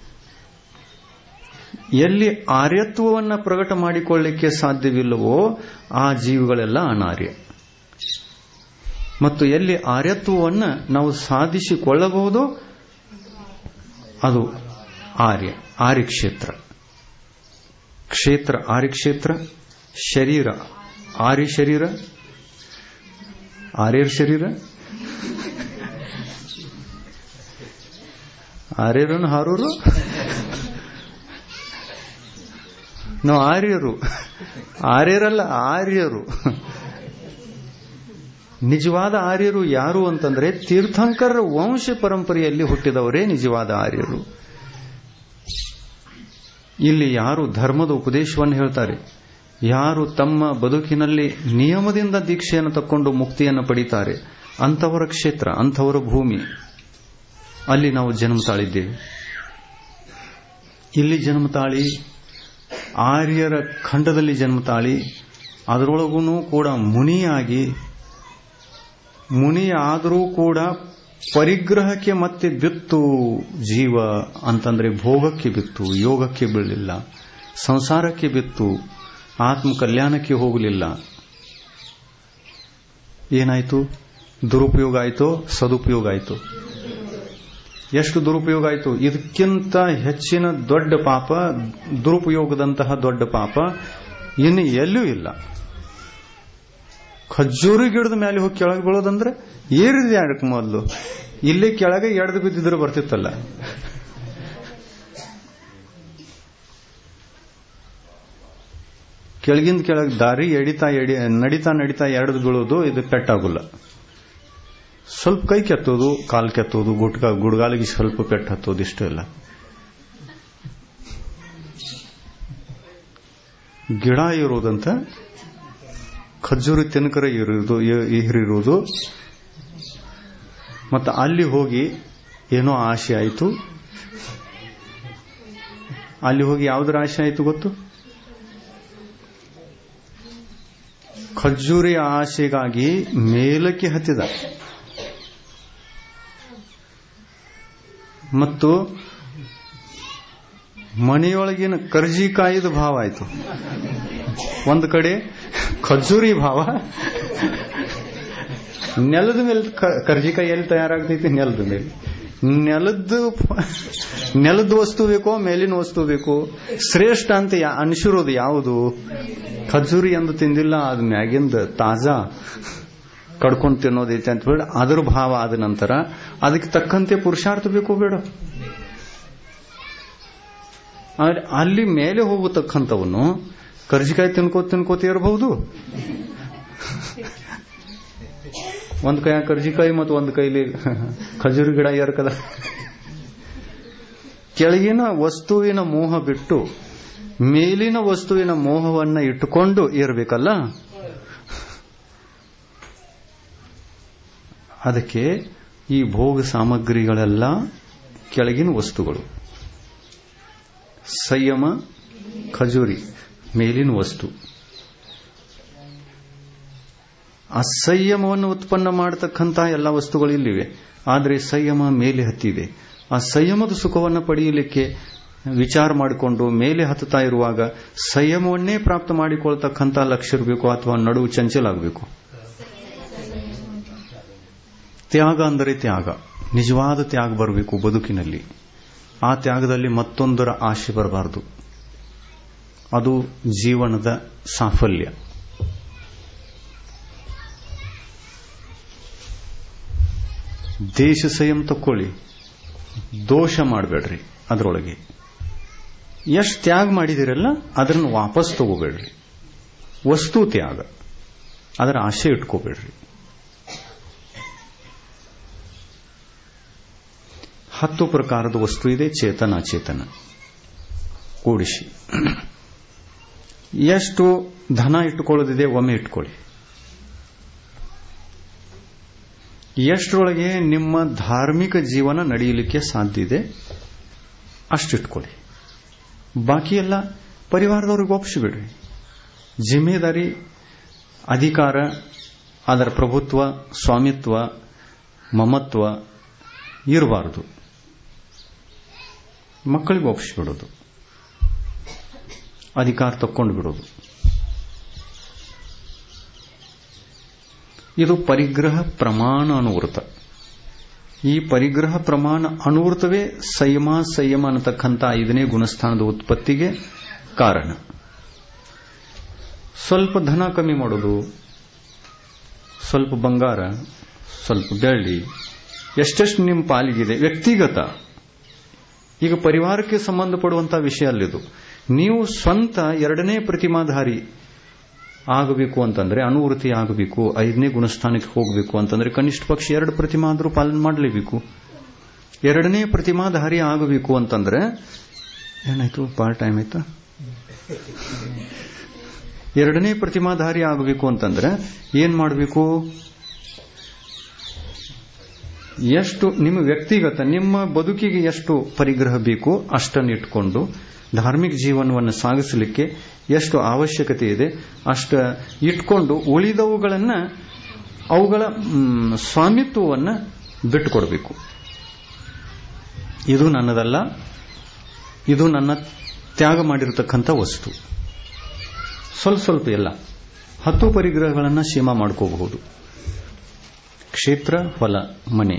ಎಲ್ಲಿ ಆರ್ಯತ್ವವನ್ನು ಪ್ರಕಟ ಮಾಡಿಕೊಳ್ಳಲಿಕ್ಕೆ ಸಾಧ್ಯವಿಲ್ಲವೋ ಆ ಜೀವಿಗಳೆಲ್ಲ ಅನಾರ್ಯ. ಮತ್ತು ಎಲ್ಲಿ ಆರ್ಯತ್ವವನ್ನು ನಾವು ಸಾಧಿಸಿಕೊಳ್ಳಬಹುದೋ ಅದು ಆರ್ಯ, ಆರ್ಯಕ್ಷೇತ್ರ. ಕ್ಷೇತ್ರ ಆರ್ಯಕ್ಷೇತ್ರ, ಶರೀರ ಆರ್ಯ ಶರೀರ, ಆರ್ಯರ ಶರೀರ. ಆರ್ಯರನ್ನು ಹಾರೋರು ನಾವು ಆರ್ಯರು, ಆರ್ಯರಲ್ಲ ಆರ್ಯರು. ನಿಜವಾದ ಆರ್ಯರು ಯಾರು ಅಂತಂದ್ರೆ ತೀರ್ಥಂಕರರ ವಂಶ ಪರಂಪರೆಯಲ್ಲಿ ಹುಟ್ಟಿದವರೇ ನಿಜವಾದ ಆರ್ಯರು. ಇಲ್ಲಿ ಯಾರು ಧರ್ಮದ ಉಪದೇಶವನ್ನು ಹೇಳ್ತಾರೆ, ಯಾರು ತಮ್ಮ ಬದುಕಿನಲ್ಲಿ ನಿಯಮದಿಂದ ದೀಕ್ಷೆಯನ್ನು ತಕ್ಕೊಂಡು ಮುಕ್ತಿಯನ್ನು ಪಡೀತಾರೆ, ಅಂಥವರ ಕ್ಷೇತ್ರ, ಅಂಥವರ ಭೂಮಿ. ಅಲ್ಲಿ ನಾವು ಜನ್ಮ ತಾಳಿದ್ದೇವೆ. ಇಲ್ಲಿ ಜನ್ಮ ತಾಳಿ, ಆರ್ಯರ ಖಂಡದಲ್ಲಿ ಜನ್ಮ ತಾಳಿ, ಅದರೊಳಗೂ ಕೂಡ ಮುನಿಯಾಗಿ, ಮುನಿಯಾದರೂ ಕೂಡ ಪರಿಗ್ರಹಕ್ಕೆ ಮತ್ತೆ ಬಿತ್ತು ಜೀವ ಅಂತಂದ್ರೆ ಭೋಗಕ್ಕೆ ಬಿತ್ತು, ಯೋಗಕ್ಕೆ ಬೀಳಲಿಲ್ಲ, ಸಂಸಾರಕ್ಕೆ ಬಿತ್ತು, ಆತ್ಮ ಕಲ್ಯಾಣಕ್ಕೆ ಹೋಗಲಿಲ್ಲ. ಏನಾಯ್ತು? ದುರುಪಯೋಗ ಆಯ್ತೋ ಸದುಪಯೋಗ ಆಯ್ತು? ಎಷ್ಟು ದುರುಪಯೋಗ ಆಯ್ತು? ಇದಕ್ಕಿಂತ ಹೆಚ್ಚಿನ ದೊಡ್ಡ ಪಾಪ, ದುರುಪಯೋಗದಂತಹ ದೊಡ್ಡ ಪಾಪ ಇನ್ನು ಎಲ್ಲೂ ಇಲ್ಲ. ಖಜ್ಜೂರಿ ಗಿಡದ ಮೇಲೆ ಹೋಗಿ ಕೆಳಗೆ ಬೀಳೋದಂದ್ರೆ ಏರಿದೆ ಅದಕ್ಕೆ ಮೊದಲು, ಇಲ್ಲಿ ಕೆಳಗೆ ಎಳೆದು ಬಿದ್ದಿದ್ರೆ ಬರ್ತಿತ್ತಲ್ಲ. ಕೆಳಗಿಂದ ಕೆಳಗೆ ದಾರಿ ನಡಿತಾ ನಡಿತಾ ಎಳೆದು ಬೀಳೋದು ಇದು ಪೆಟ್ಟಾಗುಲ್ಲ. ಸ್ವಲ್ಪ ಕೈ ಕೆತ್ತೋದು, ಕಾಲು ಕೆತ್ತೋದು, ಗುಡ್ಗಾಲಿಗೆ ಸ್ವಲ್ಪ ಪೆಟ್ಟು ಹತ್ತೋದು, ಇಷ್ಟು ಇಲ್ಲ. ಗಿಡ ಇರೋದಂತ ಖರ್ಜೂರಿ ತಿನಕರ ಇರಿರೋದು, ಮತ್ತು ಅಲ್ಲಿ ಹೋಗಿ ಏನೋ ಆಸೆ ಆಯಿತು. ಅಲ್ಲಿ ಹೋಗಿ ಯಾವುದರ ಆಸೆ ಆಯಿತು ಗೊತ್ತು? ಖರ್ಜೂರಿ ಆಸೆಗಾಗಿ ಮೇಲಕ್ಕೆ ಹತ್ತಿದ ಮತ್ತು ಮನೆಯೊಳಗಿನ ಕರ್ಜಿಕಾಯಿದ ಭಾವ ಆಯಿತು. ಒಂದು ಕಡೆ ಖರ್ಜೂರಿ ಭಾವ, ನೆಲದ ಮೇಲೆ ಕರ್ಜಿಕಾಯಿ ಎಲ್ಲಿ ತಯಾರಾಗ್ತೈತಿ? ನೆಲದ ಮೇಲೆ. ನೆಲದ ವಸ್ತು ಬೇಕೋ ಮೇಲಿನ ವಸ್ತು ಬೇಕೋ? ಶ್ರೇಷ್ಠ ಅಂತ ಅನಿಸಿರೋದು ಯಾವುದು? ಖರ್ಜೂರಿ ಎಂದು ತಿಂದಿಲ್ಲ, ಅದು ಮ್ಯಾಗಿಂದ ತಾಜಾ ಕಡ್ಕೊಂಡು ತಿನ್ನೋದೈತೆ ಅಂತ ಹೇಳಿ ಅದರ ಭಾವ ಆದ ನಂತರ ಅದಕ್ಕೆ ತಕ್ಕಂತೆ ಪುರುಷಾರ್ಥ ಬೇಕೋ ಬೇಡ? ಅಲ್ಲಿ ಮೇಲೆ ಹೋಗತಕ್ಕಂಥವನು ಕರ್ಜಿಕಾಯಿ ತಿನ್ಕೋತ ಇರಬಹುದು. ಒಂದ್ ಕೈ ಕರ್ಜಿಕಾಯಿ ಮತ್ತು ಒಂದ್ ಕೈಲಿ ಖಜೂರಿ ಗಿಡ ಏರ್ಕದ. ಕೆಳಗಿನ ವಸ್ತುವಿನ ಮೋಹ ಬಿಟ್ಟು ಮೇಲಿನ ವಸ್ತುವಿನ ಮೋಹವನ್ನ ಇಟ್ಟುಕೊಂಡು ಇರಬೇಕಲ್ಲ. ಅದಕ್ಕೆ ಈ ಭೋಗ ಸಾಮಗ್ರಿಗಳೆಲ್ಲ ಕೆಳಗಿನ ವಸ್ತುಗಳು. ಸಂಯಮ ಖಜೂರಿ ಮೇಲಿನ ವಸ್ತು. ಅಸಂಯಮವನ್ನು ಉತ್ಪನ್ನ ಮಾಡತಕ್ಕಂಥ ಎಲ್ಲ ವಸ್ತುಗಳು ಇಲ್ಲಿವೆ. ಆದರೆ ಸಂಯಮ ಮೇಲೆ ಹತ್ತಿದೆ. ಆ ಸಂಯಮದ ಸುಖವನ್ನು ಪಡೆಯಲಿಕ್ಕೆ ವಿಚಾರ ಮಾಡಿಕೊಂಡು ಮೇಲೆ ಹತ್ತುತ್ತಾ ಇರುವಾಗ ಸಂಯಮವನ್ನೇ ಪ್ರಾಪ್ತ ಮಾಡಿಕೊಳ್ತಕ್ಕಂಥ ಲಕ್ಷ್ಯ ಇರಬೇಕು, ಅಥವಾ ನಡುವು ಚಂಚಲಾಗಬೇಕು. ತ್ಯಾಗ ಅಂದರೆ ತ್ಯಾಗ, ನಿಜವಾದ ತ್ಯಾಗ ಬರಬೇಕು ಬದುಕಿನಲ್ಲಿ. ಆ ತ್ಯಾಗದಲ್ಲಿ ಮತ್ತೊಂದರ ಆಶೆ ಬರಬಾರದು. ಅದು ಜೀವನದ ಸಾಫಲ್ಯ. ದೇಶ ಸಂಯಮ ತಕ್ಕೊಳ್ಳಿ, ದೋಷ ಮಾಡಬೇಡ್ರಿ. ಅದರೊಳಗೆ ಎಷ್ಟು ತ್ಯಾಗ ಮಾಡಿದಿರಲ್ಲ ಅದನ್ನು ವಾಪಸ್ ತಗೋಬೇಡ್ರಿ. ವಸ್ತು ತ್ಯಾಗ, ಅದರ ಆಶೆ ಇಟ್ಕೋಬೇಡ್ರಿ. 10 ಪ್ರಕಾರದ ವಸ್ತು ಇದೆ, ಚೇತನ ಅಚೇತನ ಕೂಡಿಸಿ. ಎಷ್ಟು ಧನ ಇಟ್ಟುಕೊಳ್ಳೋದಿದೆ ಒಮ್ಮೆ ಇಟ್ಕೊಳ್ಳಿ. ಎಷ್ಟರೊಳಗೆ ನಿಮ್ಮ ಧಾರ್ಮಿಕ ಜೀವನ ನಡೆಯಲಿಕ್ಕೆ ಸಾಧ್ಯ ಇದೆ ಅಷ್ಟಿಟ್ಕೊಳ್ಳಿ. ಬಾಕಿ ಎಲ್ಲ ಪರಿವಾರದವ್ರಿಗೆ ಒಪ್ಪಿಸಿಬಿಡ್ರಿ. ಜಿಮ್ಮೆದಾರಿ, ಅಧಿಕಾರ, ಅದರ ಪ್ರಭುತ್ವ, ಸ್ವಾಮಿತ್ವ, ಮಮತ್ವ ಇರಬಾರದು. ಮಕ್ಕಳಿಗೆ ಒಪ್ಪಿಸಿಬಿಡೋದು, ಅಧಿಕಾರ ತಕ್ಕೊಂಡು ಬಿಡೋದು. ಇದು ಪರಿಗ್ರಹ ಪ್ರಮಾಣ ಅನುವೃತ. ಈ ಪರಿಗ್ರಹ ಪ್ರಮಾಣ ಅನುವೃತವೇ ಸಂಯಮ ಅನ್ನತಕ್ಕಂಥ 5ನೇ ಗುಣಸ್ಥಾನದ ಉತ್ಪತ್ತಿಗೆ ಕಾರಣ. ಸ್ವಲ್ಪ ಧನ ಕಮ್ಮಿ ಮಾಡೋದು, ಸ್ವಲ್ಪ ಬಂಗಾರ, ಸ್ವಲ್ಪ ಬೆಳ್ಳಿ, ಎಷ್ಟೆಷ್ಟು ನಿಮ್ಮ ಪಾಲಿಗಿದೆ ವ್ಯಕ್ತಿಗತ. ಈಗ ಪರಿವಾರಕ್ಕೆ ಸಂಬಂಧಪಡುವಂತಹ ವಿಷಯ ಅಲ್ಲಿದು. ನೀವು ಸ್ವಂತ 2ನೇ ಪ್ರತಿಮಾಧಾರಿ ಆಗಬೇಕು ಅಂತಂದ್ರೆ, ಅನುವೃತ್ತಿ ಆಗಬೇಕು, 5ನೇ ಗುಣಸ್ಥಾನಕ್ಕೆ ಹೋಗಬೇಕು ಅಂತಂದ್ರೆ ಕನಿಷ್ಠ ಪಕ್ಷ 2 ಪ್ರತಿಮಾ ಆದರೂ ಪಾಲನೆ ಮಾಡಲೇಬೇಕು. 2ನೇ ಪ್ರತಿಮಾಧಾರಿ ಆಗಬೇಕು ಅಂತಂದ್ರೆ ಏನಾಯ್ತು? ಪಾರ್ಟ್ ಟೈಮ್ ಆಯ್ತಾ? 2ನೇ ಪ್ರತಿಮಾಧಾರಿ ಆಗಬೇಕು ಅಂತಂದ್ರೆ ಏನ್ ಮಾಡಬೇಕು? ಎಷ್ಟು ನಿಮ್ಮ ವ್ಯಕ್ತಿಗತ, ನಿಮ್ಮ ಬದುಕಿಗೆ ಎಷ್ಟು ಪರಿಗ್ರಹ ಬೇಕು ಅಷ್ಟನ್ನು ಇಟ್ಕೊಂಡು ಧಾರ್ಮಿಕ ಜೀವನವನ್ನು ಸಾಗಿಸಲಿಕ್ಕೆ ಎಷ್ಟು ಅವಶ್ಯಕತೆ ಇದೆ ಅಷ್ಟ ಇಟ್ಕೊಂಡು ಉಳಿದವುಗಳನ್ನ ಅವುಗಳ ಸ್ವಾಮಿತ್ವವನ್ನು ಬಿಟ್ಟುಕೊಡಬೇಕು. ಇದು ನನ್ನದಲ್ಲ, ಇದು ನನ್ನ ತ್ಯಾಗ ಮಾಡಿರತಕ್ಕಂಥ ವಸ್ತು. ಸ್ವಲ್ಪ ಎಲ್ಲ 10 ಪರಿಗ್ರಹಗಳನ್ನು ಸೀಮಾ ಮಾಡ್ಕೋಬಹುದು. ಕ್ಷೇತ್ರ, ಹೊಲ, ಮನೆ.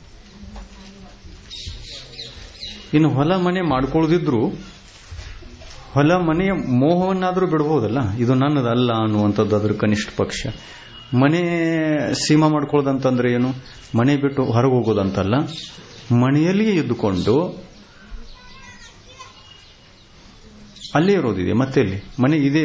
ಇನ್ನು ಹೊಲ ಮನೆ ಮಾಡ್ಕೊಳ್ಳದಿದ್ರು ಹೊಲ ಮನೆಯ ಮೋಹವನ್ನಾದರೂ ಬಿಡಬಹುದಲ್ಲ. ಇದು ನನ್ನದಲ್ಲ ಅನ್ನುವಂಥದ್ದು ಅದರ ಕನಿಷ್ಠ ಪಕ್ಷ. ಮನೆ ಸೀಮಾ ಮಾಡ್ಕೊಳ್ಳೋದಂತಂದ್ರೆ ಏನು? ಮನೆ ಬಿಟ್ಟು ಹೊರಗೆ ಹೋಗೋದಂತಲ್ಲ, ಮನೆಯಲ್ಲಿಯೇ ಇದ್ದುಕೊಂಡು ಅಲ್ಲೇ ಇರೋದಿದೆ. ಮತ್ತೆ ಇಲ್ಲಿ ಮನೆ ಇದೆ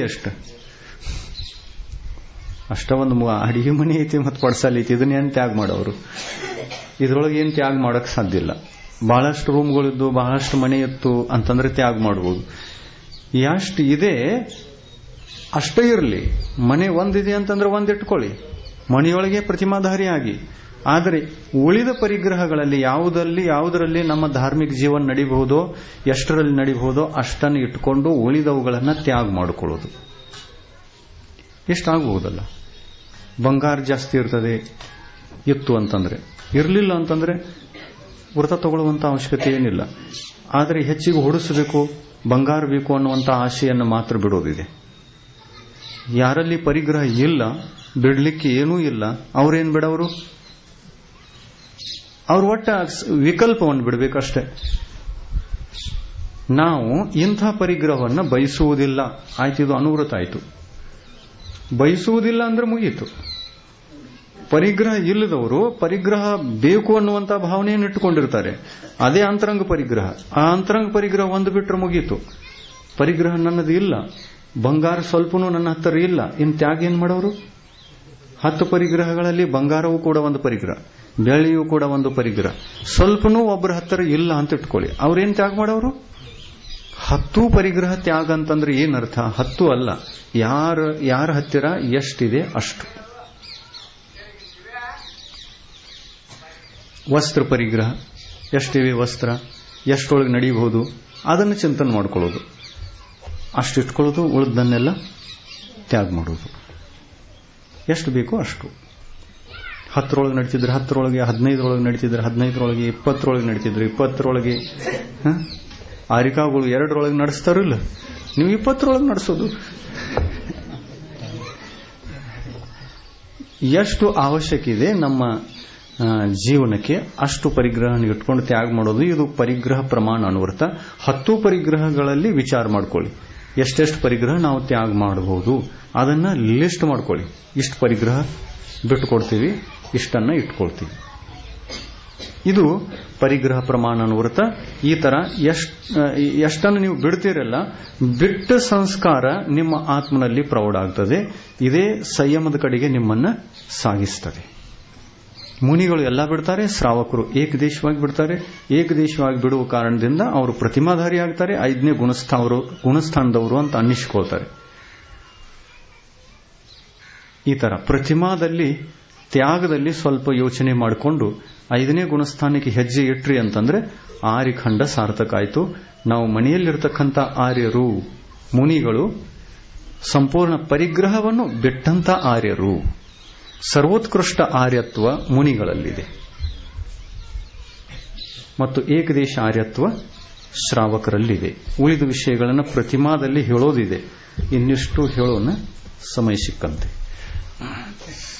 ಅಷ್ಟ ಒಂದು ಅಡಿಗೆ ಮನೆ ಐತಿ ಮತ್ತು ಪಡ್ಸಾಲ ಐತಿ, ಇದನ್ನೇನು ತ್ಯಾಗ ಮಾಡೋರು? ಇದರೊಳಗೆ ಏನು ತ್ಯಾಗ ಮಾಡಕ್ ಸಾಧ್ಯ ಇಲ್ಲ. ಬಹಳಷ್ಟು ರೂಮ್ಗಳಿದ್ದು ಬಹಳಷ್ಟು ಮನೆ ಇತ್ತು ಅಂತಂದ್ರೆ ತ್ಯಾಗ ಮಾಡಬಹುದು. ಎಷ್ಟು ಇದೆ ಅಷ್ಟೇ ಇರಲಿ. ಮನೆ ಒಂದಿದೆ ಅಂತಂದ್ರೆ ಒಂದಿಟ್ಕೊಳ್ಳಿ, ಮನೆಯೊಳಗೆ ಪ್ರತಿಮಾಧಾರಿಯಾಗಿ. ಆದರೆ ಉಳಿದ ಪರಿಗ್ರಹಗಳಲ್ಲಿ ಯಾವುದರಲ್ಲಿ ನಮ್ಮ ಧಾರ್ಮಿಕ ಜೀವನ ನಡಿಬಹುದೋ, ಎಷ್ಟರಲ್ಲಿ ನಡಿಬಹುದೋ ಅಷ್ಟನ್ನು ಇಟ್ಕೊಂಡು ಉಳಿದವುಗಳನ್ನು ತ್ಯಾಗ ಮಾಡಿಕೊಳ್ಳೋದು. ಎಷ್ಟಾಗಬಹುದಲ್ಲ. ಬಂಗಾರ ಜಾಸ್ತಿ ಇರ್ತದೆ ಇತ್ತು ಅಂತಂದ್ರೆ, ಇರಲಿಲ್ಲ ಅಂತಂದ್ರೆ ವ್ರತ ತಗೊಳ್ಳುವಂತ ಅವಶ್ಯಕತೆ ಏನಿಲ್ಲ. ಆದರೆ ಹೆಚ್ಚಿಗೆ ಹೊಡಿಸಬೇಕು, ಬಂಗಾರ ಬೇಕು ಅನ್ನುವಂಥ ಆಶೆಯನ್ನು ಮಾತ್ರ ಬಿಡೋದಿದೆ. ಯಾರಲ್ಲಿ ಪರಿಗ್ರಹ ಇಲ್ಲ, ಬಿಡ್ಲಿಕ್ಕೆ ಏನೂ ಇಲ್ಲ, ಅವ್ರೇನ್ ಬಿಡವರು? ಅವ್ರು ಒಟ್ಟ ವಿಕಲ್ಪವನ್ನು ಬಿಡಬೇಕಷ್ಟೇ. ನಾವು ಇಂಥ ಪರಿಗ್ರಹವನ್ನು ಬಯಸುವುದಿಲ್ಲ, ಆಯ್ತು, ಇದು ಅನುವೃತ ಆಯ್ತು. ಬಯಸುವುದಿಲ್ಲ ಅಂದ್ರೆ ಮುಗೀತು. ಪರಿಗ್ರಹ ಇಲ್ಲದವರು ಪರಿಗ್ರಹ ಬೇಕು ಅನ್ನುವಂಥ ಭಾವನೆಯನ್ನು ಇಟ್ಟುಕೊಂಡಿರ್ತಾರೆ. ಅದೇ ಅಂತರಂಗ ಪರಿಗ್ರಹ. ಆ ಅಂತರಂಗ ಪರಿಗ್ರಹ ಒಂದು ಬಿಟ್ಟರೆ ಮುಗೀತು. ಪರಿಗ್ರಹ ನನ್ನದು ಇಲ್ಲ, ಬಂಗಾರ ಸ್ವಲ್ಪನೂ ನನ್ನ ಹತ್ತಿರ ಇಲ್ಲ, ಇನ್ನು ತ್ಯಾಗ ಏನ್ ಮಾಡೋರು? 10 ಪರಿಗ್ರಹಗಳಲ್ಲಿ ಬಂಗಾರವೂ ಕೂಡ ಒಂದು ಪರಿಗ್ರಹ, ಬೆಳ್ಳಿಯೂ ಕೂಡ ಒಂದು ಪರಿಗ್ರಹ. ಸ್ವಲ್ಪನೂ ಒಬ್ಬರ ಹತ್ತಿರ ಇಲ್ಲ ಅಂತ ಇಟ್ಕೊಳ್ಳಿ, ಅವ್ರೇನ್ ತ್ಯಾಗ ಮಾಡೋರು? 10 ಪರಿಗ್ರಹ ತ್ಯಾಗ ಅಂತಂದ್ರೆ ಏನರ್ಥ? 10 ಅಲ್ಲ, ಯಾರ ಹತ್ತಿರ ಎಷ್ಟಿದೆ ಅಷ್ಟು. ವಸ್ತ್ರ ಪರಿಗ್ರಹ, ಎಷ್ಟಿವೆ ವಸ್ತ್ರ, ಎಷ್ಟೊಳಗೆ ನಡೀಬಹುದು, ಅದನ್ನು ಚಿಂತನೆ ಮಾಡ್ಕೊಳ್ಳೋದು. ಅಷ್ಟು ಇಟ್ಕೊಳ್ಳೋದು, ಉಳಿದನ್ನೆಲ್ಲ ತ್ಯಾಗ ಮಾಡೋದು. ಎಷ್ಟು ಬೇಕೋ ಅಷ್ಟು. 10ರೊಳಗೆ ನಡೀತಿದ್ರೆ 10ರೊಳಗೆ, 15ರೊಳಗೆ ನಡೀತಿದ್ರೆ 15ರೊಳಗೆ, 20ರೊಳಗೆ ನಡೀತಿದ್ರೆ 20ರೊಳಗೆ. ಆರಿಕಾಗಳು 2ರೊಳಗೆ ನಡೆಸ್ತಾರಿಲ್ಲ, ನೀವು 20ರೊಳಗೆ ನಡೆಸೋದು. ಎಷ್ಟು ಅವಶ್ಯಕ ಇದೆ ನಮ್ಮ ಜೀವನಕ್ಕೆ ಅಷ್ಟು ಪರಿಗ್ರಹ ಇಟ್ಕೊಂಡು ತ್ಯಾಗ ಮಾಡೋದು. ಇದು ಪರಿಗ್ರಹ ಪ್ರಮಾಣ ಅನುವೃತ. 10 ಪರಿಗ್ರಹಗಳಲ್ಲಿ ವಿಚಾರ ಮಾಡ್ಕೊಳ್ಳಿ, ಎಷ್ಟೆಷ್ಟು ಪರಿಗ್ರಹ ನಾವು ತ್ಯಾಗ ಮಾಡಬಹುದು, ಅದನ್ನ ಲಿಸ್ಟ್ ಮಾಡ್ಕೊಳ್ಳಿ. ಇಷ್ಟು ಪರಿಗ್ರಹ ಬಿಟ್ಟುಕೊಡ್ತೀವಿ, ಇಷ್ಟನ್ನ ಇಟ್ಕೊಳ್ತೀವಿ. ಇದು ಪರಿಗ್ರಹ ಪ್ರಮಾಣ ಅನುವೃತ. ಈ ತರ ಎಷ್ಟನ್ನು ನೀವು ಬಿಡ್ತೀರಲ್ಲ, ಬಿಟ್ಟ ಸಂಸ್ಕಾರ ನಿಮ್ಮ ಆತ್ಮನಲ್ಲಿ ಪ್ರೌಢ ಆಗ್ತದೆ. ಇದೇ ಸಂಯಮದ ಕಡೆಗೆ ನಿಮ್ಮನ್ನ ಸಾಗಿಸ್ತದೆ. ಮುನಿಗಳು ಎಲ್ಲ ಬಿಡ್ತಾರೆ, ಶ್ರಾವಕರು ಏಕದೇಶವಾಗಿ ಬಿಡ್ತಾರೆ. ಏಕದೇಶವಾಗಿ ಬಿಡುವ ಕಾರಣದಿಂದ ಅವರು ಪ್ರತಿಮಾಧಾರಿ ಆಗ್ತಾರೆ, 5ನೇ ಗುಣಸ್ಥಾನದವರು ಅಂತ ಅನ್ನಿಸಿಕೊಳ್ತಾರೆ. ಈ ತರ ಪ್ರತಿಮಾದಲ್ಲಿ ತ್ಯಾಗದಲ್ಲಿ ಸ್ವಲ್ಪ ಯೋಚನೆ ಮಾಡಿಕೊಂಡು 5ನೇ ಗುಣಸ್ಥಾನಕ್ಕೆ ಹೆಜ್ಜೆ ಇಟ್ರಿ ಅಂತಂದ್ರೆ ಆರ್ಯಖಂಡ ಸಾರ್ಥಕ ಆಯಿತು. ನಾವು ಮನೆಯಲ್ಲಿರ್ತಕ್ಕಂಥ ಆರ್ಯರು, ಮುನಿಗಳು ಸಂಪೂರ್ಣ ಪರಿಗ್ರಹವನ್ನು ಬಿಟ್ಟಂತ ಆರ್ಯರು. ಸರ್ವೋತ್ಕೃಷ್ಟ ಆರ್ಯತ್ವ ಮುನಿಗಳಲ್ಲಿದೆ ಮತ್ತು ಏಕದೇಶ ಆರ್ಯತ್ವ ಶ್ರಾವಕರಲ್ಲಿದೆ. ಉಳಿದ ವಿಷಯಗಳನ್ನು ಪ್ರತಿಮಾದಲ್ಲಿ ಹೇಳೋದಿದೆ, ಇನ್ನಿಷ್ಟು ಹೇಳೋಣ ಸಮಯ ಸಿಕ್ಕಂತೆ.